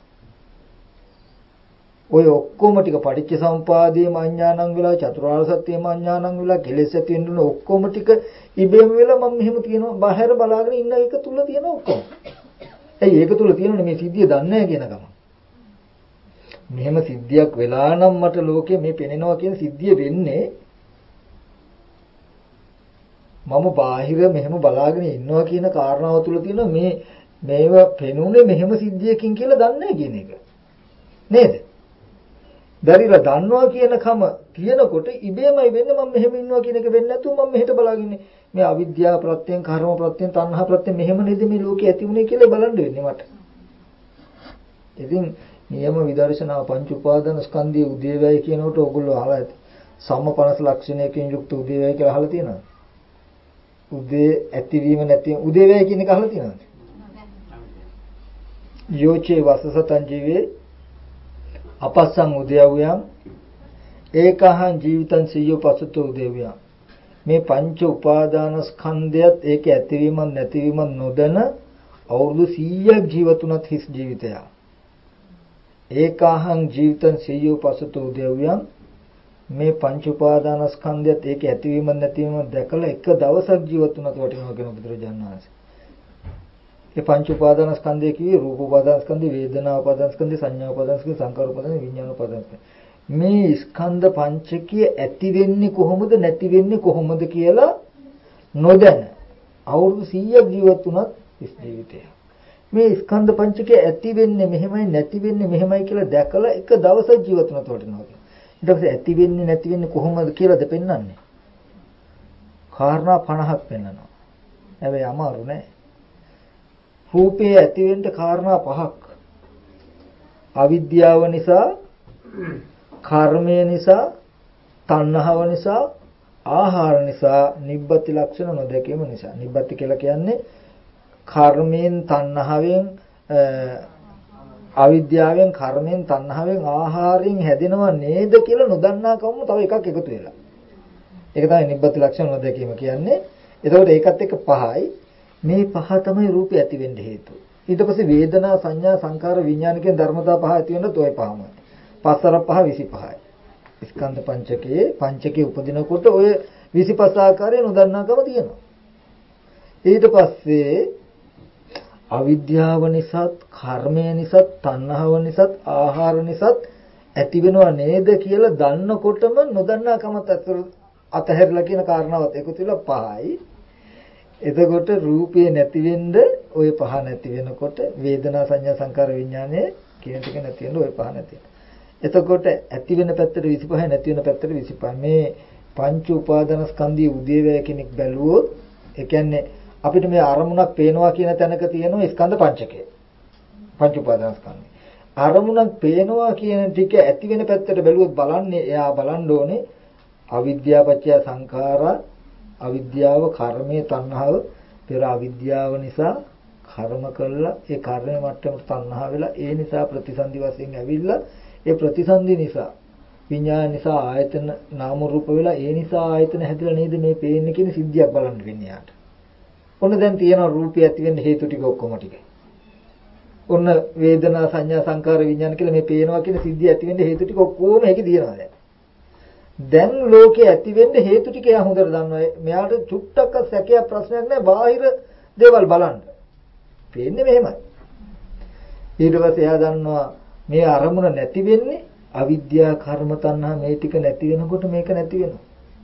ඔය ඔක්කොම ටික පටිච්ච සමුපාදයේම අඥානං වෙලා චතුරාර්ය සත්‍යයේම අඥානං වෙලා කෙලෙස් ඇති වෙන්න ඔක්කොම ටික ඉබේම වෙලා මම මෙහෙම තියෙනවා බාහිර බලාගෙන ඉන්න එක තුල තියෙන ඔක්කොම. ඇයි ඒක තුල තියෙනනේ මේ සිද්ධිය දන්නේ නැහැ කියන ගම. මෙහෙම සිද්ධියක් වෙලා නම් මට ලෝකේ මේ පෙනෙනවා කියන සිද්ධිය වෙන්නේ මම බාහිර මෙහෙම බලාගෙන ඉන්නවා කියන කාරණාව තුල තියෙන මේවා පෙනුනේ මෙහෙම සිද්ධියකින් කියලා දන්නේ නැහැ කියන එක. නේද? බැරිලා දන්නවා කියන කම කියනකොට ඉබේමයි වෙන්නේ මම මෙහෙම ඉන්නවා කියන එක වෙන්නේ නැතුව මම මෙහෙට බලාගෙන ඉන්නේ. මේ අවිද්‍යාව ප්‍රත්‍යයෙන් කර්ම ප්‍රත්‍යයෙන් තණ්හා ප්‍රත්‍යයෙන් මෙහෙම නේද මේ ලෝකේ ඇති වුනේ කියලා බලන්න වෙන්නේ මට. ඉතින් නියම විදර්ශනා පංච උපාදාන ස්කන්ධයේ උදේවැය කියනකොට ඕගොල්ලෝ අහලා ඇති. සම්මපනස ලක්ෂණයකින් යුක්ත උදේවැය කියලා අහලා තියෙනවද? උදේ ඇතිවීම නැති උදේවැය කියන එක අහලා තියෙනවද? යෝචේ වසසතං ජීවේ අපස්සං උදේවයන් ඒකහං ජීවිතං සියෝ පසුතෝ උදේවයන් මේ පංච උපාදාන ස්කන්ධයත් ඒක ඇතිවීමක් නැතිවීමක් නොදැන අවුරුදු 100ක් ජීවතුනත් හිස් ජීවිතය ඒකහං ජීවිතං සියෝ පසුතෝ උදේවයන් මේ පංච උපාදාන ස්කන්ධයත් ඒක ඇතිවීමක් නැතිවීමක් දැකලා එක දවසක් ජීවතුනත් වටිනවා කියන බුදුරජාණන් වහන්සේ. ඒ පංච උපාදාන ස්කන්ධය කිව්වේ රූප උපාදාන ස්කන්ධය, වේදනා උපාදාන ස්කන්ධය, සංඥා උපාදාන ස්කන්ධය, සංකාර උපාදාන, විඥාන උපාදාන ස්කන්ධය. මේ ස්කන්ධ පංචකය ඇති වෙන්නේ කොහොමද නැති වෙන්නේ කොහොමද කියලා නොදැන අවුරුදු 100ක් ජීවත් වුණත් ඉස් ජීවිතය. මේ ස්කන්ධ පංචකය ඇති වෙන්නේ මෙහෙමයි නැති වෙන්නේ මෙහෙමයි කියලා දැකලා එක දවසක් ජීවත් වුණත් වටිනවා. ඊට පස්සේ ඇති වෙන්නේ නැති වෙන්නේ කොහොමද කියලාද පෙන්වන්නේ. කාරණා 50ක් පෙන්වනවා. හැබැයි අමාරු නෑ. රූපේ ඇති වෙන්න කාරණා 5ක්. අවිද්‍යාව නිසා, කර්මය නිසා, තණ්හාව නිසා, ආහාර නිසා, නිබ්බති ලක්ෂණ නොදැකීම නිසා. නිබ්බති කියලා කියන්නේ කර්මයෙන් තණ්හාවෙන් අවිද්‍යාවෙන් කර්මයෙන් තණ්හාවෙන් ආහාරයෙන් හැදෙනව නේද කියලා නොදන්නා කවම තව එකක් එකතු වෙලා. ඒක තමයි නිබ්බති ලක්ෂණ නොදැකීම කියන්නේ. එතකොට ඒකත් එක්ක පහයි. මේ පහ තමයි රූපය ඇති වෙන්න හේතුව. ඊට පස්සේ වේදනා සංඥා සංකාර විඥාන කියන ධර්මතා පහ ඇති වෙනත් ওই පහමයි. පස්සර පහ 25යි. ස්කන්ධ පංචකයේ උපදිනකොට ඔය 25 ආකාරයේ නොදන්නාකම තියෙනවා. ඊට පස්සේ අවිද්‍යාව නිසාත් කර්මය නිසාත් තණ්හාව නිසාත් ආහාර නිසාත් ඇති වෙනව නේද කියලා දන්නකොටම නොදන්නාකමත් අතහැරලා කියන කාරණාවත් එකතු වෙලා පහයි. එතකොට රූපේ නැති වෙන්න ওই පහ නැති වෙනකොට වේදනා සංඥා සංකාර විඥානයේ කියන ටික නැති වෙන්න ওই පහ නැති වෙනවා. එතකොට ඇති වෙන පැත්තට 25 නැති වෙන පැත්තට 25. මේ පංච උපාදානස්කන්ධයේ උදේවැය කෙනෙක් බැලුවොත් ඒ කියන්නේ අපිට මේ අරමුණක් පේනවා කියන තැනක තියෙනවා ස්කන්ධ පංචකය. පංච උපාදානස්කන්ධය. අරමුණක් පේනවා කියන ටික ඇති වෙන පැත්තට බැලුවොත් බලන්නේ එයා බලන්න ඕනේ අවිද්‍යාව පත්‍ය සංඛාරා අවිද්‍යාව කර්මයේ තණ්හාව පෙර අවිද්‍යාව නිසා කර්ම කළා ඒ කර්මයේ මට්ටමට තණ්හා වෙලා ඒ නිසා ප්‍රතිසන්දි වශයෙන් ඇවිල්ලා ඒ ප්‍රතිසන්දි නිසා විඥාන නිසා ආයතන නාම රූප වෙලා ඒ නිසා ආයතන හැදිලා නේද මේ පේන්නේ කියන සිද්ධියක් බලන්න වෙන්නේ යාට. ඔන්න දැන් තියෙන රූපය ඇති වෙන්න හේතු ටික ඔක්කොම ටික. ඔන්න වේදනා සංඥා සංකාර විඥාන කියලා මේ පේනවා කියන සිද්ධිය ඇති වෙන්න හේතු ටික ඔක්කොම ඒකේ තියෙනවා දැන්. දැන් ලෝකේ ඇති වෙන්න හේතු ටික එයා හොඳට දන්නවා. මෙයාට චුට්ටක්ක සැකයක් ප්‍රශ්නයක් නැහැ බාහිර දේවල් බලන්න. පේන්නේ මෙහෙමයි. ඊට පස්සේ එයා දන්නවා මේ අරමුණ නැති වෙන්නේ අවිද්‍යා කර්ම තණ්හා මේ ටික නැති වෙනකොට මේක නැති වෙනවා.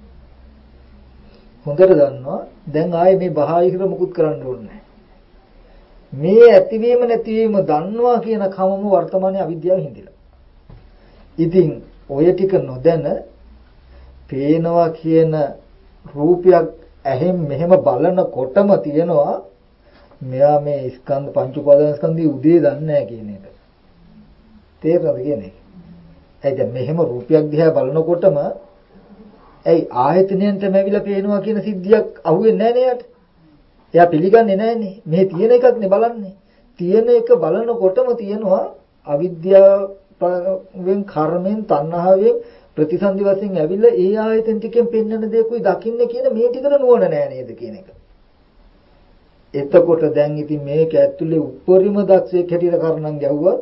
හොඳට දන්නවා දැන් ආයේ මේ බාහිර මුකුත් කරන්න ඕනේ නැහැ. මේ ඇතිවීම නැතිවීම දන්නවා කියන කමම වර්තමානයේ අවිද්‍යාව හින්දිලා. ඉතින් ඔය ටික නොදැන පේනවා කියන රූපයක් ඇහෙන් මෙහෙම බලනකොටම තියෙනවා මෙයා මේ ස්කන්ධ පංච උපාදාන ස්කන්ධي උදේ දන්නේ නැහැ කියන එක. තේරෙනවද කියන්නේ? ඒ දැන් මෙහෙම රූපයක් දිහා බලනකොටම ඇයි ආයතනයෙන් තමයි ඇවිල්ලා පේනවා කියන සිද්ධියක් අහුවෙන්නේ නැහැ නේද? එයා පිළිගන්නේ නැහනේ. මේ තියෙන එකක් නේ බලන්නේ. තියෙන එක බලනකොටම තියෙනවා අවිද්‍යාවෙන් කර්මෙන් තණ්හාවෙන් ප්‍රතිසන්දි වශයෙන් ඇවිල්ලා ඒ ආයතන ටිකෙන් පෙන්වන දේකුයි දකින්නේ කියන මේ ටිකට නුවණ නැහැ නේද කියන එක. එතකොට දැන් ඉතින් මේක ඇතුලේ උපරිම දක්ෂයෙක් හැටියට කරණම් ගැහුවා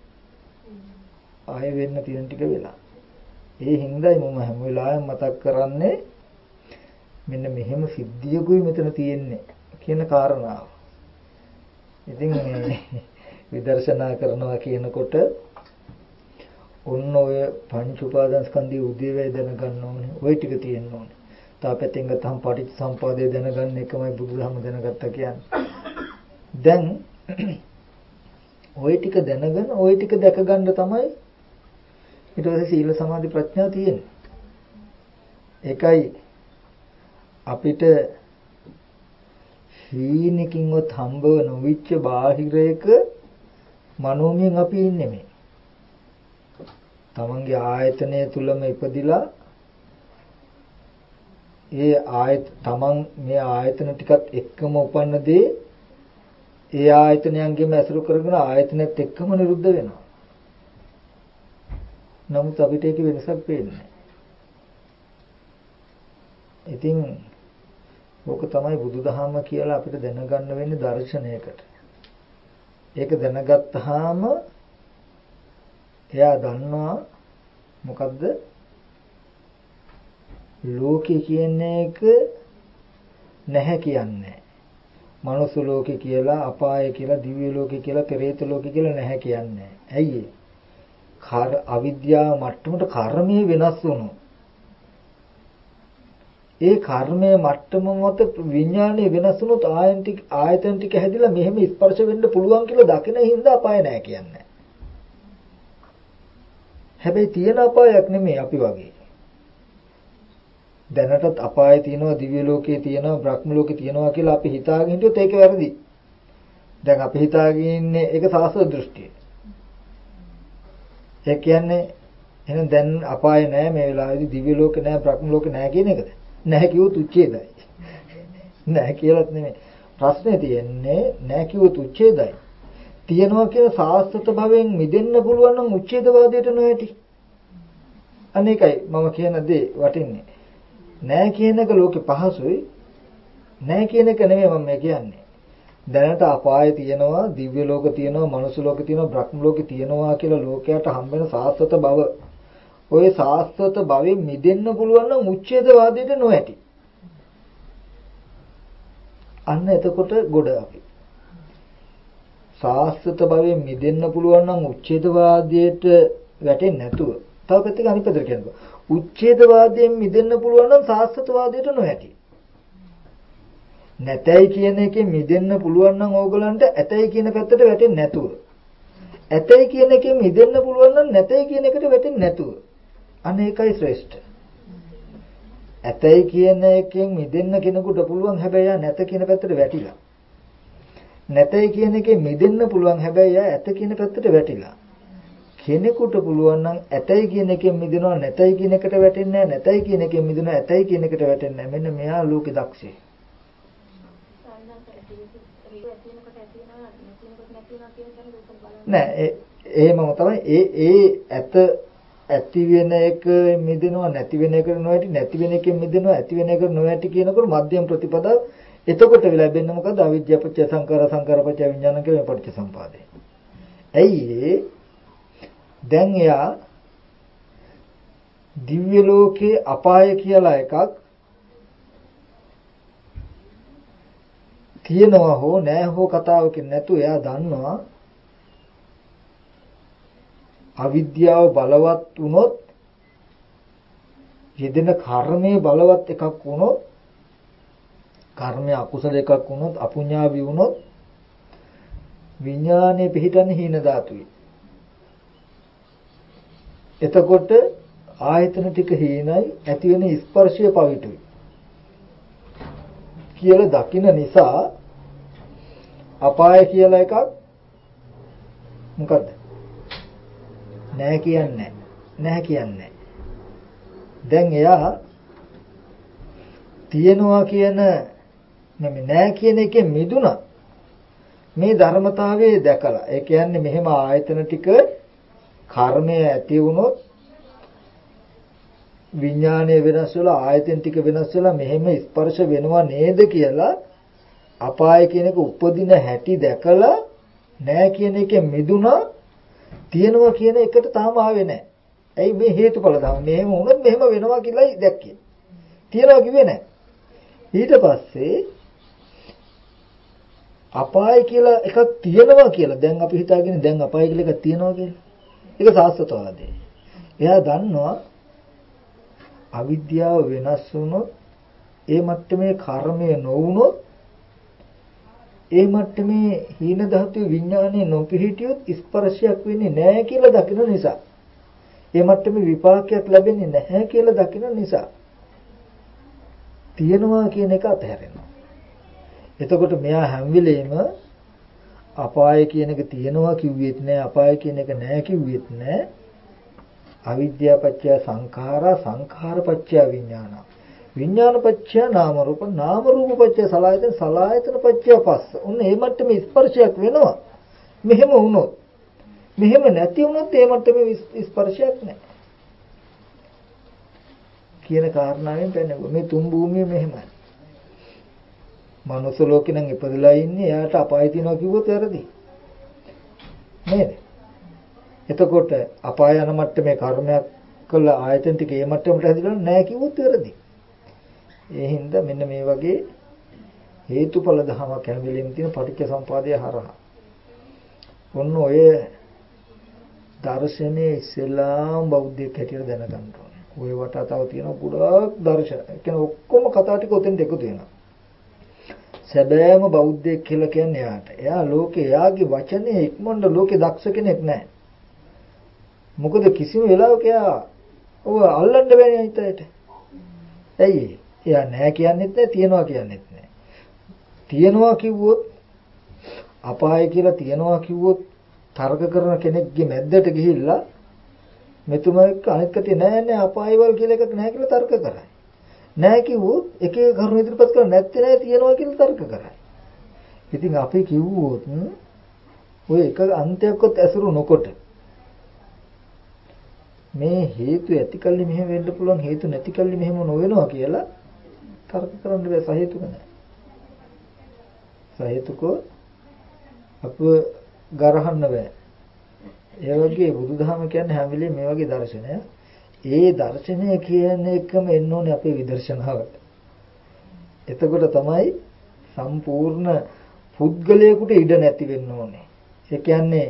ආයෙ වෙන්න තියෙන ටික වෙලා. ඒ හින්දායි මම හැම වෙලාවෙම මතක් කරන්නේ මෙන්න මෙහෙම සිද්ධියකුයි මෙතන තියෙන්නේ කියන කාරණාව. ඉතින් මේ විදර්ශනා කරනවා කියනකොට ඔන්න ඔය පංච උපාදානස්කන්ධයේ උදේවැය දැනගන්න ඕනේ. ওই ටික තියෙන්න ඕනේ. තාපෙතෙන් ගත්තම පටිච්චසමුපාදය දැනගන්න එකමයි බුදුදහම දැනගත්තා කියන්නේ. දැන් ওই ටික දැනගෙන ওই ටික දැක ගන්න තමයි ඊට පස්සේ සීල සමාධි ප්‍රඥා තියෙන්නේ. ඒකයි අපිට හීනකින්වත් හම්බව නොවිච්ච බාහිරයක මනෝමයෙන් අපි ඉන්නේ මේ. තමන්ගේ ආයතනය තුලම ඉපදිලා තමන් මේ ආයතන ටිකත් එක්කම උපන්න දේ ඒ ආයතනයන්ගෙම ඇසුරු කරගෙන ආයතනෙත් එක්කම නිරුද්ධ වෙනවා. නමුත් අපිට ඒක වෙනසක් පේන්නේ නැහැ. ඉතින් ඕක තමයි බුදුදහම කියලා අපිට දැනගන්න වෙන්නේ දර්ශනයකට. ඒක දැනගත්තාම එයා දන්නවා මොකද්ද? ලෝකේ කියන එක නැහැ කියන්නේ. මනුස්ස ලෝකේ කියලා, අපාය කියලා, දිව්‍ය ලෝකේ කියලා, පෙරේත ලෝකේ කියලා නැහැ කියන්නේ. ඇයි ඒ? අවිද්‍යාව මට්ටමට කර්මයේ වෙනස් වුණොත් ඒ කර්මයේ මට්ටම මත විඥානයේ වෙනස් වුණොත් ආයතන ටික හැදිලා මෙහෙම ස්පර්ශ වෙන්න පුළුවන් කියලා දකින හින්දා අපාය නැහැ කියන්නේ. හැබැයි තියෙන අපායක් නෙමෙයි අපි වගේ. දැනටත් අපාය තියෙනවා, දිව්‍ය ලෝකේ තියෙනවා, බ්‍රහ්ම ලෝකේ තියෙනවා කියලා අපි හිතාගෙන හිටියොත් ඒක වැරදි. දැන් අපි හිතාගෙන ඉන්නේ ඒක සාස්ත්‍ර දෘෂ්ටිය. ඒ කියන්නේ එහෙනම් දැන් අපාය නැහැ මේ වෙලාවේදී, දිව්‍ය ලෝක නැහැ, බ්‍රහ්ම ලෝක නැහැ කියන එකද? නැහැ කිව්වොත් උච්ඡේදයි. නැහැ කියලාත් නෙමෙයි. ප්‍රශ්නේ තියෙන්නේ නෑ කිව්වොත් උච්ඡේදයි. තියනවා කියන සාස්වත භවෙන් මිදෙන්න පුළුවන් නම් උච්ඡේදවාදයට නොඇති. අනේකයි මම කියන දේ වටින්නේ. නෑ කියන එක ලෝකේ පහසුයි. නෑ කියන එක නෙමෙයි මම කියන්නේ. දැනට අපාය තියෙනවා, දිව්‍ය ලෝක තියෙනවා, මනුස්ස ලෝක තියෙනවා, බ්‍රහ්ම ලෝක තියෙනවා කියලා ලෝකයට හම්බ වෙන සාස්වත භව. ওই සාස්වත භවෙන් මිදෙන්න පුළුවන් නම් උච්ඡේදවාදයට නොඇති. අන්න එතකොට ගොඩ අපි. සාස්වත භවෙන් මිදෙන්න පුළුවන් නම් උච්ඡේදවාදයට වැටෙන්නේ නැතුව. තව පැත්තක අනිත් පැත්තට කියනවා. උච්ඡේදවාදයෙන් මිදෙන්න පුළුවන් නම් සාස්වතවාදයට නොඇති. නැතයි කියන එකෙන් මිදෙන්න පුළුවන් නම් ඕගලන්ට ඇතයි කියන පැත්තට වැටෙන්නේ නැතුව. ඇතයි කියන එකෙන් මිදෙන්න පුළුවන් නම් නැතයි කියන එකට වැටෙන්නේ නැතුව. අනේකයි ශ්‍රේෂ්ඨ. ඇතයි කියන එකෙන් මිදෙන්න කෙනෙකුට පුළුවන් හැබැයි නැත කියන පැත්තට වැටිලා. නැතයි කියන එකෙන් මිදෙන්න පුළුවන් හැබැයි ඇත කියන පැත්තට වැටිලා. කෙනෙකුට පුළුවන් නම් ඇතයි කියන එකෙන් මිදෙනවා නැතයි කියන එකට වැටෙන්නේ නැහැ. නැතයි කියන එකෙන් මිදෙනවා ඇතයි කියන එකට වැටෙන්නේ නැහැ. මෙන්න මෙයා ලෝකේ දක්ෂය. නෑ එහෙමම තමයි ඒ ඇත ඇති වෙන එක මිදෙනවා නැති වෙන එක නොඇති නැති වෙන එකෙන් මිදෙනවා ඇති වෙන එක නොඇති කියනකොට මධ්‍යම ප්‍රතිපදාව එතකොට ලැබෙන්නේ මොකද අවිද්‍යාව පත්‍ය සංකාර සංකාර පත්‍ය විඥාන කියන මේ පටිච්ච සම්පදාය. ඇයි දැන් එයා දිව්‍ය ලෝකේ අපාය කියලා එකක් තියෙනවා හෝ නැහැ හෝ කතාවකින් නැතු එයා දන්නවා අවිද්‍යාව බලවත් වුණොත් යෙදෙන කර්මයේ බලවත් එකක් වුණොත් කර්මය අකුසල එකක් වුණොත් අපුඤ්ඤාවි වුණොත් විඥානේ පිහිටන්නේ හීන ධාතුයි. එතකොට ආයතන ටික හීනයි ඇති වෙන ස්පර්ශය පවිතුයි කියලා දකින්න නිසා අපාය කියලා එකක් මොකද්ද? නැහැ කියන්නේ නැහැ කියන්නේ. දැන් එයා තියනවා කියන නෙමෙයි නැහැ කියන එකෙන් මිදුණා. මේ ධර්මතාවයේ දැකලා. ඒ කියන්නේ මෙහෙම ආයතන ටික කර්මය ඇති වුණොත් විඥානය වෙනස් වෙලා ආයතන ටික වෙනස් වෙලා මෙහෙම ස්පර්ශ වෙනවා නේද කියලා අපාය කියන එක උපදින හැටි දැකලා නැහැ කියන එකෙන් මිදුණා. තියනවා කියන එකට තාම ආවේ නැහැ. ඇයි මේ හේතුඵල ධර්ම. මෙහෙම වුණොත් මෙහෙම වෙනවා කියලායි දැක්කේ. තියනවා කිව්වේ නැහැ. ඊට පස්සේ අපාය කියලා එකක් තියනවා කියලා දැන් අපි හිතාගෙන දැන් අපාය කියලා එකක් තියනවා කියලා. ඒක සාස්වතවාදී. එයා දන්නවා අවිද්‍යාව වෙනස් වුණොත් ඒ මට්ටමේ කර්මය නොවුනොත් ඒ මට්ටමේ හීන ධාතු විඥානයේ නොපිහිටියොත් ස්පර්ශයක් වෙන්නේ නැහැ කියලා දකින නිසා ඒ මට්ටමේ විපාකයක් ලැබෙන්නේ නැහැ කියලා දකින නිසා තියනවා කියන එක අතහැරෙනවා. එතකොට මෙයා හැම වෙලේම අපාය කියන එක තියනවා කිව්වෙත් නැහැ අපාය කියන එක නැහැ කිව්වෙත් නැහැ. අවිද්‍යාව පත්‍ය සංඛාරා සංඛාර පත්‍ය විඥාන විඥාන පත්‍ය නාම රූප නාම රූප පත්‍ය සලආයතන සලආයතන පත්‍ය පස්ස. ඔන්න ඒ මට්ටමේ ස්පර්ශයක් වෙනවා. මෙහෙම වුණොත් මෙහෙම නැති වුණොත් ඒ මට්ටමේ ස්පර්ශයක් නැහැ කියන කාරණාවෙන් පෙන්නනවා. මේ තුන් භූමිය මෙහෙමයි. මනුස්ස ලෝකේ නම් ඉපදලා ඉන්නේ එයාට අපාය තියනවා කිව්වොත් වැරදි නේද? එතකොට අපාය යන මට්ටමේ කර්මයක් කළ ආයතන ටික ඒ මට්ටමට හැදිලා නැහැ කිව්වොත් වැරදි. ඒ හින්දා මෙන්න මේ වගේ හේතුඵල ධමයක් හැම වෙලෙම තියෙන පටිච්ච සම්පදාය හරහා. ඔන්න ඔය දර්ශනේ ඉස්ලාම් බෞද්ධයෙක් හැටියට දැනගන්න ඕනේ. ඔය වටා තව තියෙන ගොඩාක් දර්ශන. ඒ කියන්නේ ඔක්කොම කතා ටික උතෙන් එකතු වෙනවා. සැබෑම බෞද්ධයෙක් කියලා කියන්නේ එයාට. එයා ලෝකේ එයාගේ වචනේ ඉක්මනට ලෝකේ දක්ෂ කෙනෙක් නැහැ. මොකද කිසිම වෙලාවක එයා ඔය අල්ලන්න බැහැ හිතේට. ඇයි? එයා නැහැ කියන්නෙත් නැහැ, තියනවා කියන්නෙත් නැහැ. තියනවා කිව්වොත් අපාය කියලා තියනවා කිව්වොත් තර්ක කරන කෙනෙක්ගේ මැද්දට ගිහිල්ලා මෙතුමෙක් අනිත් කටේ නෑ නෑ අපායවල කියලා එකක් නැහැ කියලා තර්ක කරයි. නැහැ කිව්වොත් එක එක කරුණු ඉදිරිපත් කරලා නැත්තේ නැහැ තියනවා කියලා තර්ක කරයි. ඉතින් අපි කිව්වොත් ඔය එක අන්තයක්වත් ඇසුරු නොකොට මේ හේතු ඇතිකල්ලි මෙහෙම වෙන්න පුළුවන් හේතු නැතිකල්ලි මෙහෙම නොවෙනවා කියලා තර්ක කරන්න බෑ සහේතුක නැහැ. සහේතුකව අපව ගරහන්න බෑ. ඒ වගේ බුදුදහම කියන්නේ හැම වෙලේම මේ වගේ දර්ශනය. ඒ දර්ශනය කියන එකම එන්න ඕනේ අපේ විදර්ශනාවට. එතකොට තමයි සම්පූර්ණ පුද්ගලයෙකුට ඉඩ නැති වෙන්න ඕනේ. ඒ කියන්නේ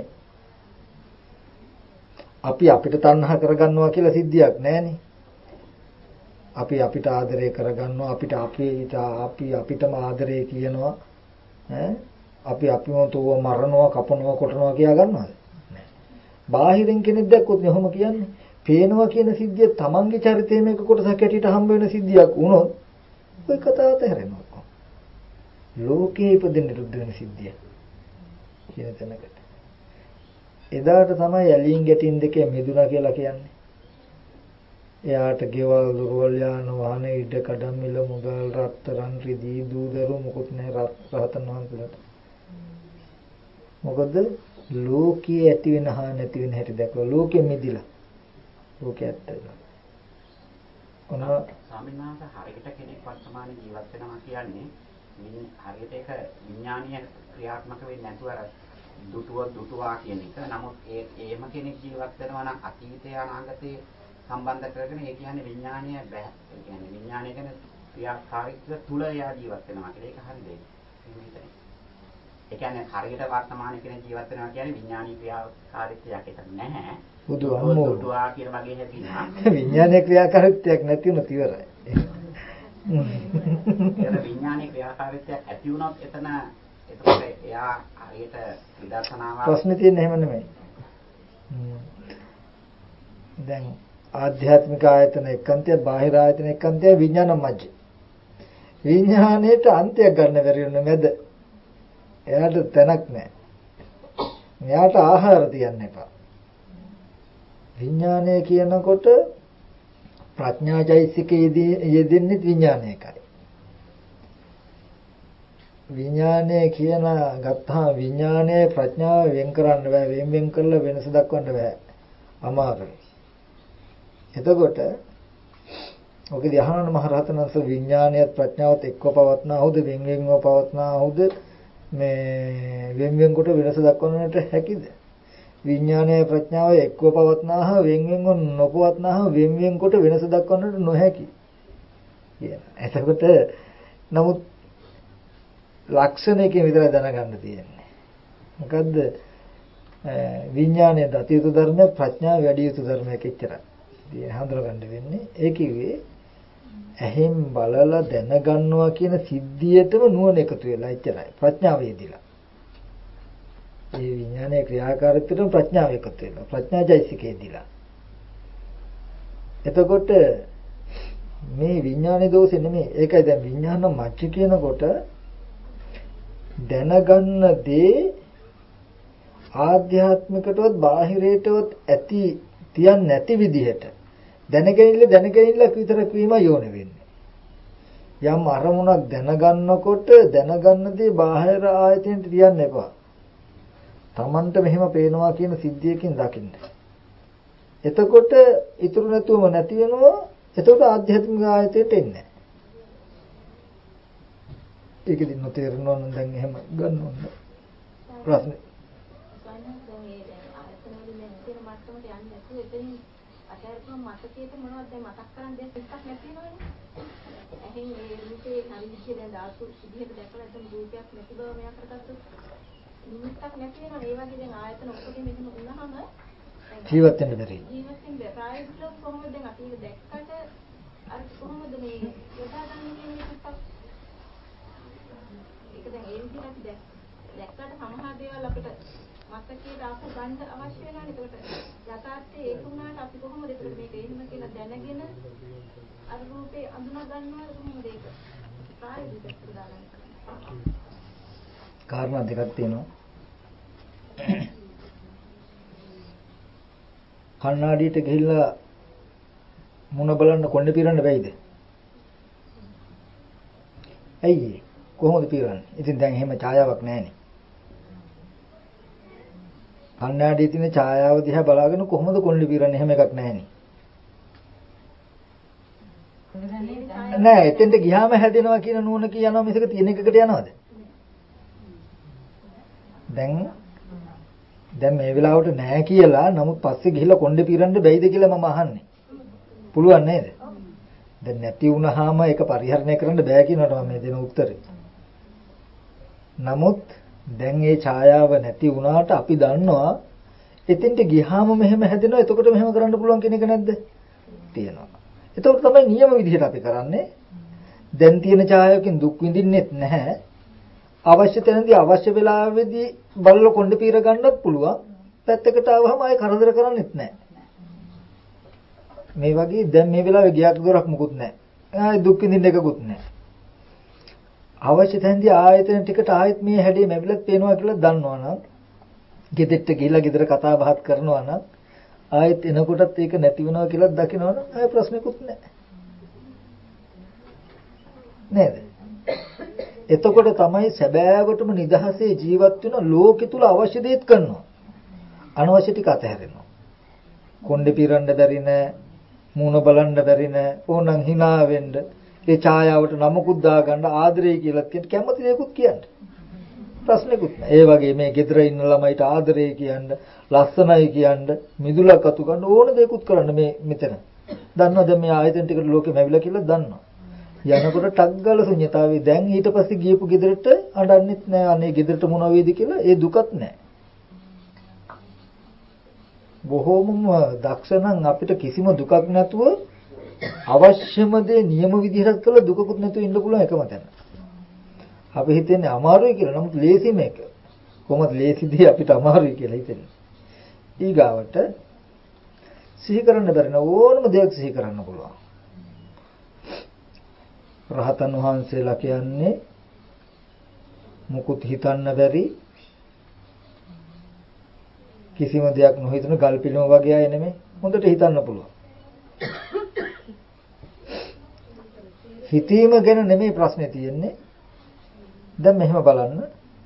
අපි අපිට තණ්හා කරගන්නවා කියලා සිද්ධියක් නැහැනේ. අපි අපිට ආදරය කරගන්නවා අපි අපිටම ආදරය කියනවා අපි අපිම තෝව මරනවා කපනවා කොටනවා කියා ගන්නවද? නැහැ. බාහිරින් කෙනෙක් දැක්කොත් නෙහොම කියන්නේ. පේනවා කියන සිද්ධිය තමන්ගේ චරිතයේ මේක කොටසක් ඇටියට හම්බ වෙන සිද්ධියක් වුණොත් ඔය කතාවට හැරෙනවා. ලෝකේ ඉපදෙන්න රුද්ධ වෙන සිද්ධිය. කියන තැනකට. එදාට තමයි ඇලින් ගැටින් දෙකේ මිදුණා කියලා කියන්නේ. එයාට ගෙවල් දොරවල් යාන වාහන ඉඩ කඩම් මිල මුදල් රත්තරන් රිදී දූදරු මොකුත් නැහැ රහතන් වහන්සේලාට. මොකද ලෝකයේ ඇති වෙන හා නැති වෙන හැටි දැකලා ලෝකෙ මිදිලා. ලෝකයේ ඇත්ත වෙනවා. ස්වාමීන් වහන්සේ හරියට කෙනෙක් වර්තමාන ජීවත් වෙනවා කියන්නේ හරියට ඒක විඥානීය ක්‍රියාත්මක වෙන්නේ නැතුව අර දුටුවා කියන එක. නමුත් ඒම කෙනෙක් ජීවත් වෙනවා නම් අතීතය අනාගතේ සම්බන්ධ කරගෙන ඒ කියන්නේ විඥානීය බෑ. ඒ කියන්නේ විඥානය ගැන ක්‍රියාකාරීත්වය තුල එයා ජීවත් වෙනවා කියලා. ඒක හරිද? ඒ කියන්නේ හරියට වර්තමාන කෙනෙක් ජීවත් වෙනවා කියන්නේ විඥානීය ක්‍රියාකාරීත්වයක් ඒක නැහැ. දුටුවා කියන වගේ හැදිනා. විඥානීය ක්‍රියාකාරීත්වයක් නැති වුණොත් ඉවරයි. එතන විඥානීය ක්‍රියාකාරීත්වයක් ඇති වුණොත් එතකොට එයා හරියට විදර්ශනාව ප්‍රශ්නේ තියෙන්නේ එහෙම නෙමෙයි. දැන් ආධ්‍යාත්මික ආයතන එක්කන්තය බාහිර ආයතන එක්කන්තය විඥාන මැජ්ජ. විඥාණයට අන්තයක් ගන්න බැරි වෙන මැද. එයාට තැනක් නැහැ. මෙයාට ආහාර තියන්න එපා. විඥානය කියනකොට ප්‍රඥාචෛසිකයේ යෙදෙන්නේ විඥානයකයි. විඥානය කියන ගත්තාම විඥානයේ ප්‍රඥාව වෙන් කරන්න බෑ. වෙන් කරලා වෙනස දක්වන්න බෑ. අමාරුයි. එතකොට ඔකදී අහනන මහරහතන් වහන්සේ විඥානයත් ප්‍රඥාවත් එක්ව පවත්නාවුද වෙන්වෙන්ව පවත්නාවුද මේ වෙන් කොට වෙනස දක්වන්නට හැකිද? විඥානය ප්‍රඥාව එක්ව පවත්නාහ වෙන්වෙන්ව නොපවත්නාහ වෙන් කොට වෙනස දක්වන්නට නොහැකි. කියන. එතකොට නමුත් ලක්ෂණයකින් විතරයි දැනගන්න තියෙන්නේ. මොකද්ද? විඥානයේ දති යුතු ධර්මයක් ප්‍රඥාව වැඩි යුතු ධර්මයක් එච්චරයි. ඉතින් හඳුනගන්න වෙන්නේ ඒ කිව්වේ ඇහෙන් බලලා දැනගන්නවා කියන සිද්ධියටම නුවණ එකතු වෙලා එච්චරයි. ප්‍රඥාව යෙදිලා. මේ විඥානයේ ක්‍රියාකාරීත්වයට ප්‍රඥාව එකතු වෙනවා. ප්‍රඥාචෛසිකයේදීලා. එතකොට මේ විඥානයේ දෝෂෙ නෙමෙයි. ඒකයි දැන් විඥාන මච්ච කියනකොට දැනගන්න දේ ආධ්‍යාත්මිකටවත් බාහිරයටවත් ඇති තියන්නේ නැති විදිහට දැනගැනිල්ල විතරක් වීම යෝන වෙන්නේ. යම් අරමුණක් දැනගන්නකොට දැනගන්න දේ බාහිර ආයතනෙට තියන්න එපා. Tamanට මෙහෙම පේනවා කියන සිද්ධියකින් දකින්න. එතකොට ඉතුරු නැතුවම නැති වෙනවා. එතකොට ආධ්‍යාත්මික ආයතයට එන්නේ. ඒකෙදි නොතේරෙනවා නම් දැන් එහෙම ගන්න ඕන. ප්‍රශ්නේ මතකයට මොනවද දැන් මතක් කරන් දැන් එකක් නැති වෙනවනේ. එහෙන් ඒ රූපේ හරි විදිහට දැන් ධාතු විදිහට දැකලා දැන් රූපයක් නැති බව මෙයා කරගත්තොත් නිමිත්තක් නැති වෙනවනේ. ඒ වගේ දැන් ආයතන ඔක්කොගෙම මෙහෙම වුණාම ජීවත් වෙන්න බැරි. ජීවත් වෙන්න බැහැ. ප්‍රායෝගිකව කොහොමද දැන් අපි ඒක දැක්කට අර කොහොමද මේ යොදා ගන්න කියන්නේ එකක්. ඒක දැන් ඒ විදිහට අපි දැක්කට සමහර දේවල් අපිට මතකයේ දාපු ගන්න අවශ්‍ය වෙනවා. ඒකට යථාර්ථයේ ඒක වුණාට අපි කොහොමද ඒකට මේක එහෙම කියලා දැනගෙන අර රූපේ අඳුනා ගන්නවද කොහොමද ඒක? ප්‍රායෝගිකව දාගන්න. කාරණා දෙකක් තියෙනවා. කණ්ණාඩියට ගිහිල්ලා මුණ බලන්න කොණ්ඩේ පිරන්න බැයිද? ඇයි කොහොමද පීරන්නේ? ඉතින් දැන් එහෙම ඡායාවක් නැහැනේ. කණ්ණාඩියේ තියෙන ඡායාව දිහා බලාගෙන කොහොමද කොණ්ඩේ පීරන්නේ? එහෙම එකක් නැහැනේ. නෑ එතෙන්ට ගියාම හැදෙනවා කියන නුවණ කියනවා මිසක තියෙන එකකට යනවද? දැන් මේ වෙලාවට නෑ කියලා නමුත් පස්සේ ගිහිල්ලා කොණ්ඩේ පීරන්න බැයිද කියලා මම අහන්නේ. පුළුවන් නේද? දැන් නැති වුණාම ඒක පරිහරණය කරන්න බෑ කියනකට මම මේ දෙන උත්තරේ. නමුත් දැන් මේ ඡායාව නැති වුණාට අපි දන්නවා එතෙන්ට ගියාම මෙහෙම හැදෙනවා එතකොට මෙහෙම කරන්න පුළුවන් කියන එක නැද්ද? තියෙනවා. එතකොට තමයි නියම විදිහට අපි කරන්නේ. දැන් තියෙන ඡායාවකින් දුක් විඳින්නෙත් නැහැ. අවශ්‍ය තැනදී අවශ්‍ය වෙලාවෙදී බලල කොණ්ඩ පීර ගන්නත් පුළුවන්. පැත්තකට ආවම ආයෙ කරදර කරන්නෙත් නැහැ. මේ වගේ දැන් මේ වෙලාවේ ගියක් දොරක් මුකුත් නැහැ. ආයෙ දුක් විඳින්න එකකුත් නැහැ. අවශ්‍ය තැනදී ආයතන ටිකට ආයෙත් මේ හැඩේ මැවිලත් පේනවා කියලා දන්නවනම් ගෙදෙට්ට ගිහිල්ලා ගෙදර කතා බහත් කරනවා නම් ආයෙත් එනකොටත් ඒක නැති වෙනවා කියලා දකිනවනම් ආයෙ ප්‍රශ්නකුත් නැහැ. නේද? එතකොට තමයි සැබෑවටම නිදහසේ ජීවත් වෙන ලෝකෙ තුල අවශ්‍ය දේත් කරනවා. අනවශ්‍ය ටික අතහැරෙනවා. කොණ්ඩේ පිරන්න බැරි නෑ, මූණ බලන්න බැරි නෑ, ඕනනම් hina වෙන්න, ඒ ඡායාවට නමකුත් දාගන්න ආදරේ කියලා කියන කැමති දේකුත් කියන්න. ප්‍රශ්නෙකුත් නෑ. ඒ වගේ මේ ගෙදර ඉන්න ළමයිට ආදරේ කියන්න, ලස්සනයි කියන්න, මිදුලක් අතු ගන්න ඕන දේකුත් කරන්න මේ මෙතන. දන්නවද මේ ආයතන ටිකට ලෝකෙ මැවිලා කියලා දන්නවා. යනකොට ටග්ගල ශුන්‍යතාවේ දැන් ඊට පස්සේ ගියපු ගෙදරට අඬන්නෙත් නෑ අනේ ගෙදරට මොන වේද කියලා ඒ දුකත් නෑ. බොහෝමම දක්ෂ නම් අපිට කිසිම දුකක් නැතුව අවශ්‍යම දේ නියම විදිහට කළා දුකකුත් නැතුව ඉන්න පුළුවන් එකම තැන. අපි හිතන්නේ අමාරුයි කියලා. නමුත් ලේසි මේක. කොහොමද ලේසිදී අපිට අමාරුයි කියලා හිතන්නේ. ඊගාවට සිහි කරන්න බැරි ඕනම දෙයක් සිහි කරන්න පුළුවන්. රහතන් වහන්සේලා කියන්නේ මුකුත් හිතන්න බැරි කිසිම දෙයක් නොහිතන ගල් පිළිම වගේ අය නෙමෙයි. හොඳට හිතන්න පුළුවන්. හිතීම ගැන නෙමෙයි ප්‍රශ්නේ තියෙන්නේ. දැන් මෙහෙම බලන්න.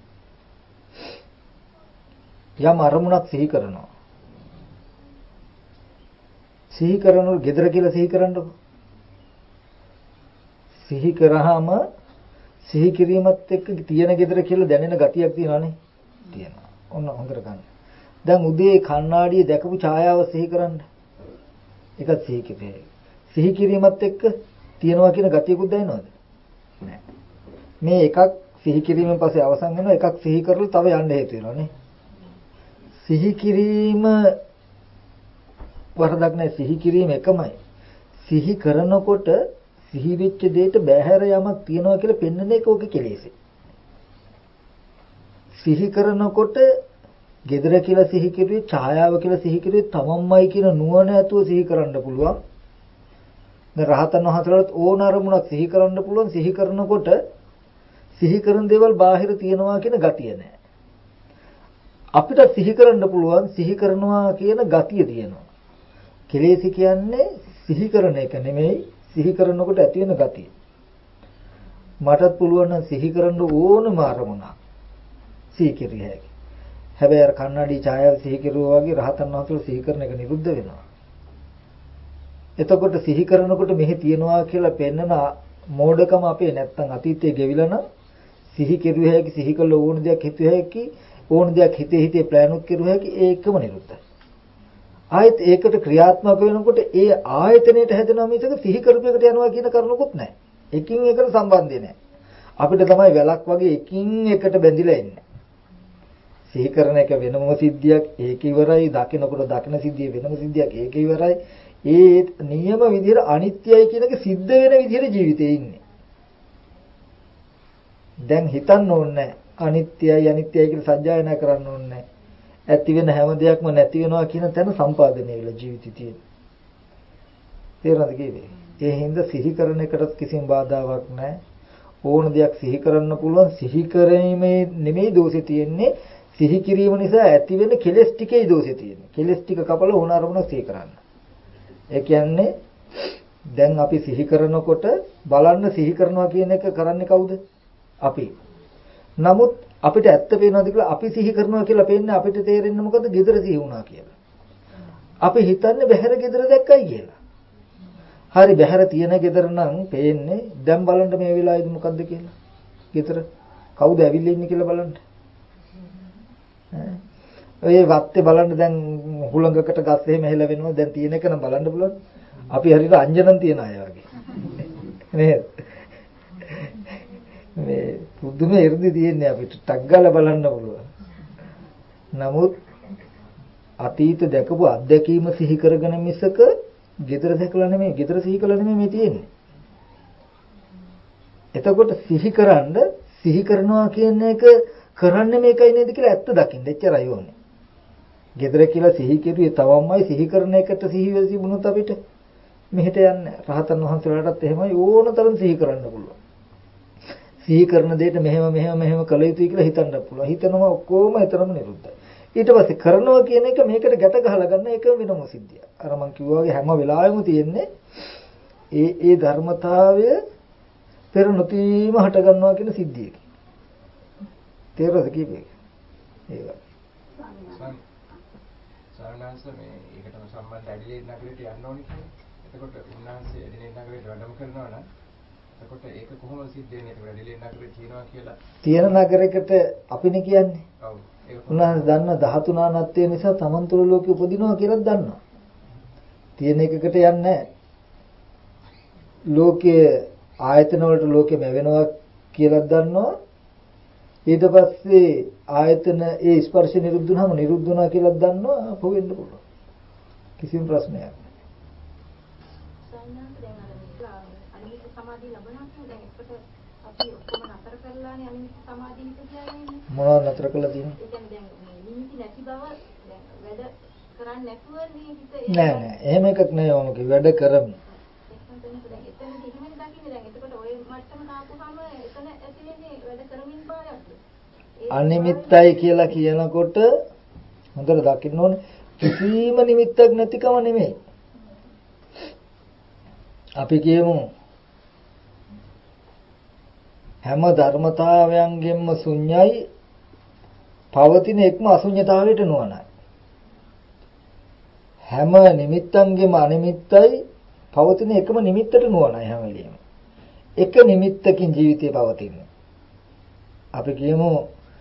යම් අරමුණක් සිහි කරනවා. සිහි කරනකොට gedara කියලා සිහි කරන්නකො. සිහි කරාම සිහි කිරීමත් එක්ක තියෙන gedara කියලා දැනෙන ගතියක් තියෙනවානේ. තියෙනවා. ඔන්න හොඳට ගන්න. දැන් උදේ කණ්ණාඩියේ දැකපු ඡායාව සිහි කරන්න. ඒක සිහි කිරීම. සිහි කිරීමත් එක්ක තියෙනවා කියන ගතියකුත් දැනෙනවද? නෑ. මේ එකක් සිහි කිරීමෙන් පස්සේ අවසන් වෙනවා එකක් සිහි කරලා තව යන්න හේතු වෙනවානේ. සිහි කිරීම වරදක් නෑ සිහි කිරීම එකමයි. සිහි කරනකොට සිහි වෙච්ච දෙයට බැහැර යමක් තියනවා කියලා පෙන්වන එක ඔක කෙලෙසි. සිහි කරනකොට gedara කියලා සිහි කිරුවේ ඡායාව කියලා සිහි කිරුවේ තමන්මයි කියන නුවණ ඇතුව සිහි කරන්න පුළුවන්. දැන් රහතන් වහන්සේලාට ඕන අරමුණක් සිහි කරන්න පුළුවන්. සිහි කරනකොට සිහි කරන දේවල් බාහිර තියනවා කියන ගතිය නැහැ. අපිට සිහි කරන්න පුළුවන් සිහි කරනවා කියන ගතිය තියෙනවා. කෙලෙසි කියන්නේ සිහි කරන එක නෙමෙයි සිහි කරනකොට ඇති වෙන ගතිය. මටත් පුළුවන් නම් සිහි කරන්න ඕනම අරමුණක් සිහි කිරිය හැකියි. හැබැයි අර කන්නඩි ඡායාව සිහි කෙරුවා වගේ රහතන් වහන්සේලා සිහි කරන එක නිරුද්ධ වෙනවා. එතකොට සිහි කරනකොට මෙහි තියනවා කියලා පෙන්නන මෝඩකම අපේ නැත්තම් අතීතයේ ගෙවිලා නම් සිහි කෙරුවේ හැකි සිහි කළ ඕන දෙයක් හිතුවේ හැකි ඕන දෙයක් හිතේ ප්ලෑනුත් කෙරුවේ හැකි ඒකම නිරුද්ධයි. ආයෙත් ඒකට ක්‍රියාත්මක වෙනකොට ඒ ආයතනයට හැදෙනවා මිසක සිහි කරපේකට යනවා කියන කරුණකුත් නැහැ. එකින් එකට සම්බන්ධය නැහැ. අපිට තමයි වැලක් වගේ එකින් එකට බැඳිලා ඉන්නේ. සිහි කරන එක වෙනම සිද්ධියක් ඒක ඉවරයි. දකිනකොට දකින සිද්ධිය වෙනම සිද්ධියක් ඒක ඉවරයි. ඒ නියම විදිහට අනිත්‍යයි කියන එක සිද්ධ වෙන විදිහට ජීවිතේ ඉන්නේ. දැන් හිතන්න ඕනේ අනිත්‍යයි කියලා සත්‍යයනා කරන්න ඕනේ. ඇති වෙන හැම දෙයක්ම නැති වෙනවා කියන තැන සම්පාදනය වෙලා ජීවිතය තියෙන. තේරුණාද කිව්වේ? ඒ හින්දා සිහි කරන එකට කිසිම බාධාවක් නැහැ. ඕන දෙයක් සිහි කරන්න පුළුවන්. සිහි කිරීමේ නෙමෙයි දෝෂේ තියෙන්නේ. සිහි කිරීම නිසා ඇති වෙන කෙලෙස් ටිකේ දෝෂේ තියෙන්නේ. කෙලෙස් ටික කපලා ඕන අරමුණක් සිහි කරන්න. ඒ කියන්නේ දැන් අපි සිහි කරනකොට බලන්න සිහි කරනවා කියන එක කරන්නේ කවුද? අපි. නමුත් අපිට ඇත්ත පේනවාද කියලා අපි සිහි කරනවා කියලා පේන්නේ අපිට තේරෙන්නේ මොකද? gedara සිහි වුණා කියලා. අපි හිතන්නේ බහැර gedara දැක්කයි කියලා. හරි බහැර තියෙන gedara නම් පේන්නේ දැන් බලන්න මේ වෙලාවේදී මොකද්ද කියලා. gedara කවුද ඇවිල්ලා ඉන්නේ කියලා බලන්න. ඔය වත්තේ බලන්න දැන් හුලඟකට ගස් එහෙම හෙල වෙනවා දැන් තියෙන එක නම් බලන්න පුළුවන්. අපි හරියට අංජනන් තියන අය වගේ. නේද? මේ පුදුම 이르දි තියෙන්නේ අපිට ටක් ගාලා බලන්න පුළුවන්. නමුත් අතීත දැකපු අත්දැකීම සිහි කරගෙන මිසක gedara දැකලා නෙමෙයි gedara සිහි කළා නෙමෙයි මේ තියෙන්නේ. එතකොට සිහි කරනවා කියන එක කරන්නේ මේකයි නේද කියලා ඇත්ත දකින්න එච්චරයි ඕනේ. gedara කියලා සිහි කෙරුවේ තවමයි සිහි කරන එකට සිහි වෙ තිබුණොත් අපිට මෙහෙට යන්නේ. රහතන් වහන්සේලාටත් එහෙමයි ඕනතරම් සිහි කරන්න පුළුවන්. සිහි කරන දෙයට මෙහෙම කළ යුතුයි කියලා හිතන්න පුළුවන්. හිතනවා ඔක්කොම එතරම් නිරුද්ධයි. ඊට පස්සේ කරනවා කියන එක මේකට ගැට ගහලා ගන්න එක වෙනම සිද්ධිය. අර මං කිව්වා වගේ හැම වෙලාවෙම තියෙන්නේ ඒ ධර්මතාවය පෙර නොතීම හට ගන්නවා කියන සිද්ධියක. තේරෙද කීපේ? ඒක. සාමාන්‍යයෙන් මේ ඒකටම සම්බන්ධ ඇඩිලේඩ් නගරයට යන්න ඕනේ කියන්නේ. එතකොට උන්වහන්සේ ඇඩිලේඩ් නගරයට වැඩම කරනවා නම් එතකොට ඒක කොහොමද සිද්ධ වෙන්නේ? එතකොට ඇඩිලේඩ් නගරේ තියෙනවා කියලා. තියෙන නගරයකට අපිනේ කියන්නේ. ඔව්. උන්වහන්සේ දන්න 13 නානත්වය නිසා තමන්තුළු ලෝකෙ උපදිනවා කියලා දන්නවා. තියෙන එකකට යන්නේ නැහැ. ලෝකයේ ආයතන වලට ලෝකෙම වෙනවා කියලා දන්නවා. ඊට පස්සේ ආයතන ඒ ස්පර්ශ නිරුද්ධ වුණාම නිරුද්ධ වුණා කියලා දන්නවා. හොවෙන්න පුළුවන්. කිසිම ප්‍රශ්නයක් නැහැ. අනිමිත් සමාධිය ලැබුණා කියන්නේ දැන් එකට අපි ඔක්කොම නතර කරලානේ අනිමිත් සමාධිය හිතන්නේ. මොනවද නතර කරලා තියෙන්නේ? ඒ කියන්නේ දැන් නිමිති නැති බව දැන් වැඩ කරන්නේ නැතුව මේ හිත නෑ එහෙම එකක් නෑ ඕනක වැඩ කරමු. අනිමිත්තයි කියලා කියනකොට හොඳට දකින්න ඕනේ කිසිම නිමිත්තක් නැතිකම නෙමෙයි. අපි කියමු හැම ධර්මතාවයන්ගෙන්ම ශුන්‍යයි පවතින එකම අශුන්‍යතාවයට නුවණයි. හැම නිමිත්තන්ගෙම අනිමිත්තයි පවතින එකම නිමිත්තට නුවණයි හැම වෙලෙම. එක නිමිත්තකින් ජීවිතය පවතින්නේ. අපි කියමු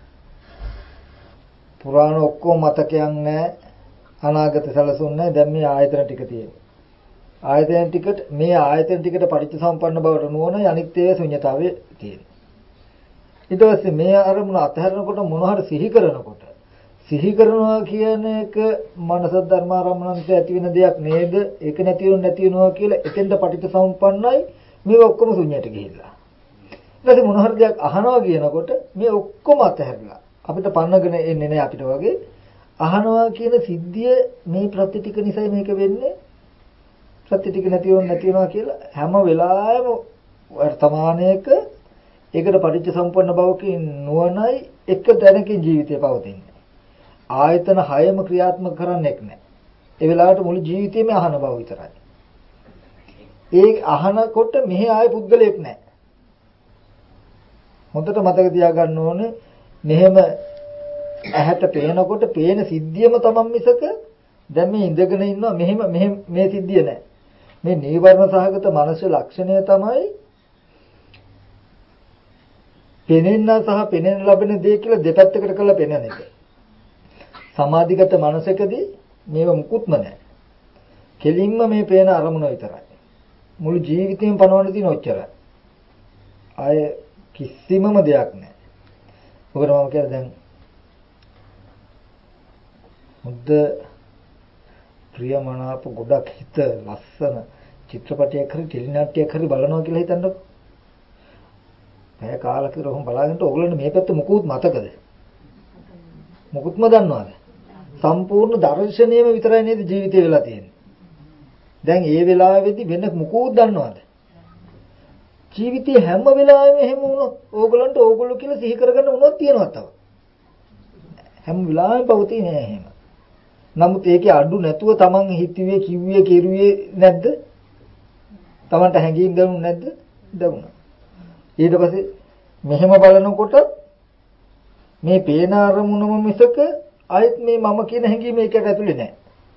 පුරාණ ඔක්කොම මතකයක් නැහැ අනාගත සැලසුම් නැහැ දැන් මේ ආයතන ටික තියෙනවා. ආයතන ටිකට මේ ආයතන ටිකට පටිච්චසමුප්පන්න බවට නුවණයි අනිත් ඒවා ශුන්‍යතාවයේ තියෙනවා. ඊට පස්සේ මේ අරමුණ අතහැරනකොට මොන හරි සිහි කරනවා කියන එක මනස ධර්මාරම්මණන්ට ඇති වෙන දෙයක් නේද? ඒක නැති වෙනවා කියලා එතෙන්ට පටිච්චසමුප්පන්නයි මේ ඔක්කොම ශුන්‍යයට ගිහිල්ලා. ඊට පස්සේ මොන හරි දෙයක් අහනවා කියනකොට මේ ඔක්කොම අතහැරලා අපිට පන්නගෙන එන්නේ නැහැ අපිට වගේ අහනවා කියන සිද්ධිය මේ ප්‍රති ටික නිසා මේක වෙන්නේ. ප්‍රති ටික නැති වෙනවා කියලා හැම වෙලාවෙම වර්තමානයේක ඒකට පටිච්චසමුප්පන්න බවකින් නුවණයි එක දැනකින් ජීවිතය පවතින්නේ. ආයතන 6ම ක්‍රියාත්මක කරන්නේක් නැහැ. ඒ වෙලාවට මුළු ජීවිතේම අහන බව විතරයි. ඒ අහනකොට මෙහි ආය පුද්ගලයෙක් නැහැ. හොඳට මතක තියාගන්න ඕනේ මෙහෙම ඇහැට පේනකොට පේන සිද්ධියම තමන් මිසක දැන් මේ ඉඳගෙන ඉන්නවා මෙහෙම මේ සිද්ධිය නැහැ. මේ නීවරණ සහගත මනස ලක්ෂණය තමයි පෙනෙන සහ පෙනෙන ලබන දේ කියලා දෙපැත්තකට කරලා පෙනෙන එක. සමාධිගත මනසකදී මේව මුකුත්ම නැහැ. කෙලින්ම මේ පේන අරමුණ විතරයි. මුළු ජීවිතේම පනවන්න තියෙන ඔච්චරයි. ආය කිසිමම දෙයක් නැහැ. ඔකට මම කියන්නේ දැන් මුද්ද ප්‍රියමනාප ගොඩක් හිත ලස්සන චිත්‍රපටයක් හරි ටෙලි නාට්‍යයක් හරි බලනවා කියලා හිතන්නකො. පැය කාලක රොහොම බලාගෙනට ඕගොල්ලන්ට මේ පැත්ත මොකුත් මතකද? මොකුත්ම දන්නවද? සම්පූර්ණ දර්ශනීයම විතරයි නේද ජීවිතේ වෙලා තියෙන්නේ. දැන් ඒ වෙලාවේදී වෙන මොකුත් දන්නවද? ජීවිතේ හැම වෙලාවෙම එහෙම වුණොත් ඕගොල්ලන්ට ඕගොල්ලෝ කියලා සිහි කරගන්න මොනවද තියෙනවද තව? හැම වෙලාවෙම පවතින නෑ එහෙම. නමුත් ඒකේ අඩු නැතුව Taman හිතුවේ කිව්වේ කෙරුවේ නැද්ද? Tamanට හැඟීම් දැනුනේ නැද්ද? දැනුණා. ඊට පස්සේ මෙහෙම බලනකොට මේ පේන අරමුණම මිසක ආයෙත් මේ මම කියන හැඟීම ඒකට ඇතුලේ නැහැ.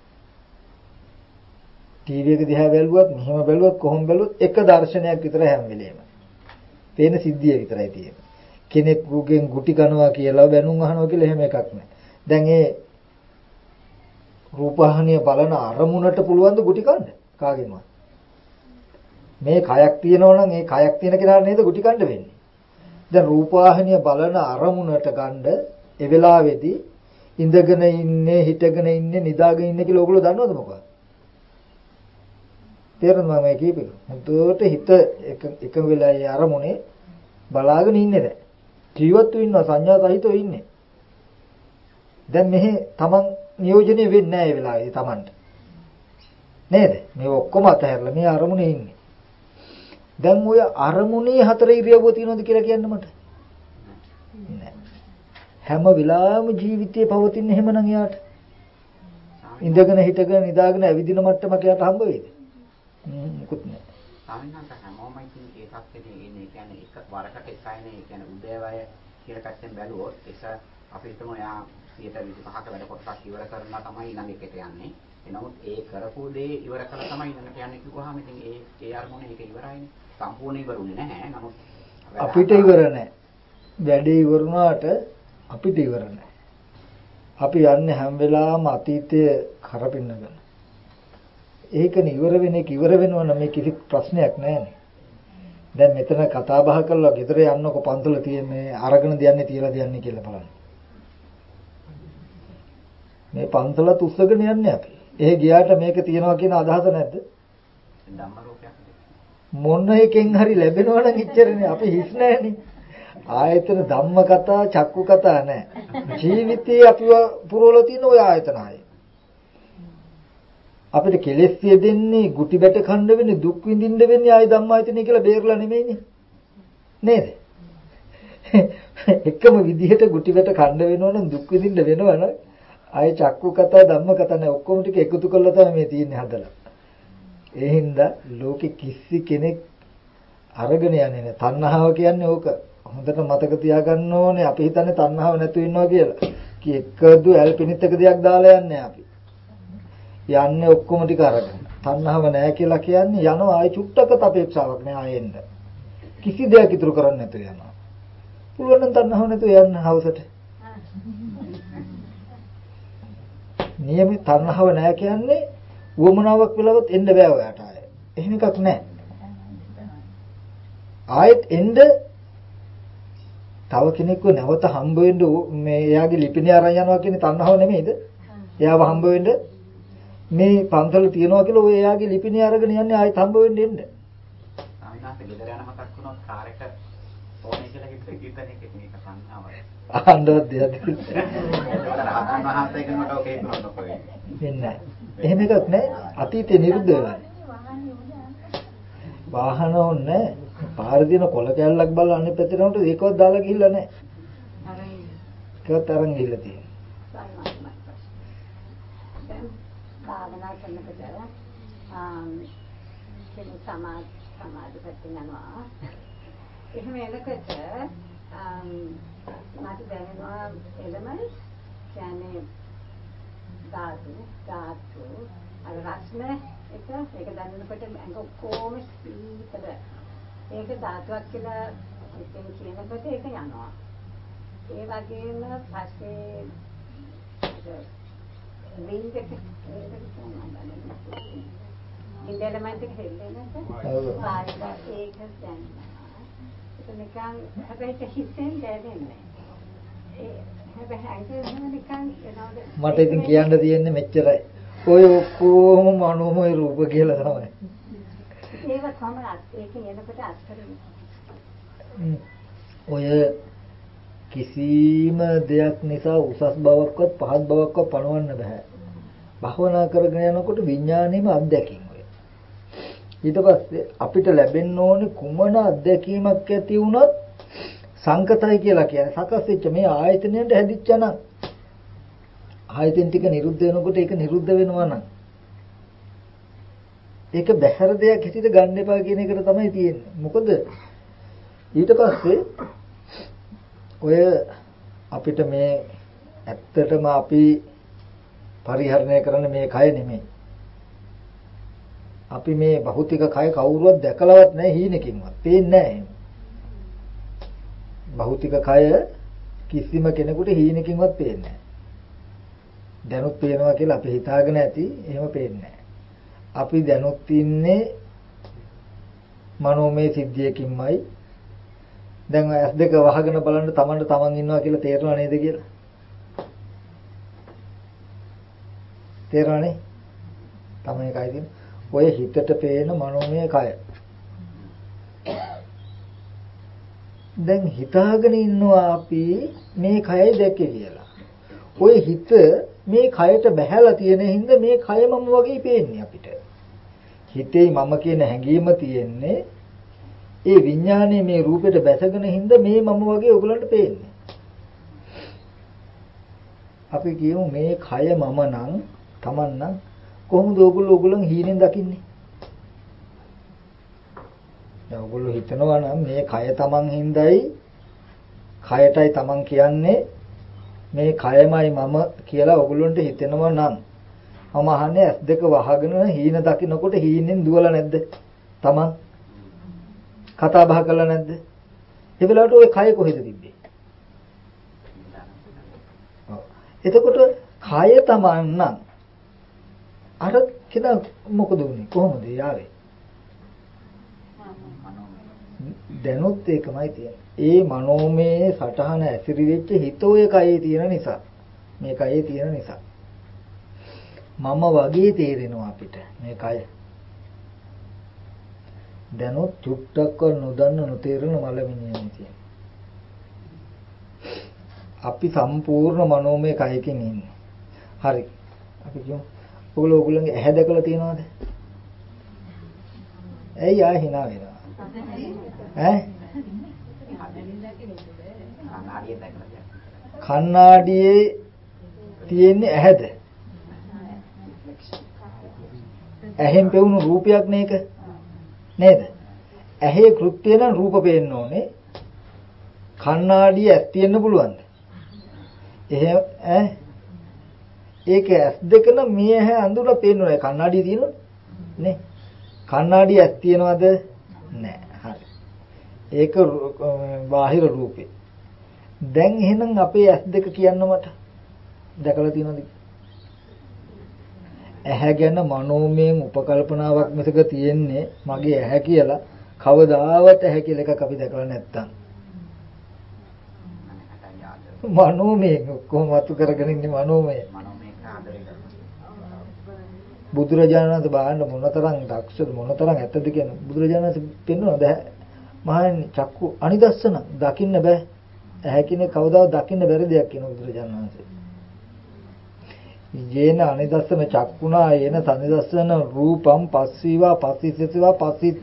ටීවී එක දිහා බැලුවත් මෙහෙම බැලුවත් කොහොම බැලුවත් එක දර්ශනයක් විතරයි හැම වෙලේම. පේන සිද්ධිය විතරයි තියෙන්නේ. කෙනෙකුගෙන් ගුටි කනවා කියලා බැනුම් අහනවා කියලා එහෙම එකක් නැහැ. දැන් ඒ රූපහානිය බලන අරමුණට පුළුවන් ද ගුටි කන්න? කාගෙන්වත්. මේ කයක් තියෙනවා නම් ඒ කයක් තියෙන කෙනාට නේද ගුටි කන්න වෙන්නේ. දැන් රූපවාහිනිය බලන අරමුණට ගන්න ඒ වෙලාවේදී ඉඳගෙන ඉන්නේ හිටගෙන ඉන්නේ නිදාගෙන ඉන්නේ කියලා ඔයගොල්ලෝ දන්නවද මොකක්ද? තේරෙනවද මම කියපේ? හුදුට හිත එක වෙලාවේ අරමුණේ බලාගෙන ඉන්නේ දැන්. ජීවත් වෙන්න සංඥා සහිතව ඉන්නේ. දැන් මෙහි Taman නියෝජනය වෙන්නේ නැහැ ඒ වෙලාවේදී Tamanට. නේද? මේ ඔක්කොම අතහැරලා මේ අරමුණේ ඉන්නේ. දැන් ඔය අරමුණේ හතර ඉරියව්ව තියෙනවද කියලා කියන්න මට? නෑ. හැම වෙලාවෙම ජීවිතේ පවතින එහෙමනම් එයාට ඉඳගෙන හිටගෙන නිදාගෙන ඇවිදින මට්ටමක එයාට හම්බ වෙයිද? මොකුත් නෑ. සාමාන්‍යයෙන් හැමෝම ඉතින් ඒ තත්ත්වෙදී ඉන්නේ. කියන්නේ එක වරකට එකයිනේ. ඒ කියන්නේ උදේවය කියලා පැත්තෙන් බැලුවොත් ඒක අපි හිතමු එයා 125ක වැඩ කොටසක් ඉවර කරලා තමයි ඊළඟ එකට යන්නේ. එනමුත් ඒ කරපු දේ ඉවර කළා තමයි ඊළඟට යන්නේ කිව්වහම ඉතින් ඒ අරමුණ ඒක ඉවරයිනේ. සම්පූර්ණ ඉවරුනේ නැහැ. නමුත් අපිට ඉවර නැහැ. වැඩේ ඉවර වුණාට අපිට ඉවර නැහැ. අපි යන්නේ හැම වෙලාවම අතීතයේ කරපින්නගෙන. ඒකනේ ඉවර වෙන එක ඉවර වෙනවා නම් මේ කිසි ප්‍රශ්නයක් නැහැනේ. දැන් මෙතන කතා බහ කරලා ගෙදර යන්නකො පන්සල තියෙන්නේ අරගෙන දියන්නේ තියලා දියන්නේ කියලා බලන්න. මේ පන්සලත් උස්සගෙන යන්නේ අපි. එහෙ ගියාට මේක තියනවා කියන අදහස නැද්ද? ධම්මරූපයක්. මොන එකෙන් හරි ලැබෙනවා නම් ඉච්චරනේ අපි හිස් නැහැනේ. ආයතන ධම්ම කතා චක්කු කතා නැහැ. ජීවිතේ අපිව පුරවලා තියෙන ওই ආයතන ආයේ. අපිට කෙලෙස් දෙන්නේ ගුටි බැට කන්න වෙන්නේ දුක් විඳින්න වෙන්නේ ආයි ධම්මායතනෙ කියලා බේරලා නෙමෙයිනේ. නේද? එකම විදිහට ගුටි බැට කන්න වෙනවනම් දුක් විඳින්න වෙනවනම් ආයි චක්කු කතා ධම්ම කතා නැහැ ඔක්කොම ටික එකතු කරලා තමයි මේ තියෙන්නේ හදලා. ඒ හින්දා ලෝකෙ කිසි කෙනෙක් අරගෙන යන්නේ නැහැ. තණ්හාව කියන්නේ ඕක. හොඳට මතක තියාගන්න ඕනේ. අපි හිතන්නේ තණ්හාව නැතුව ඉන්නවා කියලා. එකදු ඇල්පිනිතක දෙයක් දාලා යන්නේ අපි. යන්නේ ඔක්කොම ටික අරගෙන. තණ්හාව නැහැ කියලා කියන්නේ යනවා ආයි චුට්ටකට අපේක්ෂාවක් නැහැ ආයෙ එන්න. කිසි දෙයක් ඉතුරු කරන්නේ නැතුව යනවා. පුළුවන් නම් තණ්හාව නැතුව යන්න හවසට. නියමිත තණ්හාව නැහැ කියන්නේ වමනාවක් වෙලවත් එන්න බෑ ඔයාට ආයෙ. එහෙම එකක් නැහැ. ආයෙත් එන්න තව කෙනෙක්ව නැවත හම්බ වෙන්න මේ එයාගේ ලිපිනේ අරන් යනවා කියන්නේ තණ්හාව නෙමෙයිද? එයාව හම්බ වෙන්න මේ පන්සල තියනවා කියලා ඔය එයාගේ ලිපිනේ අරගෙන යන්නේ ආයෙත් හම්බ වෙන්න එන්න. සාමිනාත් ගෙදර යන මතක් වුණොත් කාර් එක ඕනේ කියලා හිතේ කීතන එක මේක තණ්හාවයි. අහන්නවත් දෙයක් නෑ. එහෙම එකක් නෑ. අතීතේ නිරුද්ධ වෙලා. වාහන ඕනේ පාරේ දින කොල කැල්ලක් බලලා අනිත් පැත්තට උන්ට ඒකවත් දාලා ගිහිල්ලා නෑ. ඒකවත් අරන් ගිහිල්ලා තියෙනවා. භාවනා කරනකොට කෙනෙක් සමාධිපත් වෙනවා. එහෙම එනකොට මට දැනෙනවා එළමයි කියන්නේ ධාතු අර රස්න එක ඒක දැනෙනකොට ඇඟ කොහොම සීතල ඒක ධාතුවක් කියලා ඉතින් කියනකොට ඒක යනවා ඒ වගේම පස්සේ වින්ඩ් එක ඉන්ඩෙලමන්ට් එක හෙල්ලෙනකොට පාරට ඒක දැනෙනවා ඒක නිකන් හැබැයි හිතෙන් දැනෙන්නේ මට ඉතින් කියන්න තියෙන්නේ මෙච්චරයි. ඔය ඔක්කොම මනෝමය රූප කියලා තමයි. ඒක තමයි ඒකේ එනකොට අත්කරන්නේ. ඔය කිසිම දෙයක් නිසා උසස් බවක්වත් පහත් බවක්වත් පණවන්න බෑ. භවනා කරගෙන යනකොට විඥාණයම අත්දැකීම ඔය. ඊට පස්සේ අපිට ලැබෙන්න ඕනේ කුමන අත්දැකීමක් ඇති වුණත් සංකතයි කියලා කියන්නේ සකස් වෙච්ච මේ ආයතනයෙන් හැදිච්ච නම් ආයතන ටික නිරුද්ධ වෙනකොට ඒක නිරුද්ධ වෙනවා නම් ඒක බහැර දෙයක් හිතට ගන්න එපා කියන එකට තමයි තියෙන්නේ. මොකද ඊට පස්සේ ඔය අපිට මේ ඇත්තටම අපි පරිහරණය කරන මේ කය නෙමෙයි. අපි මේ භෞතික කය කවුරුවත් දැකලවත් නැහැ හීනකින්වත්. පේන්නේ නැහැ. භෞතික කය කිසිම කෙනෙකුට හීනකින්වත් පේන්නේ නැහැ. දැනුත් පේනවා කියලා අපි හිතාගෙන ඇති එහෙම පේන්නේ නැහැ. අපි දැනුත් ඉන්නේ මනෝමය සිද්ධියකින්මයි. දැන් S2 වහගෙන බලන්න තමන්ට තමන් ඉන්නවා කියලා තේරෙනව නේද කියලා? තේරෙනවනේ? තමයි කයි තියෙන. ඔය හිතට පේන මනෝමය කය. දැන් හිතාගෙන ඉන්නවා අපි මේ කයයි දැක්කේ කියලා. ඔය හිත මේ කයට බැහැලා තියෙන හින්දා මේ කය මම වගේ පේන්නේ අපිට. හිතේ මම කියන හැඟීම තියෙන්නේ ඒ විඥානයේ මේ රූපෙට බැසගෙන හින්දා මේ මම වගේ ඔයගලන්ට පේන්නේ. අපි කියමු මේ කය මම නම් Taman නම් කොහොමද ඔයගොල්ලෝ හීනෙන් දකින්නේ? දැන් ඔයගොල්ලෝ හිතනවා නම් මේ කය Taman හින්දායි කයටයි Taman කියන්නේ මේ කයමයි මම කියලා ඔයගොල්ලන්ට හිතෙනවා නම් මම අහන්නේ S2 වහගෙන හීන දකින්නකොට හීනෙන් දුවලා නැද්ද? Taman කතා බහ කළා නැද්ද? ඒ වෙලාවට ওই කය කොහෙද තිබ්බේ? එතකොට කය Taman නම් අර කෙනා මොකද උනේ? කොහොමද යාවේ? දැනුත් ඒකමයි තියෙන්නේ. ඒ මනෝමය සටහන ඇසිරි වෙච්ච හිත ඔය කයේ තියෙන නිසා. මේ කයේ තියෙන නිසා. මම වගේ තේරෙනවා අපිට මේ කය. දැනුත් චුට්ටක්ව නොදන්න නොතේරෙන මලමිනියන් තියෙන. අපි සම්පූර්ණ මනෝමය කයකින් ඉන්නේ. හරි. අපි කියමු ඔයගොල්ලෝගේ ඇහැ දැකලා තියෙනවද? ඇයි ආ hina වෙනවා? ඈ? කණ්ණාඩියේ තියෙන්නේ ඇහැද? ඇහෙන් පෙවුණු රූපයක් නේක නේද? ඇහි කෘත්‍ය නම් රූප පේන්න ඕනේ. කණ්ණාඩිය ඇස් තියෙන්න පුළුවන්ද? එහෙම ඈ ඒක S2 නම් මේ ඇහැ අඳුරලා පේන්නේ නැහැ. කණ්ණාඩිය තියෙනවද? නේ. කණ්ණාඩිය ඇස් තියෙනවද? නැහැ. හරි. ඒක බාහිර රූපේ. දැන් එහෙනම් අපේ S2 කියන්න මට දැකලා තියෙනවද? ඇහැ ගැන මනෝමයෙන් උපකල්පනාවක් මිසක තියෙන්නේ මගේ ඇහැ කියලා කවදාවත් ඇහැ කියලා එකක් අපි දැකලා නැත්තම්. මනෝමයෙන් කොහොම වතු කරගෙන ඉන්නේ මනෝමය. බුදුරජාණන් වහන්සේ බාහන්න මොනතරම් දක්ෂද මොනතරම් ඇත්තද කියන බුදුරජාණන් වහන්සේ පෙන්වනද මහන්නේ චක්කු අනිදස්සන දකින්න බෑ ඇහැ කියන්නේ කවදාවත් දකින්න බැරි දෙයක් කියන බුදුරජාණන් වහන්සේ. යේන අනිදස්සන චක්කුණා යේන සනිදස්සන රූපම් පස්සීවා පස්සිසතිවා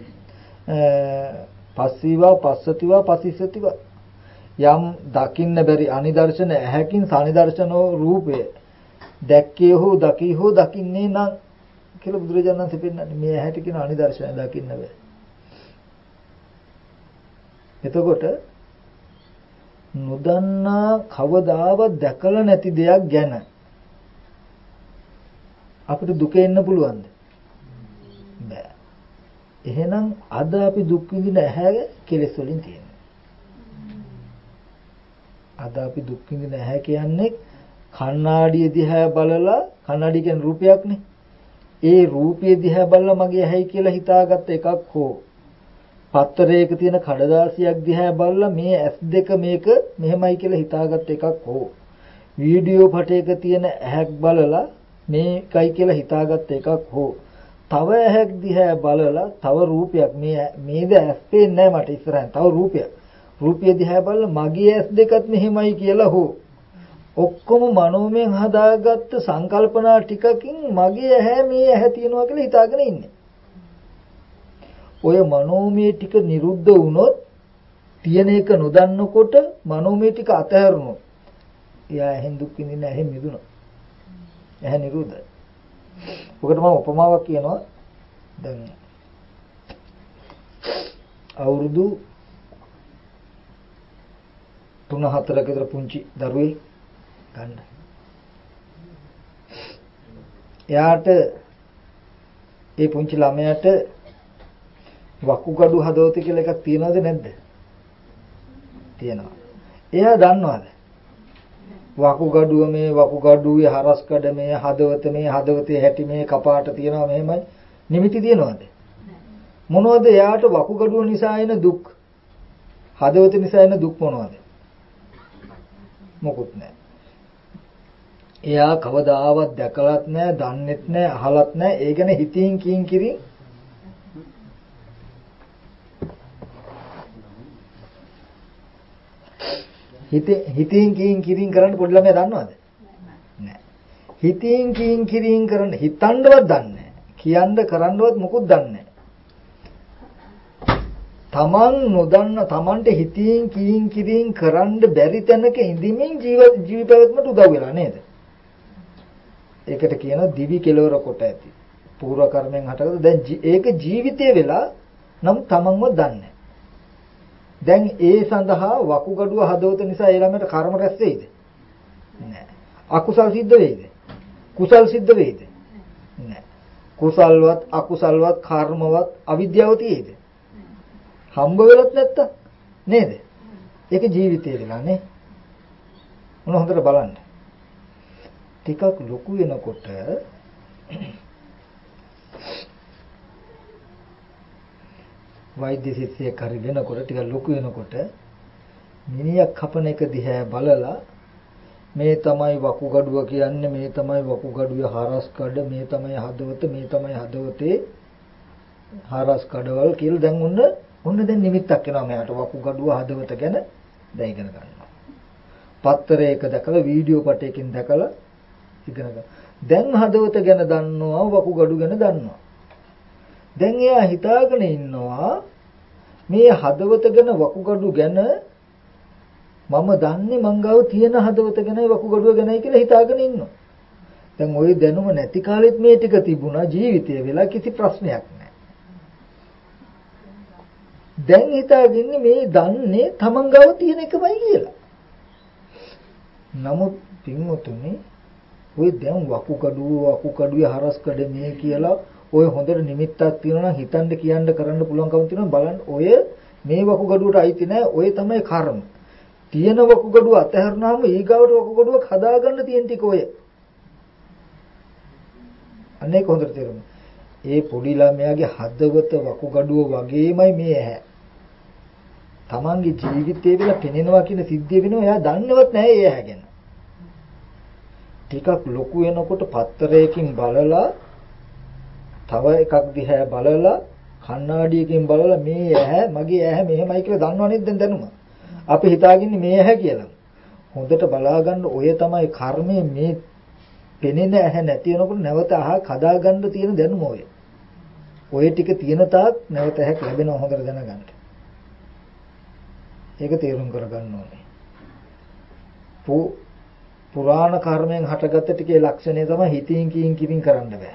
පස්සීවා පස්සතිවා පස්සිසතිවා යම් දකින්න බැරි අනිදර්ශන ඇහැකින් සනිදර්ශනෝ රූපය දැක්කේ හෝ දකී හෝ දකින්නේ නම් කියලා බුදුරජාණන් වහන්සේ පෙන්නන්නේ මේ ඇහැට කියන අනිදර්ශනය දකින්න බෑ. එතකොට නොදන්නා කවදාවත් දැකලා නැති දෙයක් ගැන අපිට දුක එන්න පුළුවන්ද? බෑ. එහෙනම් අද අපි දුක් විඳින ඇහැ කෙලෙස් වලින් තියෙනවා. අද අපි දුක් විඳින ඇහැ කියන්නේ කණ්ණාඩිය දිහා බලලා කණ්ණාඩිය කියන්නේ රූපයක්නේ. ඒ රූපය දිහා බලලා මගේ ඇහැයි කියලා හිතාගත්ත එකක් හෝ පත්තරයක තියෙන කඩදාසියක් දිහා බලලා මේ S2 මේක මෙහෙමයි කියලා හිතාගත්ත එකක් හෝ වීඩියෝ පටයක තියෙන ඇහැක් බලලා මේකයි කියලා හිතාගත්ත එකක් හෝ තව ඇහැක් දිහා බලලා තව රූපයක් මේද ඇස් පේන්නේ නැහැ මට ඉස්සරහින් තව රූපය දිහා බලලා මගේ S2ත් මෙහෙමයි කියලා හෝ ඔක්කොම මනෝමයෙන් හදාගත්ත සංකල්පනා ටිකකින් මගේ ඇහැ මේ ඇහැ තියනවා කියලා හිතාගෙන ඉන්නේ. ඔය මනෝමය ටික නිරුද්ධ වුණොත් තියෙන එක නොදන්නකොට මනෝමය ටික අතහැරුණොත් එයා ඇහෙන් දුක් විඳින්න ඇහෙන් මිදුණා. ඇහැ නිරුද්ධයි. ඔකට මම උපමාවක් කියනවා. දැන් අවුරුදු 3-4ක විතර පුංචි දරුවෙක් ගන්න. එයාට ඒ පුංචි ළමයාට වකුගඩු හදවත කියලා එකක් තියනවද නැද්ද? තියෙනවා. එයා දන්නවද? වකුගඩුව මේ වකුගඩුවේ හරස්කඩ මේ හදවත මේ හදවතේ හැටි මේ කපාට තියෙනවා මෙහෙමයි නිමිති තියෙනවද? මොනවද එයාට වකුගඩුව නිසා එන දුක්? හදවත නිසා එන දුක් මොනවද? මොකුත් නැහැ. එයා කවදාවත් දැකලත් නැහැ, දන්නෙත් නැහැ, අහලත් නැහැ. ඒ ගැන හිතින් කියින් කිරින් හිතින් කියින් කිරින් කරන්න පොඩි ළමයා දන්නවද? නැහැ. හිතින් කියින් කිරින් කරන්න හිතන්නවත් දන්නේ නැහැ. කියන්න කරන්නවත් මොකුත් දන්නේ නැහැ. තමන් නොදන්න තමන්ට හිතින් කියින් කිරින් කරන්න බැරි තැනක ඉඳිමින් ජීවි පැවැත්මට උදව් වෙලා නේද? ඒකට කියනවා දිවි කෙලවර කොට ඇති. පූර්ව කර්මෙන් හටගත්ත දැන් ඒක ජීවිතේ වෙලා නම් තමන්ව දන්නේ. දැන් ඒ සඳහා වකුගඩුව හදවත නිසා ඒ ළමයට කර්ම රැස් වෙයිද? නෑ. අකුසල් සිද්ධ වෙයිද? කුසල් සිද්ධ වෙයිද? නෑ. කුසල්වත් අකුසල්වත් කර්මවත් අවිද්‍යාව තියෙයිද? හම්බ වෙලත් නැත්තම් නේද? ඒක ජීවිතේ වෙලා නේ. මොන හොඳට බලන්න. ටිකක් ලොකු වෙනකොට වෛද්‍ය ශිෂ්‍යයෙක් හරි වෙනකොට ටිකක් ලොකු වෙනකොට මිනිහක් කපන එක දිහා බලලා මේ තමයි වකුගඩුව කියන්නේ මේ තමයි වකුගඩුවේ හරස්කඩ මේ තමයි හදවත මේ තමයි හදවතේ හරස්කඩවල කියලා දැන් ඔන්න දැන් නිමිත්තක් එනවා මෙයාට වකුගඩුව හදවත ගැන දැන් ඉගෙන ගන්නවා. පත්තරයක දැකලා වීඩියෝ පටයකින් දැකලා ඉගෙන ගන්න. දැන් හදවත ගැන දන්නවා වකුගඩු ගැන දන්නවා. දැන් එයා හිතාගෙන ඉන්නවා මේ හදවත ගැන වකුගඩු ගැන මම දන්නේ මං ගාව තියෙන හදවත ගැනයි වකුගඩුව ගැනයි කියලා හිතාගෙන ඉන්නවා. දැන් ওই දැනුම නැති කාලෙත් මේ ටික තිබුණා ජීවිතය වෙලා කිසි ප්‍රශ්නයක් නැහැ. දැන් හිතාගෙන මේ දන්නේ තමන් ගාව තියෙන එකමයි කියලා. නමුත් පින්වතුනි ඔය දැන් වකුගඩුවේ හරස්කඩ මේ කියලා ඔය හොඳට නිමිත්තක් තියෙනවා නම් හිතන්න කියන්න කරන්න පුළුවන්කම තියෙනවා බලන්න ඔය මේ වකුගඩුවට අයිති නැහැ ඔය තමයි කර්ම. තියෙන වකුගඩුව අතහැරනාම ඊගාවට වකුගඩුවක් හදාගන්න තියෙන ටික ඔය. අනේක හොඳට තේරුණා. ඒ පොඩි ළමයාගේ හදවත වකුගඩුව වගේමයි මේ ඇහැ. තමන්ගේ ජීවිතේ විලා පෙනෙනවා කියන සිද්ධිය වෙනවා එයා දන්නවත් නැහැ ඒ ඇහැ ගැන. ටිකක් ලොකු වෙනකොට පත්තරයකින් බලලා තව එකක් දිහා බලලා කණ්ණාඩියකින් බලලා මේ ඇහැ මගේ ඇහැ මෙහෙමයි කියලා දන්නව නේද දැනුම. අපි හිතාගන්නේ මේ ඇහැ කියලා. හොඳට බලා ගන්න ඔය තමයි කර්මයේ මේ පෙනෙන ඇහැ නැති වෙනකොට නැවත අහක් හදාගන්න තියෙන දැනුම ඔය. ඔය ටික තියෙන තාක් නැවත ඇහැක් ලැබෙනවා හොඳට දැනගන්න. ඒක තේරුම් කරගන්න ඕනේ. පුරාණ කර්මයෙන් හටගත්ත ටිකේ ලක්ෂණය තමයි හිතින් කියින් කියින් කරන්න බෑ.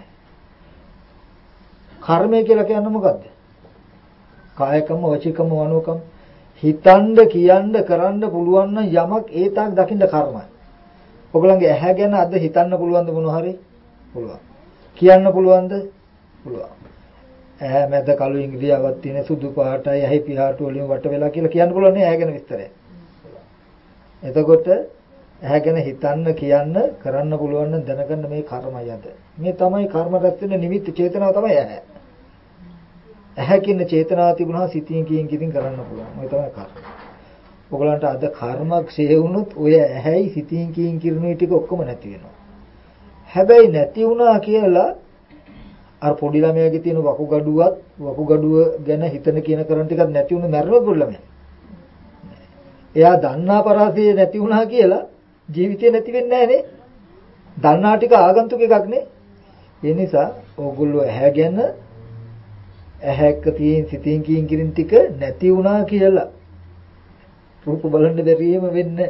කර්මය කියලා කියන්නේ මොකද්ද? කායකම වචිකම මනෝකම හිතන්න කියන්න කරන්න පුළුවන් නම් යමක් ඒ තාක් දකින්න කර්මයි. ඔයගලන්ගේ ඇහැ ගැන අද හිතන්න පුළුවන්ද මොනවා හරි? පුළුවන්. කියන්න පුළුවන්ද? පුළුවන්. ඇහැ මැද කළු ඉංග්‍රීසියක් තියෙන සුදු පාටයි ඇහි පියාට වලින් වට වෙලා කියලා කියන්න පුළුවන් නේ ඇහැ ගැන විස්තරය. එතකොට ඇහැ ගැන හිතන්න කියන්න කරන්න පුළුවන් නම් දැනගන්න මේ කර්මයි අද. මේ තමයි කර්ම රැස් වෙන නිමිත්ත චේතනාව තමයි ඇහැ. ඇහැ කියන චේතනාව තිබුණා සිතින් කියින් කියින් කරන්න පුළුවන්. ඔය තමයි කර්ම. ඔයගලන්ට අද කර්ම ක්ෂය වුණොත් ඔය ඇහැයි සිතින් කියින් කිරුණේ ටික ඔක්කොම නැති වෙනවා. හැබැයි නැති වුණා කියලා අර පොඩි ළමයාගේ තියෙන වකුගඩුව ගැන හිතන කියන කරන් ටිකක් නැති වුණේ මැරෙනවද පොඩි ළමයා? එයා දන්නා පරාසය නැති වුණා කියලා ජීවිතේ නැති වෙන්නේ නැහැ නේ. දන්නා ටික ආගන්තුක එකක් නේ. ඒ නිසා ඕගොල්ලෝ ඇහැ ගැන ඇහැක තියෙන සිතින් කියින් කිරින් ටික නැති වුණා කියලා රූප බලන්න බැරිම වෙන්නේ.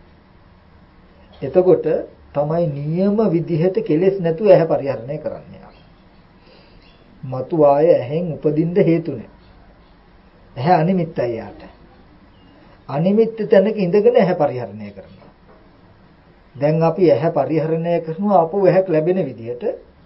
එතකොට තමයි නියම විදිහට කෙලෙස් නැතුව ඇහැ පරිහරණය කරන්නේ. මතු ආය ඇහෙන් උපදින්න හේතුනේ. ඇහැ අනිමිත්තයි යාට. අනිමිත්ත තැනක ඉඳගෙන ඇහැ පරිහරණය කරනවා. දැන් අපි ඇහැ පරිහරණය කරනවා අපෝ ඇහැක් ලැබෙන විදිහට.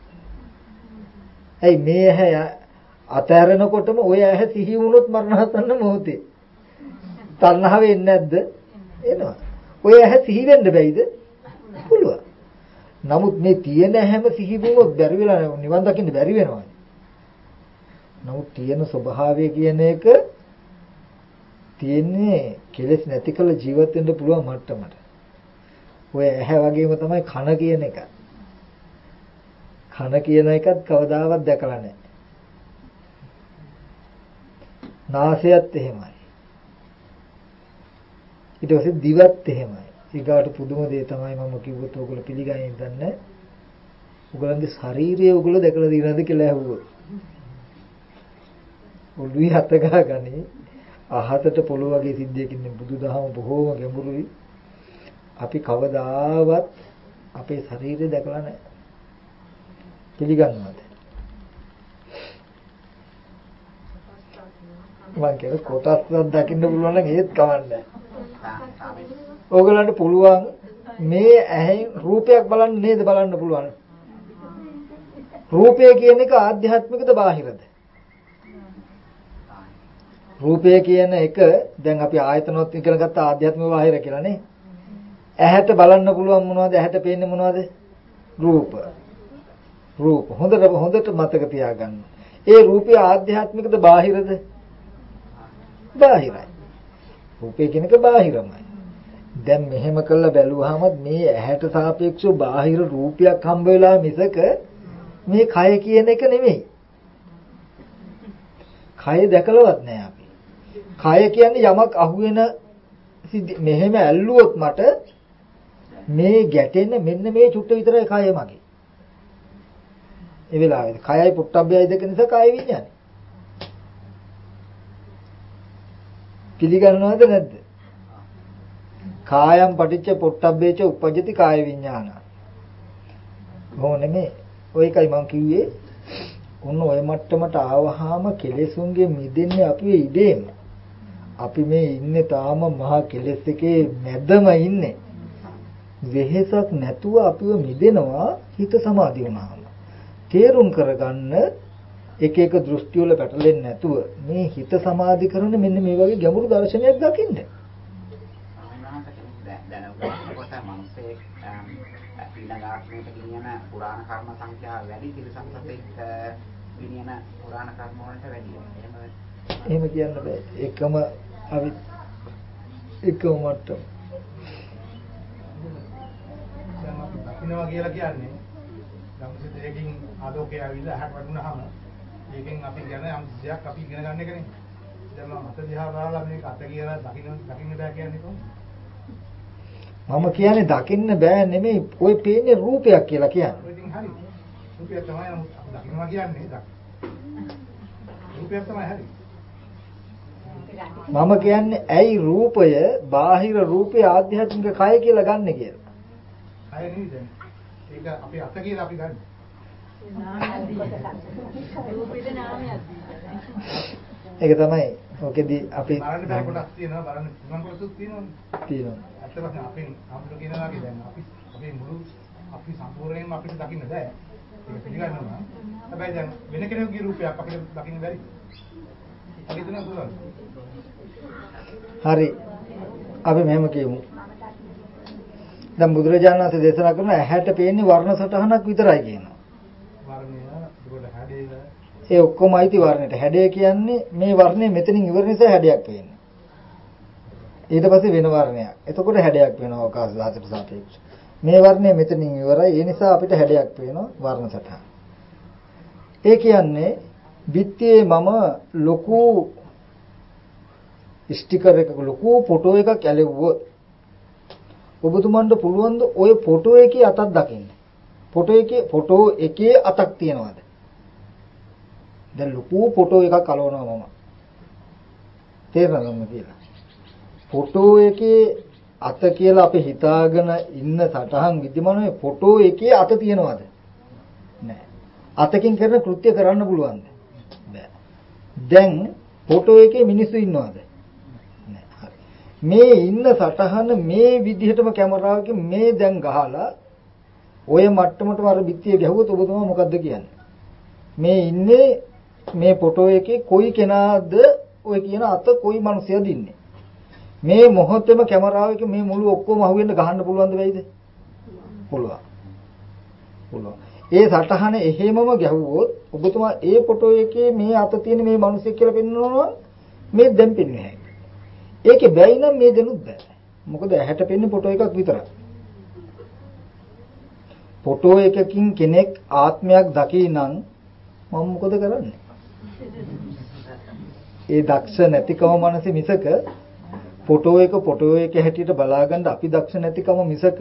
ඇයි මේ ඇහැ අතහැරෙනකොටම ඔය ඇහැ සිහි වුණොත් මරණහසන්න මොහොතේ. තණ්හාව එන්නේ නැද්ද? එනවා. ඔය ඇහැ සිහි වෙන්න බැයිද? පුළුවන්. නමුත් මේ තියෙන හැම සිහි වුණොත් බැරි වෙලා නිවන් දකින්න බැරි වෙනවා. නමුත් තියෙන ස්වභාවය කියන එක තියෙන්නේ කෙලෙස් නැති කළ ජීවත් වෙන්න පුළුවන් මට්ටමට. ඔය ඇහැ වගේම තමයි කන කියන එක. කන කියන එකත් කවදාවත් දැකලා නැහැ. නාසයත් එහෙමයි. ඊට පස්සේ දිවත් එහෙමයි. ඊගාට පුදුම දේ තමයි මම කිව්වොත් ඔයගොල්ලෝ පිළිගන්නේ නැහැ. ඔයගොල්ලන්ගේ ශාරීරිය ඔයගොල්ලෝ දැකලා තියෙනවද කියලා ඇහුවොත්. ඔළුවේ හත ගහගනි අහසට පොළොව වගේ සිද්ධියකින් බුදුදහම බොහෝම ගැඹුරුයි. අපි කවදාවත් අපේ ශරීරය දැකලා නැහැ. පිළිගන්නවද? මම කියන කොටස්වත් දකින්න පුළුවන් නම් ඒත් කවන්නේ නැහැ. ඕගලන්ට පුළුවන් මේ ඇහෙන් රූපයක් බලන්න නේද බලන්න පුළුවන්. රූපය කියන එක ආධ්‍යාත්මිකද බාහිරද? රූපය කියන එක දැන් අපි ආයතනවත් ඉගෙන ගත්ත ආධ්‍යාත්මික බාහිර කියලා නේ. ඇහැට බලන්න පුළුවන් මොනවද? ඇහැට පේන්නේ මොනවද? රූප. රූප. හොඳට මතක තියාගන්න. ඒ රූපය ආධ්‍යාත්මිකද බාහිරද? බාහිරයි. රූපය කියන එක බාහිරමයි. දැන් මෙහෙම කළා බැලුවාම මේ ඇහැට සාපේක්ෂව බාහිර රූපයක් හම්බ වෙලා මිසක මේ කය කියන එක නෙමෙයි. කය දැකලවත් නැහැ අපි. කය කියන්නේ යමක් අහුවෙන මෙහෙම ඇල්ලුවොත් මට මේ ගැටෙන මෙන්න මේ චුට්ට විතරයි කය මගේ. ඒ වෙලාවේ කයයි පුට්ටබ්බයයි දෙක නිසා කය විඤ්ඤාණය. පිළිගන්නවද නැද්ද? කායම් පටිච්ච පුට්ටබ්බේච උපජ්ජති කාය විඤ්ඤාණ. ඕනෙමේ ඔයකයි මම කිව්වේ. ඔන්න ඔය මට්ටමට ආවහම කෙලෙසුන්ගේ මිදෙන්නේ අපි ඉදීම. අපි මේ ඉන්නේ තාම මහා කෙලෙස් එකේ මැදම ඉන්නේ. වෙහෙසක් නැතුව අපිව මිදෙනවා හිත සමාධි වුණාම. තේරුම් කරගන්න එක එක දෘෂ්ටි වල පැටලෙන්නේ නැතුව මේ හිත සමාධි කරන මෙන්න මේ වගේ ගැඹුරු දර්ශනයක් දකින්න. දැනගන්නකොට මනසේ ඊළඟාත්මයට කියන පුරාණ කර්ම සංඛ්‍යාව වැඩි තිරසංසතෙක් විනයන පුරාණ කර්ම වලට වැඩි. එහෙම කියන්න බෑ. එකම මට්ටම. දැන් අපි දකින්නවා කියලා කියන්නේ ධම්මසේ දෙයකින් ආලෝකය ආවිල්ලා අහකට වටුනහම ඒකෙන් අපි කියන යම් දෙයක් අපි ඉගෙන ගන්න එකනේ. දැන් මම අත දිහා බලලා මේක අත කියලා දකින්න බෑ කියන්නේ කොහොමද? මම කියන්නේ දකින්න බෑ නෙමෙයි ඔය පේන්නේ රූපයක් කියලා කියන්නේ. ඉතින් හරි. රූපය තමයි දකින්නවා කියන්නේ. රූපය තමයි හරි. මම කියන්නේ ඇයි රූපය බාහිර රූපය ආධ්‍යාත්මික කය කියලා ගන්න කියලා. කය නෙවෙයි දැන්. ඒක අපේ අත කියලා අපි ගන්න. ඒක තමයි. ඔකෙදි අපි බලන්න බෑ කොටස් තියෙනවා බලන්න පුළුවන් කොටසුත් තියෙනවා. තියෙනවා. ඇත්තටම අපෙන් අපිට කියනවා වගේ දැන් අපේ මුළු අපි සම්පූර්ණයෙන්ම අපිට දකින්න බෑ. ඒක පිළිගන්නවා. හැබැයි දැන් වෙන කෙනෙකුගේ රූපයක් අපිට දකින්න බැරි. අපි හිතනවා පුළුවන්. හරි. අපි මෙහෙම කියමු. දැන් බුදුරජාණන් වහන්සේ දේශනා කරන ඇහැට පේන්නේ වර්ණ සටහනක් විතරයි කියනවා. වර්ණය ඒකට හැඩය ඒ ඔක්කොම අයිති වර්ණයට. හැඩය කියන්නේ මේ වර්ණය මෙතනින් ඉවර නිසා හැඩයක් පේන්නේ. ඊට පස්සේ වෙන වර්ණයක්. එතකොට හැඩයක් වෙනවා අවකාශ ධාතුට සාපේක්ෂව. මේ වර්ණය මෙතනින් ඉවරයි. ඒ නිසා අපිට හැඩයක් පේනවා වර්ණ සටහන. ඒ කියන්නේ බිත්තියේ මම ලොකු ස්ටිකර් එකක ලොකු ෆොටෝ එකක් ඇලෙව්වොත් ඔබතුමන්ට පුළුවන් ද ওই ෆොටෝ එකේ අතක් දකින්න? ෆොටෝ එකේ අතක් තියනවාද? දැන් ලොකු ෆොටෝ එකක් අලවනවා මම. තේරෙනවද කියලා? ෆොටෝ එකේ අත කියලා අපි හිතාගෙන ඉන්න සටහන් විද්‍යමානයේ ෆොටෝ එකේ අත තියනවාද? නැහැ. අතකින් කරන කෘත්‍ය කරන්න පුළුවන්ද? බෑ. දැන් ෆොටෝ එකේ මිනිස්සු ඉන්නවද? නැහැ. හරි. මේ ඉන්න සටහන මේ විදිහටම කැමරාවකින් මේ දැන් ගහලා ඔය මට්ටමටම අර පිටියේ ගැහුවොත් ඔබතුමා මොකද්ද කියන්නේ? මේ ඉන්නේ මේ ෆොටෝ එකේ කොයි කෙනාද ඔය කියන අත කොයි මිනිහයද ඉන්නේ? මේ මොහොතේම කැමරාවකින් මේ මුළු ඔක්කොම අහුවෙන්න ගහන්න පුළුවන්ද වෙයිද? පුළුවන්. පුළුවන්. ඒ සටහන එහෙමම ගැහුවොත් ඔබතුමා ඒ ෆොටෝ එකේ මේ අත තියෙන මේ මිනිහෙක් කියලා පෙන්වනවා මේ දැන් පෙන්වන්නේ නැහැ. ඒකේ බැයි නම් මේ දෙනුත් බෑ. මොකද ඇහැට පෙන්නේ ෆොටෝ එකක් විතරයි. ෆොටෝ එකකින් කෙනෙක් ආත්මයක් දකී නම් මම මොකද කරන්නේ? ඒ දක්ෂ නැතිකම මනස මිසක ෆොටෝ එක හැටියට බලාගන්න අපි දක්ෂ නැතිකම මිසක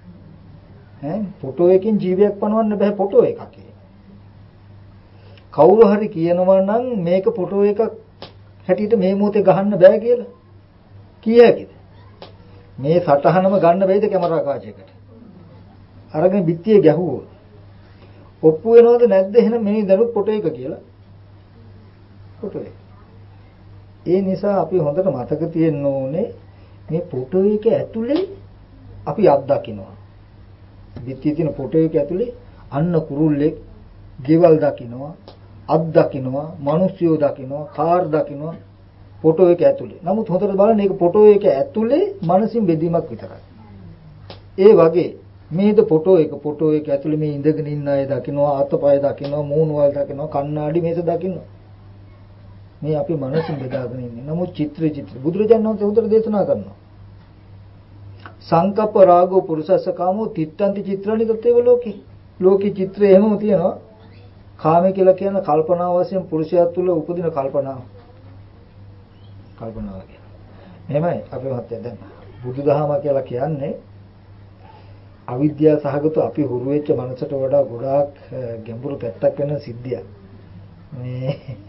ෆොටෝ එකකින් ජීවියක් පනවන්න බෑ ෆොටෝ එකකේ. කවුරු හරි කියනවා නම් මේක ෆොටෝ එකක් හැටියට මේ මොහොතේ ගහන්න බෑ කියලා. කීයකද? මේ සටහනම ගන්න බැයිද කැමරා කාචයකට? අරගෙන පිටියේ ගැහුවොත් ඔප්පු වෙනවද නැද්ද එහෙනම් මේ දනුත් ෆොටෝ එක කියලා? ෆොටෝ එක. ඒ නිසා අපි හොඳට මතක තියෙන්න ඕනේ මේ ෆොටෝ එක ඇතුලේ අපි අත්දකින්නවා. පිටියේ තියෙන ෆොටෝ එක ඇතුලේ අන්න කුරුල්ලෙක් ගෙවල් දකින්නවා, අත් දකින්නවා, මිනිස්සුયો දකින්නවා, කාර් දකින්නවා ෆොටෝ එක ඇතුලේ. නමුත් හොඳට බලන්න මේක ෆොටෝ එක ඇතුලේ මනසින් බෙදීමක් විතරයි. ඒ වගේ මේද ෆොටෝ එක ඇතුලේ මේ ඉඳගෙන ඉන්න අය දකින්නවා, අතපය දකින්නවා, මූණු වල දකින්නවා, කණ්ණාඩි මේස දකින්නවා. මේ අපි මනසින් බෙදාගෙන ඉන්නේ. නමුත් චිත්‍ර බුදුරජාණන් වහන්සේ උතර දේශනා කරනවා. සංකප්ප රාගෝ පුරුෂස්ස කාමෝ තිත්තන්ති චිත්‍රණි තත්තේව ලෝකේ. ලෝකේ චිත්‍රය එහෙමම තියෙනවා. කාමය කියලා කියන කල්පනාව වශයෙන් පුරුෂයා තුළ උපදින කල්පනාව. කල්පනාව කියන්නේ. එහෙමයි අපි මහත්තයා දැන් බුදුදහම කියලා කියන්නේ අවිද්‍යාව සහගත අපි හුරු වෙච්ච මනසට වඩා ගොඩාක් ගැඹුරු පැත්තක් වෙන සිද්ධියක්. මේ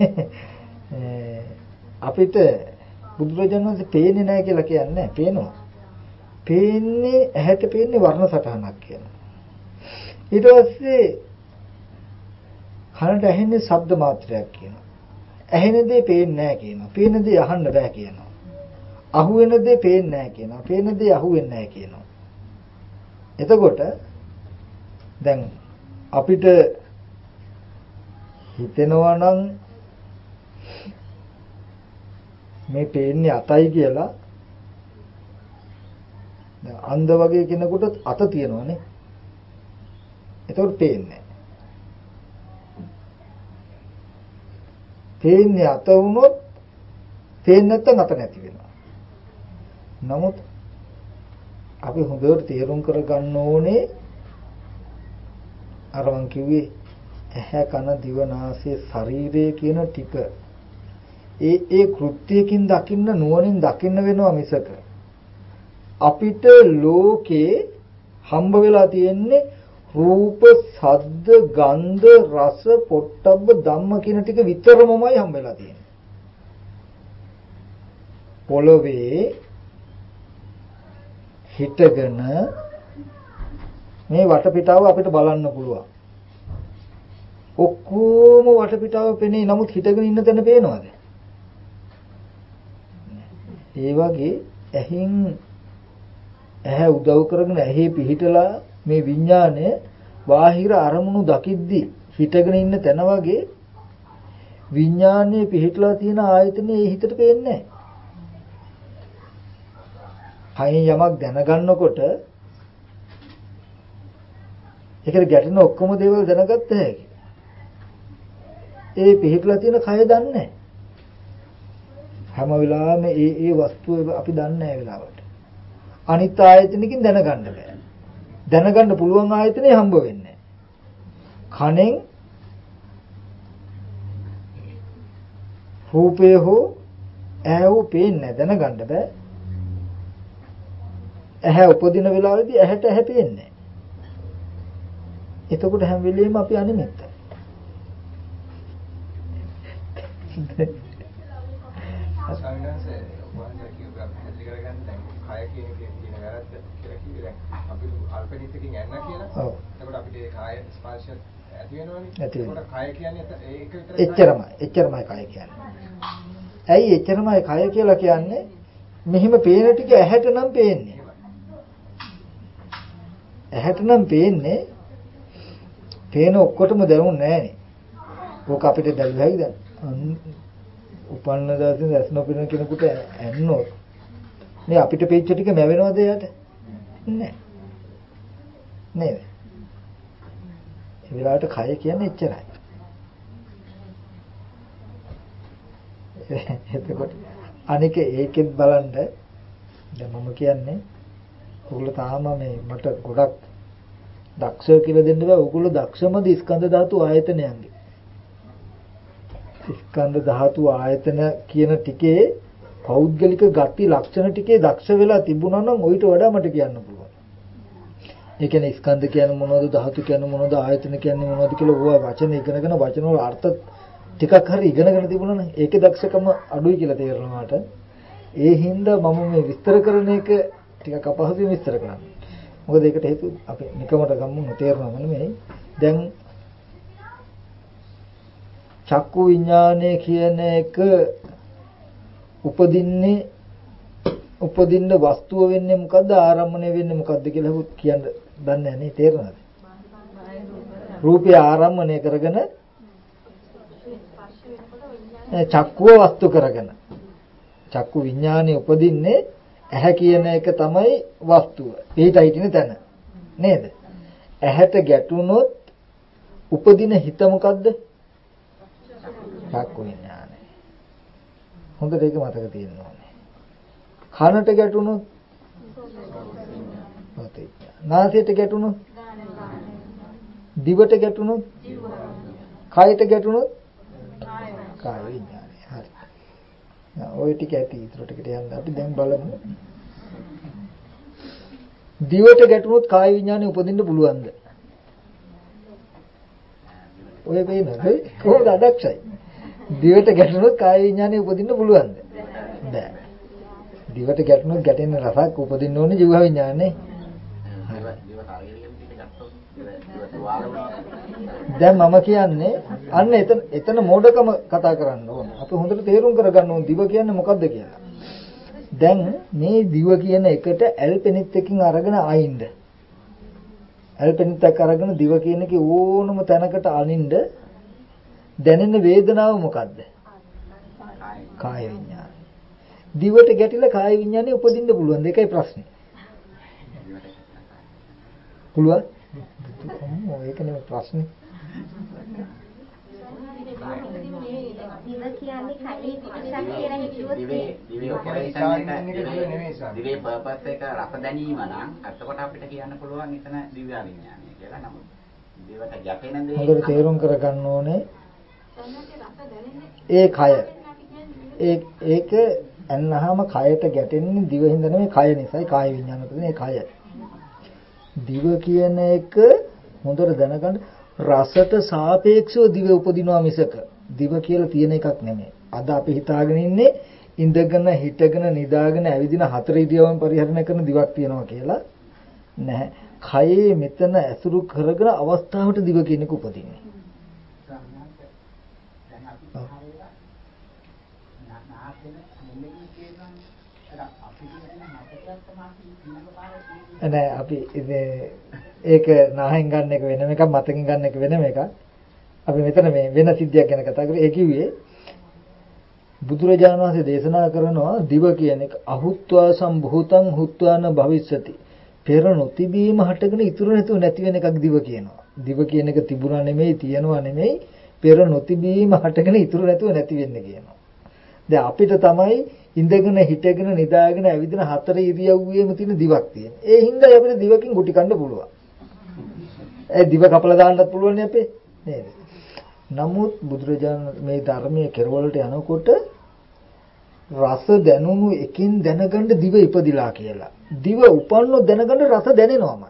අපිට බුදුරජාණන් වහන්සේ පේන්නේ නැහැ කියලා කියන්නේ පේනවා. පේන්නේ ඇහැට පේන්නේ වර්ණ සටහනක් කියනවා. ඊට පස්සේ කනට ඇහෙන්නේ ශබ්ද මාත්‍රයක් කියනවා. ඇහෙන දේ පේන්නේ නැහැ කියනවා. පේන දේ අහන්න බෑ කියනවා. අහුවෙන දේ පේන්නේ නැහැ කියනවා. පේන දේ අහුවෙන්නේ නැහැ කියනවා. එතකොට දැන් අපිට හිතෙනවා නම් මේ පේන්නේ අතයි කියලා දැන් අන්ධ වගේ කෙනෙකුට අත තියෙනවානේ. එතකොට පේන්නේ. පේන්නේ අත වුණොත් පේන්නේ නැත්නම් අත නැති වෙනවා. නමුත් අපි හොඳට තේරුම් කරගන්න ඕනේ අර මං කිව්වේ ඇහැ කන දිව නාසය ශරීරය කියන ටික ඒ කෘත්‍යකින් දකින්න නුවණින් දකින්න වෙනවා මිසක අපිට ලෝකේ හම්බ වෙලා තියෙන්නේ රූප, ශබ්ද, ගන්ධ, රස, පොට්ටබ්බ ධම්ම කියන ටික විතරමමයි හම්බ වෙලා තියෙන්නේ. පොළවේ හිටගෙන මේ වටපිටාව අපිට බලන්න පුළුවන්. ඔක්කොම වටපිටාව පෙනේ. නමුත් හිටගෙන ඉන්න තැන පේනවද? ඒ වගේ ඇහැ උදව් කරගෙන ඇහි පිහිටලා මේ විඥානය බාහිර අරමුණු දකිද්දි හිටගෙන ඉන්න තැන වගේ විඥානයේ පිහිටලා තියෙන ආයතනේ ඒ හිතට පේන්නේ නැහැ. කයින් යමක් දැනගන්නකොට ඒකට ගැටෙන ඔක්කොම දේවල් දැනගත්ත හැකි. ඒ පිහිටලා තියෙන කය දන්නේ නැහැ. හැම වෙලාවෙම ඒ වස්තුව අපි දන්නේ නැහැ වෙලාවට. අනිත් ආයතනකින් දැනගන්න බෑ. දැනගන්න පුළුවන් ආයතනේ හම්බ වෙන්නේ කනෙන් රූපය හෝ ඇහව පේන්නේ දැනගන්න බෑ. ඇහැ උපදින වෙලාවේදී ඇහැට ඇහැ පේන්නේ. එතකොට හැම වෙලෙම අපි අනිමිත්තයි. අසංගන්සේ වහන්සේ කියුවා අපි හැදලි කරගන්න දැන් කය කියන එකේ තියෙන වැරද්ද කියලා කිව්වේ දැන් අපි අල්පනිතකින් යන්න කියලා. ඔව්. එතකොට අපිට ඒ කාය ස්පර්ශය ඇති වෙනවනේ. එතකොට කය කියන්නේ ඒක විතරයි. එච්චරමයි කය කියන්නේ. ඇයි එච්චරමයි කය කියලා කියන්නේ? මෙහිම පේන ටික ඇහැට නම් පේන්නේ. ඇහැට නම් පේන්නේ. පේන ඔක්කොටම දැනුන්නේ නැහනේ. ඕක අපිට දැල්වයි දැන්. උපන්න දාසින් දැස් නොපෙනෙන කෙනෙකුට ඇන්නොත් මේ අපිට පේච්ච ටික මැවෙනවද එයාට? නෑ. නේද? ඒ වෙලාවට කය කියන්නේ එච්චරයි. එතකොට අනික ඒකෙත් බලන්න දැන් මම කියන්නේ ඔයගොල්ලෝ තාම මේ මට ගොඩක් දක්ෂ කියලා දෙන්න බෑ. ඔයගොල්ලෝ දක්ෂමද ස්කන්ධ ධාතු ආයතනයන්ගේ. ස්කන්ධ ධාතු ආයතන කියන ටිකේ පෞද්ගලික ගති ලක්ෂණ ටිකේ දක්ෂ වෙලා තිබුණා නම් ඔయిత වඩා මට කියන්න පුළුවන්. ඒ කියන්නේ ස්කන්ධ කියන්නේ මොනවද, ධාතු කියන්නේ මොනවද, ආයතන කියන්නේ මොනවද කියලා ඕවා වචන ඉගෙනගෙන වචන වල අර්ථ ටිකක් හරි ඉගෙනගෙන තිබුණා නම් ඒකේ දක්ෂකම අඩුයි කියලා තේරෙනවා මට. ඒ හින්දා මම මේ විස්තර කරන එක ටිකක් අපහසුයි විස්තර කරන්න. මොකද ඒකට හේතුව අපි නිකමට ගමු තේරෙනවම නෙමෙයි. දැන් චක්කු විඥානය කියන එක උපදින්න වස්තුව වෙන්නේ මොකද්ද, ආරම්මණය වෙන්නේ මොකද්ද කියලා කියන්න දන්නේ නැහැ නේ. තේරෙනවද? රූපය ආරම්මණය කරගෙන චක්කුව වස්තු කරගෙන චක්කු විඥානය උපදින්නේ ඇහැ කියන එක තමයි වස්තුව. පිටයි තියෙන තැන. නේද? ඇහැට ගැටුනොත් උපදින හිත මොකද්ද? චක්කු විඥානය. හොඳට ඒක මතක තියෙන්න ඕනේ. කනට ගැටුනොත් මතයි. නාසයට ගැටුනොත් දිවට ගැටුනොත් කයට ගැටුනොත් කාය විඥානය. හරි. ඔය ටික ඇති ඊටු ටිකට යන්න අපි දැන් බලමු. දිවට ගැටුනොත් කාය විඥානය උපදින්න පුළුවන්ද? ඔය වෙනද? කොහොමද අදක්ෂයි? දිවට ගැටුනොත් කාය විඥානය උපදින්න පුළුවන්ද? බෑ. දිවට ගැටුනොත් ගැටෙන රසක් උපදින්න ඕනේ ජීව විඥානේ. දැන් මම කියන්නේ අන්න එතන මෝඩකම කතා කරන්න ඕන. අපි හොඳට තේරුම් කරගන්න ඕන දිව කියන්නේ මොකද්ද කියලා. දැන් මේ දිව කියන එකට ඇල්පෙනිත් එකකින් අරගෙන ආයින්ද. ඇල්පෙනිත් එක අරගෙන දිව කියන එකේ ඕනම තැනකට අනින්ද දැනෙන වේදනාව මොකද්ද? කාය විඥානය. දිවට ගැටිලා කාය විඥානය උපදින්න පුළුවන්. ඒකයි ප්‍රශ්නේ. පුළුවන්? ඒක නෙමෙයි ප්‍රශ්නේ. දිව කියන්නේ කයේ පිටසක් කියලා හිතුවොත් දිවේ පර්පස් එක රස දැනීම නම් එතකොට අපිට කියන්න පුළුවන් එතන දිව්‍ය විඥානය කියලා. නමුත් දිවට ගැටෙන දේ හොඳට තේරුම් කරගන්න ඕනේ. ඒ කය ඒක අන්නහම කයට ගැටෙන්නේ දිවෙන්ද නෙමෙයි කය නිසායි කාය විඥාන උපදින ඒ කය. දිව කියන එක හොඳට දැනගන්න රසට සාපේක්ෂව දිව උපදිනවා මිසක දිව කියලා තියෙන එකක් නෙමෙයි. අද අපි හිතාගෙන ඉන්නේ ඉඳගෙන හිටගෙන නිදාගෙන ඇවිදින හතර ඉරියව්වෙන් පරිහරණය කරන දිවක් තියෙනවා කියලා. නැහැ. කයේ මෙතන ඇසුරු කරගෙන අවස්ථාවට දිව කියන එක උපදින්නේ. නෑ අපි ඒක නාහෙන් ගන්න එක වෙනම එකක් මතකින් ගන්න එක වෙනම එකක්. අපි මෙතන මේ වෙන සිද්ධියක් ගැන කතා කරේ. ඒ කිව්වේ බුදුරජාණන් වහන්සේ දේශනා කරනවා දිව කියන එක අහුත්වා සම්භූතං හුත්වාන භවිස්සති. පෙර නොතිබීම හටගෙන ඉතුරු නැතුව නැති වෙන එකක් දිව කියනවා. දිව කියන එක තිබුණා නෙමෙයි තියනවා නෙමෙයි පෙර නොතිබීම හටගෙන ඉතුරු නැතුව නැති වෙන්න කියනවා. දැන් අපිට තමයි ඉඳගෙන හිටගෙන නිදාගෙන ඇවිදින හතර ඉරියව්වෙම තියෙන දිවක් තියෙන. ඒ හින්දා අපිට දිවකින් ගුටි කන්න පුළුවන්. ඒ දිව කපලා දාන්නත් පුළුවන් නේ අපේ නේද? නමුත් බුදුරජාණන් මේ ධර්මයේ කෙරවලට යනකොට රස දැනුණු එකින් දැනගන්න දිව ඉපදිලා කියලා. දිව උපන්නොත් දැනගන්න රස දැනෙනවමයි.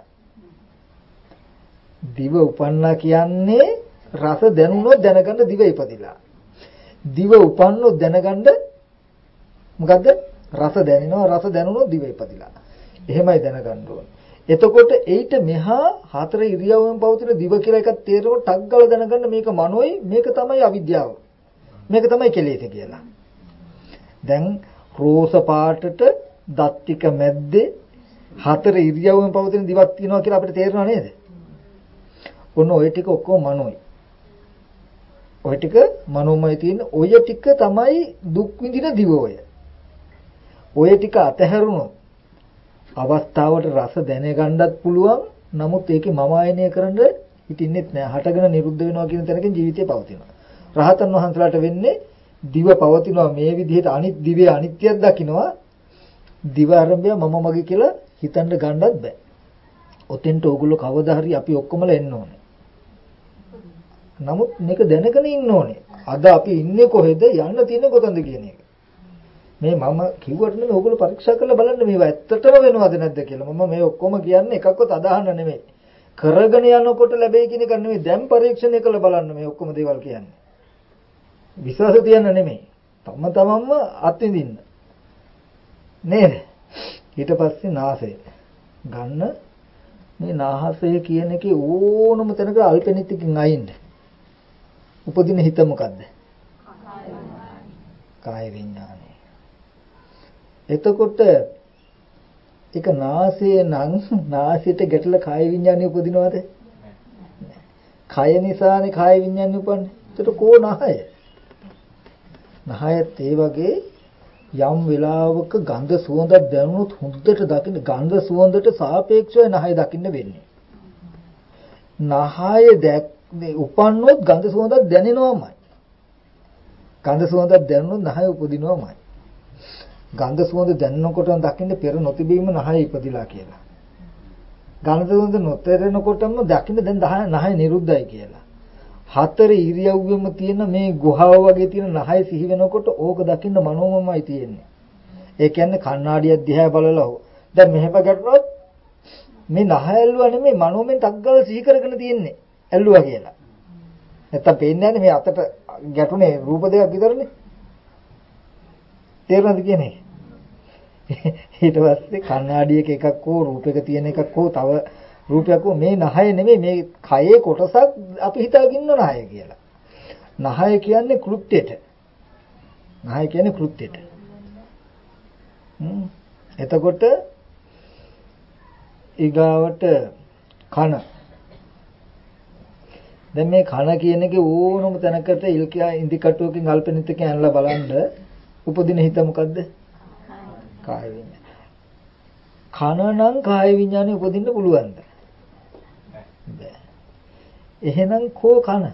දිව උපන්නා කියන්නේ රස දැනුණොත් දැනගන්න දිව ඉපදිලා. දිව උපන්නොත් දැනගන්න මොකද්ද? රස දැනෙනවා. රස දැනුණොත් දිව ඉපදිලා. එහෙමයි දැනගන්න ඕනේ. එතකොට ඒිට මෙහා හතර ඉරියව්වෙන් පවතින දිව කියලා එකක් තේරෙනකොට ටක් ගාලා දැනගන්න මේක මනෝයි මේක තමයි අවිද්‍යාව. මේක තමයි කෙලෙස් කියලා. දැන් රෝස පාටට දත් ටික මැද්දේ 4 ඉරියව්වෙන් පවතින දිවක් තියෙනවා කියලා අපිට තේරෙනව නේද? ඔන්න ඔය ටික ඔක්කොම මනෝයි. ඔය ටික මනෝමය තියෙන ඔය ටික තමයි දුක් විඳින දිව ඔය. ඔය ටික අතහැරුණොත් අවස්ථාවට රස දැනගන්නත් පුළුවන්. නමුත් ඒකේ මම ආයනය කරන්න හිටින්නෙත් නෑ. හටගෙන නිරුද්ධ වෙනවා කියන තැනකින් ජීවිතය පවතිනවා. රහතන් වහන්සේලාට වෙන්නේ දිව පවතිනවා මේ විදිහට අනිත් දිවේ අනිත්‍යයක් දකින්නවා. දිව ආරම්භය මම මගේ කියලා හිතන්න ගන්නවත් බෑ. ඔතෙන්ට ඕගොල්ලෝ කවදා හරි අපි ඔක්කොමලා එන්න ඕනේ. නමුත් මේක දැනගෙන ඉන්න ඕනේ. අද අපි ඉන්නේ කොහෙද යන්න තියෙන්නේ කොතනද කියන එක. මේ මම කිව්වට නෙමෙයි ඕගොල්ලෝ පරීක්ෂා කරලා බලන්න මේවා ඇත්තටම වෙනවද නැද්ද කියලා. මම මේ ඔක්කොම කියන්නේ එකක්වත් අදහන්න නෙමෙයි. කරගෙන යනකොට ලැබෙයි කියන එක නෙමෙයි. දැන් පරීක්ෂණය කරලා බලන්න මේ ඔක්කොම දේවල් කියන්නේ. විශ්වාස තියන්න නෙමෙයි. තමන්ම අත්විඳින්න. නේද? ඊට පස්සේ නාසය ගන්න මේ නාහසය කියන එකේ ඕනම තැනක අල්පෙනිතිකින් අයින්ද. උපදින හිත මොකද්ද? කාය විඥානය. එතකොට ඒක නාසයේ නම් නාසයට ගැටලා කාය විඥානය උපදිනවද? කය නිසානේ කාය විඥානය උපන්නේ. එතකොට කෝ නහය? නහයත් ඒ වගේ යම් වෙලාවක ගන්ධ සුවඳක් දැනුනොත් හොඳට දකින්න ගන්ධ සුවඳට සාපේක්ෂව නහය දකින්න වෙන්නේ. නහය උපන්නොත් ගන්ධ සුවඳක් දැනෙනවමයි. ගන්ධ සුවඳක් දැනුනොත් නහය උපදිනවමයි. ගන්ධ සුවඳ දැනනකොට දකින්න පෙර නොතිබීම නහය ඉපදිලා කියලා. ගන්ධ සුවඳ නොතේරෙනකොටම දකින්න දැන් නහය නිරුද්ධයි කියලා. 4 ඉරියව්වෙම තියෙන මේ ගුහාව වගේ තියෙන නහය සිහි වෙනකොට ඕක දකින්න මනෝමමයි තියෙන්නේ. ඒ කියන්නේ කණ්ණාඩියක් දිහා බලලා දැන් මෙහෙම ගැටුණොත් මේ නහය ඇල්ලුවා නෙමෙයි මනෝමෙන් ටග්ගල සිහි කරගෙන තියෙන්නේ. ඇල්ලුවා කියලා. නැත්තම් පේන්නේ නැහැ මේ අතට ගැටුනේ රූප දෙකක් විතරනේ. තේරුණාද කියන්නේ? ඊට පස්සේ කණ්ණාඩියක එකක් හෝ රූපයක තියෙන එකක් හෝ තව රූපයක් හෝ මේ නහය නෙමෙයි මේ කයේ කොටසක් අපි හිතාගෙන ඉන්න නහය කියලා. නහය කියන්නේ කෘත්‍යයට. නහය කියන්නේ කෘත්‍යයට. එතකොට ඊගාවට කන. දැන් මේ කන කියන එකේ ඕනම තැනකට ඉල්කියා ඉන්දිකටුවකින් අල්පෙනිතකින් ඇනලා බලන්න උපදින හිත මොකද්ද? කාය විඤ්ඤාණය. කන නම් කාය විඤ්ඤාණය උපදින්න පුළුවන්ද? බෑ. එහෙනම් කෝ කන?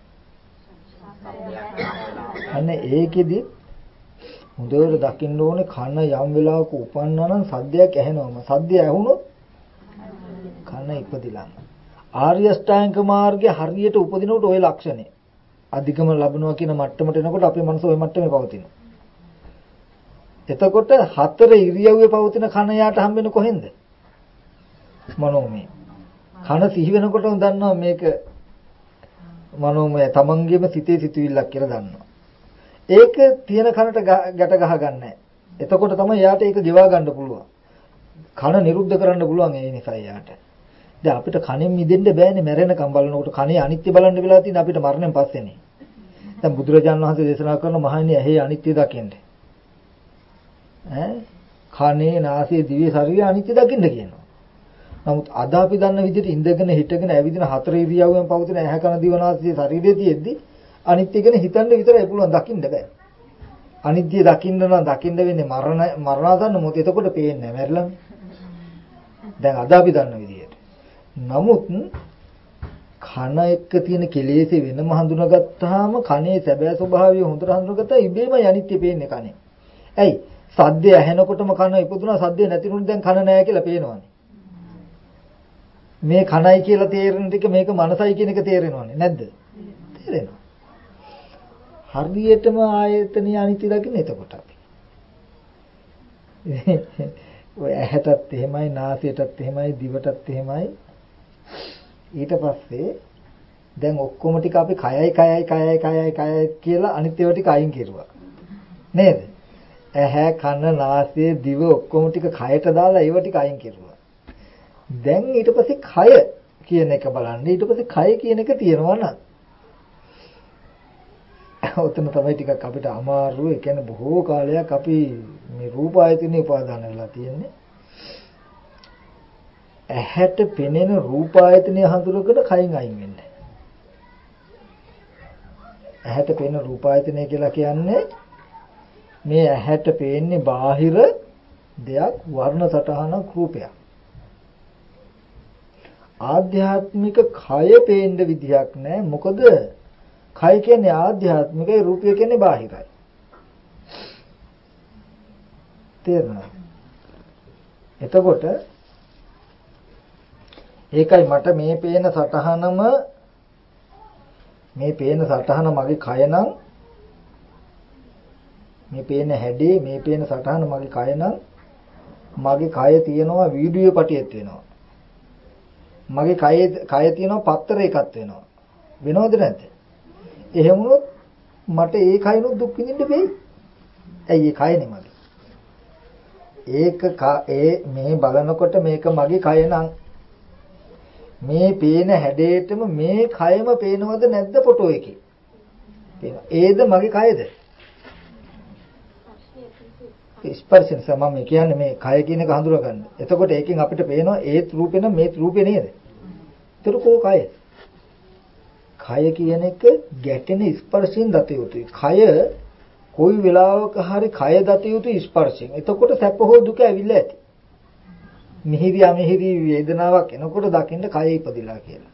අනේ ඒකෙදි හොඳට දකින්න ඕනේ කන යම් වෙලාවක උපන්නා නම් සද්දයක් ඇහෙනවම. සද්දය ඇහුනොත් කන ඉපදිලාම. ආර්ය අෂ්ටාංග මාර්ගයේ හරියට උපදිනකොට ওই ලක්ෂණය. අධිකම ලැබනවා කියන මට්ටමට එනකොට අපේ මනස ওই මට්ටමේ පවතිනවා. එතකොට 4 ඉරියව්වේ පවතින කන යාට හම්බෙන්නේ කොහෙන්ද? මනෝමය. කන සිහි වෙනකොටම දන්නවා මේක මනෝමය තමන්ගේම සිතේ සිතුවිල්ලක් කියලා දන්නවා. ඒක තියෙන කනට ගැට ගහ ගන්නෑ. එතකොට තමයි යාට ඒක ගෙවා ගන්න පුළුවන්. කන නිරුද්ධ කරන්න පුළුවන් ඒ නිසා යාට. දැන් අපිට කනෙන් මිදෙන්න බෑනේ මැරෙනකම් බලනකොට කනේ අනිත්‍ය බලන්න වෙලා තියෙන අපිට මරණයෙන් පස්සේනේ. දැන් බුදුරජාණන් වහන්සේ දේශනා කරන මහණෙනි ඇහි අනිත්‍ය දකින්න. කනේ නාසයේ දිවේ ශරීරය අනිත්‍ය දකින්න කියනවා. නමුත් අද අපි දන්න විදිහට ඉඳගෙන හිටගෙන ඇවිදින 4 ඉරියව්වෙන් පවතින ඇහ කන දිව නාසය ශරීරයේ තියෙද්දි අනිත්‍ය ගැන හිතන්න විතරයි පුළුවන් දකින්න බෑ. අනිත්‍ය දකින්න නම් දකින්න වෙන්නේ මරණාසන්න මොකද එතකොට පේන්නේ නැහැ මැරිලානේ. දැන් අද අපි දන්න විදිහට. නමුත් කන එක්ක තියෙන කෙලෙස් වෙනම හඳුනාගත්තාම කනේ සැබෑ ස්වභාවය හොඳට හඳුනාගත්තා ඉබේම අනිත්‍ය පේන්නේ කනේ. ඇයි? සද්දය ඇහෙනකොටම කන ඉපදුනා සද්දය නැතිනුනේ දැන් කන නැහැ කියලා පේනවනේ. මේ කනයි කියලා තේරෙන ටික මේක මනසයි කියන එක තේරෙනවනේ නැද්ද? තේරෙනවා. හරියටම ආයතනිය අනිත්‍ය දකින්න එතකොට අපි. ඔය ඇහැටත් එහෙමයි නාසයටත් එහෙමයි දිවටත් එහෙමයි. ඊට පස්සේ දැන් ඔක්කොම ටික අපි කයයි කියලා අනිත්‍යව ටික අයින් කෙරුවා. නේද? ඇහැ කන නාසය දිව ඔක්කොම ටික කයට දාලා ඒව ටික අයින් කෙරුවා. දැන් ඊට පස්සේ කය කියන එක බලන්න. ඊට පස්සේ කය කියන එක තියෙනවා නම් ඔතන තමයි ටිකක් අපිට අමාරු. ඒ කියන්නේ බොහෝ කාලයක් අපි මේ රූප ආයතනේ උපාදාන වෙලා තියෙන්නේ. ඇහැට පෙනෙන රූප ආයතනය හඳුනගෙන කයින් අයින් වෙන්නේ. ඇහැට පෙනෙන රූප ආයතනය කියලා කියන්නේ මේ ඇහැට පේන්නේ බාහිර දෙයක්, වර්ණ සටහනක්, රූපයක්. ආධ්‍යාත්මික කය පේන්න විදියක් නැහැ. මොකද කය කියන්නේ ආධ්‍යාත්මිකයි, රූපය කියන්නේ බාහිරයි. තේරුණාද? එතකොට ඒකයි මට මේ පේන සටහනම මගේ කය නම්, මේ පේන හැඩේ, මේ පේන සටහන මගේ කය නම්, මගේ කය තියෙනවා වීඩියෝ පටියෙත් වෙනවා. මගේ කය තියෙනවා පත්තර එකක් වෙනවා. වෙනවද නැද්ද? එහෙම වුණොත් මට ඒ කයනොත් දුක් විඳින්න වෙයි. ඇයි ඒ කයනේ මගේ. මේ බලනකොට මේක මගේ කය නම් මේ පේන හැඩේටම මේ කයම පේනවද නැද්ද ෆොටෝ එකේ? පේනවා. ඒද මගේ කයද? ස්පර්ශයෙන් සමම කියන්නේ මේ කය කියන එක හඳුනා ගන්න. එතකොට ඒකෙන් අපිට පේනවා ඒත් රූපේ නම් මේත් රූපේ නේද? ඒතර කෝ කය? කය කියන එක ගැටෙන ස්පර්ශයෙන් දත යුතුයි. කය කොයි වෙලාවක හරි කය දත යුතුයි ස්පර්ශයෙන්. එතකොට සැප හෝ දුක ඇවිල්ලා ඇති. මිහිරි අමිහිරි වේදනාවක් එනකොට දකින්න කය ඉපදිලා කියලා.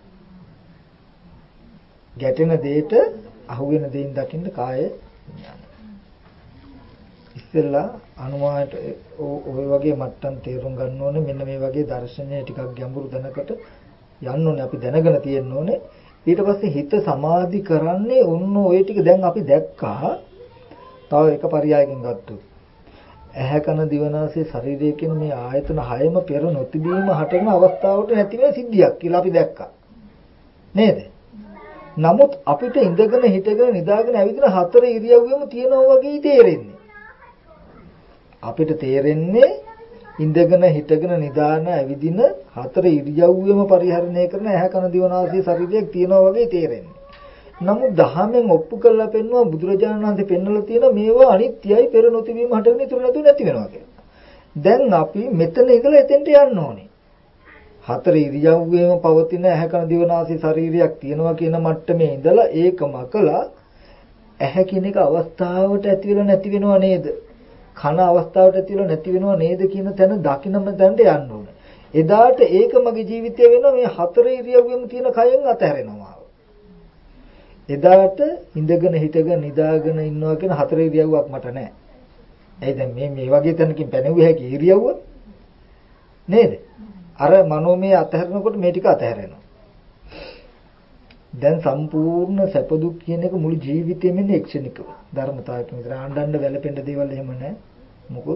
ගැටෙන දෙයට අහුවෙන දෙයින් දකින්න කාය විඥාන. ඉස්සෙල්ලා අනුමානට ඔය වගේ මට්ටම් තේරුම් ගන්න ඕනේ. මෙන්න මේ වගේ දර්ශනය ටිකක් ගැඹුරු දැනකට යන්න ඕනේ. අපි දැනගෙන තියෙන්න ඕනේ. ඊට පස්සේ හිත සමාධි කරන්නේ ඔන්න ඔය ටික දැන් අපි දැක්කා. තව එක පරියායකින් ගත්තොත් ඇහැ කන දිවනාසය ශරීරය කියන මේ ආයතන හයම පෙර නොතිබීම හටගෙන අවස්ථාවට නැති වෙන සිද්ධියක් කියලා අපි දැක්කා. නේද? නමුත් අපිට ඉඳගෙන හිටගෙන නිදාගෙන ඇවිදින හතර ඉරියව්වෙම තියෙනවා වගේ තේරෙන්නේ. අපිට තේරෙන්නේ ඉඳගෙන හිටගෙන නිදාන ඇවිදින හතර ඉරියව්වෙම පරිහරණය කරන ඇහැ කන දිවනාසය ශරීරයක් තියෙනවා වගේ තේරෙන්නේ. නමුත් දහමෙන් ඔප්පු කරලා පෙන්වුවා බුදුරජාණන් වහන්සේ පෙන්වලා තියෙන මේවා අනිත්‍යයි පෙර නොතිබීම හටගෙන ඉතුරු නැතුව නැති වෙනවා කියලා. දැන් අපි මෙතන ඉඳලා එතෙන්ට යන්න ඕනේ. හතර ඉරියව්වෙම පවතින ඇහැ කන දිවනාසය ශරීරයක් තියෙනවා කියන මට්ටමේ ඉඳලා ඒකම කළා ඇහැ කියන එක අවස්ථාවට ඇති වෙලා නැති වෙනව නේද? කන අවස්ථාවට ඇති වෙලා නැති වෙනව නේද කියන තැන දකින්නම තැනට යන්න ඕනේ. එදාට ඒක මගේ ජීවිතය වෙනවා මේ හතර ඉරියව්වෙම තියෙන කයෙන් අතහැරෙනවා. එදාට ඉඳගෙන හිටගෙන නිදාගෙන ඉන්නවා කියන හතර ඉරියව්වක් මට නැහැ. ඇයි දැන් මේ වගේ තැනකින් පැනෙව්ව හැකි ඉරියව්ව නේද? අර මනෝමය අතහැරනකොට මේ ටික අතහැරෙනවා. දැන් සම්පූර්ණ සැප දුක් කියන එක මුළු ජීවිතේම ඉන්නේ එක්ෂණිකව. ධර්මතාවයකින් විතර ආණ්ඩන්න වැළපෙන්න දේවල් එහෙම නැහැ. මොකොත්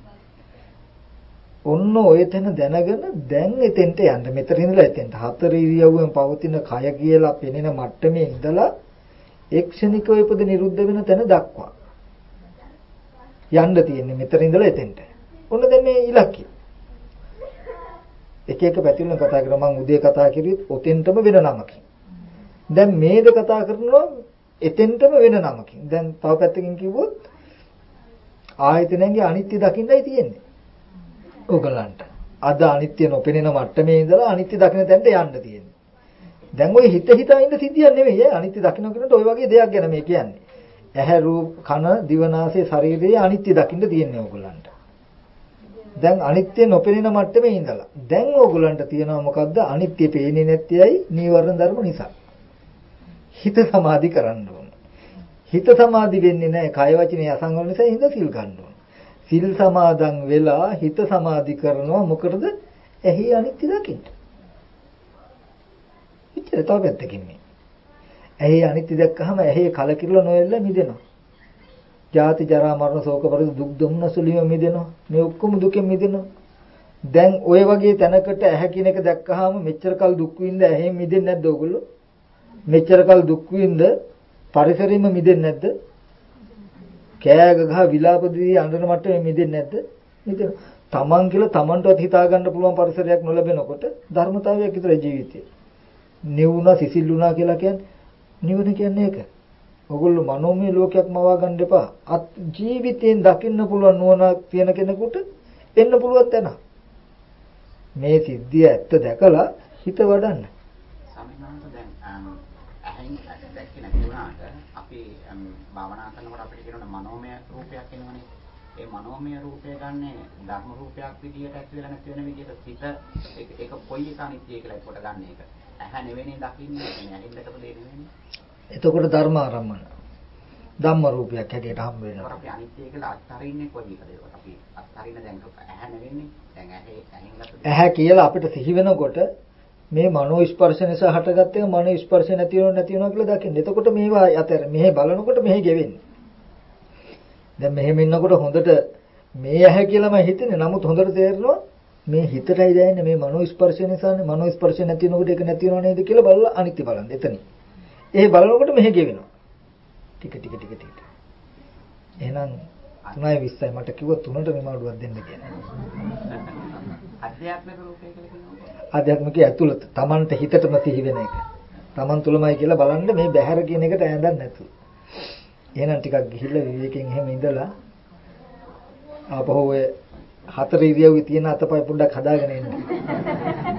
ඔන්න ඔය තැන දැනගෙන දැන් එතෙන්ට යන්න. මෙතන ඉඳලා එතෙන්ට හතර ඉරියව්වෙන් පවතින කය කියලා පෙනෙන මට්ටමේ ඉඳලා එක්ෂණිකව ඉපද නිරුද්ධ වෙන තැන දක්වා යන්න තියෙන්නේ. මෙතන ඉඳලා එතෙන්ට. ඔන්න දැන් මේ ඉලක්කය. එක එක පැතිවලින් කතා කරා මම උදේ කතා කරුවෙත් ඔතෙන්ටම වෙන නමකින්. දැන් මේද කතා කරනවා එතෙන්ටම වෙන නමකින්. දැන් තව පැත්තකින් කිව්වොත් ආයතනයන්ගේ අනිත්‍ය දකින්නයි තියෙන්නේ. ඔයගලන්ට අද අනිත්‍ය නොපෙනෙන මට්ටමේ ඉඳලා අනිත්‍ය දකින්න තැනට යන්න තියෙන්නේ. දැන් ওই හිත හිතා ඉන්න සිද්ධියක් නෙවෙයි අනිත්‍ය දකින්න කියනකොට ওই වගේ දෙයක් ගැන මේ කියන්නේ. ඇහැ රූප කන දිවනාසය ශරීරයේ අනිත්‍ය දකින්න තියෙන්නේ ඕගලන්ට. දැන් අනිත්‍ය නොපෙනෙන මට්ටමේ ඉඳලා දැන් ඕගලන්ට තියෙනවා මොකද්ද? අනිත්‍ය පේන්නේ නැත්තේයි නීවරණ ධර්ම නිසා. හිත සමාධි කරන්න ඕන. හිත සමාධි වෙන්නේ නැහැ කය වචනේ අසංගම නිසා හිත සිල් ගන්න ඕන. සිල් සමාදන් වෙලා හිත සමාධි කරනවා මොකටද? එහි අනිත්‍ය දකින්න. ඉතින් තව පැත්තකින් මේ. එහි අනිත්‍ය දැක්කහම එහි කලකිරලා නොයෙල්ල මිදෙනවා. ජාති ජරා මරණ ශෝක පරිදු දුක් දුම්නසුලිම මිදෙනවා. මේ ඔක්කොම දුකෙන් මිදෙනවා. දැන් ওই වගේ තැනකට ඇහැ කියන එක දැක්කහම මෙච්චර කල් දුක් විඳ ඇහෙන් මිදෙන්නේ නැද්ද ඔයගොල්ලෝ? මෙච්චර කල් දුක් විඳ පරිසරෙම මිදෙන්නේ නැද්ද? කෑග ගහ විලාප දී අඬන මට්ටමේ මිදෙන්නේ නැද්ද? මිදෙනවා. තමන් කියලා තමන්ටවත් හිතා ගන්න පුළුවන් පරිසරයක් නොලැබෙනකොට ධර්මතාවයක් විතර ජීවිතේ. නිවුණා සිසිල්ුණා කියලා කියන්නේ නිවන කියන්නේ ඒක. ඔගොල්ලෝ මනෝමය ලෝකයක් මවා ගන්න එපා. ජීවිතයෙන් දකින්න පුළුවන් නුවණක් තියෙන කෙනෙකුට එන්න පුළුවන් තැන. මේ සිද්ධිය ඇත්ත දැකලා හිත වඩන්න. සමිනාන්ත දැන් ඇහෙන් දැක්කේ නැති වුණාට අපි භාවනා කරනකොට අපිට කියනවා මනෝමය රූපයක් එනවනේ. ඒ මනෝමය රූපය ගන්න ධර්ම රූපයක් විදියට ඇති වෙලා නැති වෙන විදියට සිත ඒක කොයි එක අනිත්‍ය කියලා කොට ගන්න එක. ඇහැ නෙවෙයි දකින්නේ ඇහෙන් දැකපු දේ නෙවෙයි. එතකොට ධර්ම ආරම්මන ධම්ම රූපයක් හැටියට හම් වෙනවා. අපි අනිත්‍ය කියලා අත්හරින්නේ කොයි එකද? අපි අත්හරින දැන් ඇහැ නෙවෙන්නේ. දැන් ඇහැ කියලා අපිට සිහි වෙනකොට මේ මනෝ ස්පර්ශ නිසා හටගත්තේ මනෝ ස්පර්ශ නැති වෙනවා කියලා දකින්න. එතකොට මේවා අතර මෙහෙ බලනකොට මෙහෙ ගෙවෙන්නේ. දැන් මෙහෙම ඉන්නකොට හොඳට මේ ඇහැ කියලාම හිතෙන්නේ. නමුත් හොඳට තේරෙනවා මේ හිතටයි දැනෙන්නේ මේ මනෝ ස්පර්ශ නිසානේ. මනෝ ස්පර්ශ නැති වෙනකොට ඒක නැති වෙනව නේද කියලා බලලා අනිත්‍ය බලන්න. එතන. ඒ බලනකොට මෙහෙ ගෙවෙනවා. ටික. එහෙනම් 3:20යි මට කිව්වා 3ට නිමාඩුවක් දෙන්න කියලා. අධ්‍යාත්මික රූපය කියලා කියනවා. ආධ්‍යාත්මිකයේ ඇතුළත Tamanට හිතටම සිහි වෙන එක. Taman තුලමයි කියලා බලන්න මේ බහැර කියන එකට ඈඳන්නේ නැතුව. එහෙනම් ටිකක් ගිහිල්ලා විවේකයෙන් එහෙම ඉඳලා ආපහු ඔය 4 ඉරියව්වේ තියෙන අතපය පොඩ්ඩක් හදාගෙන ඉන්න.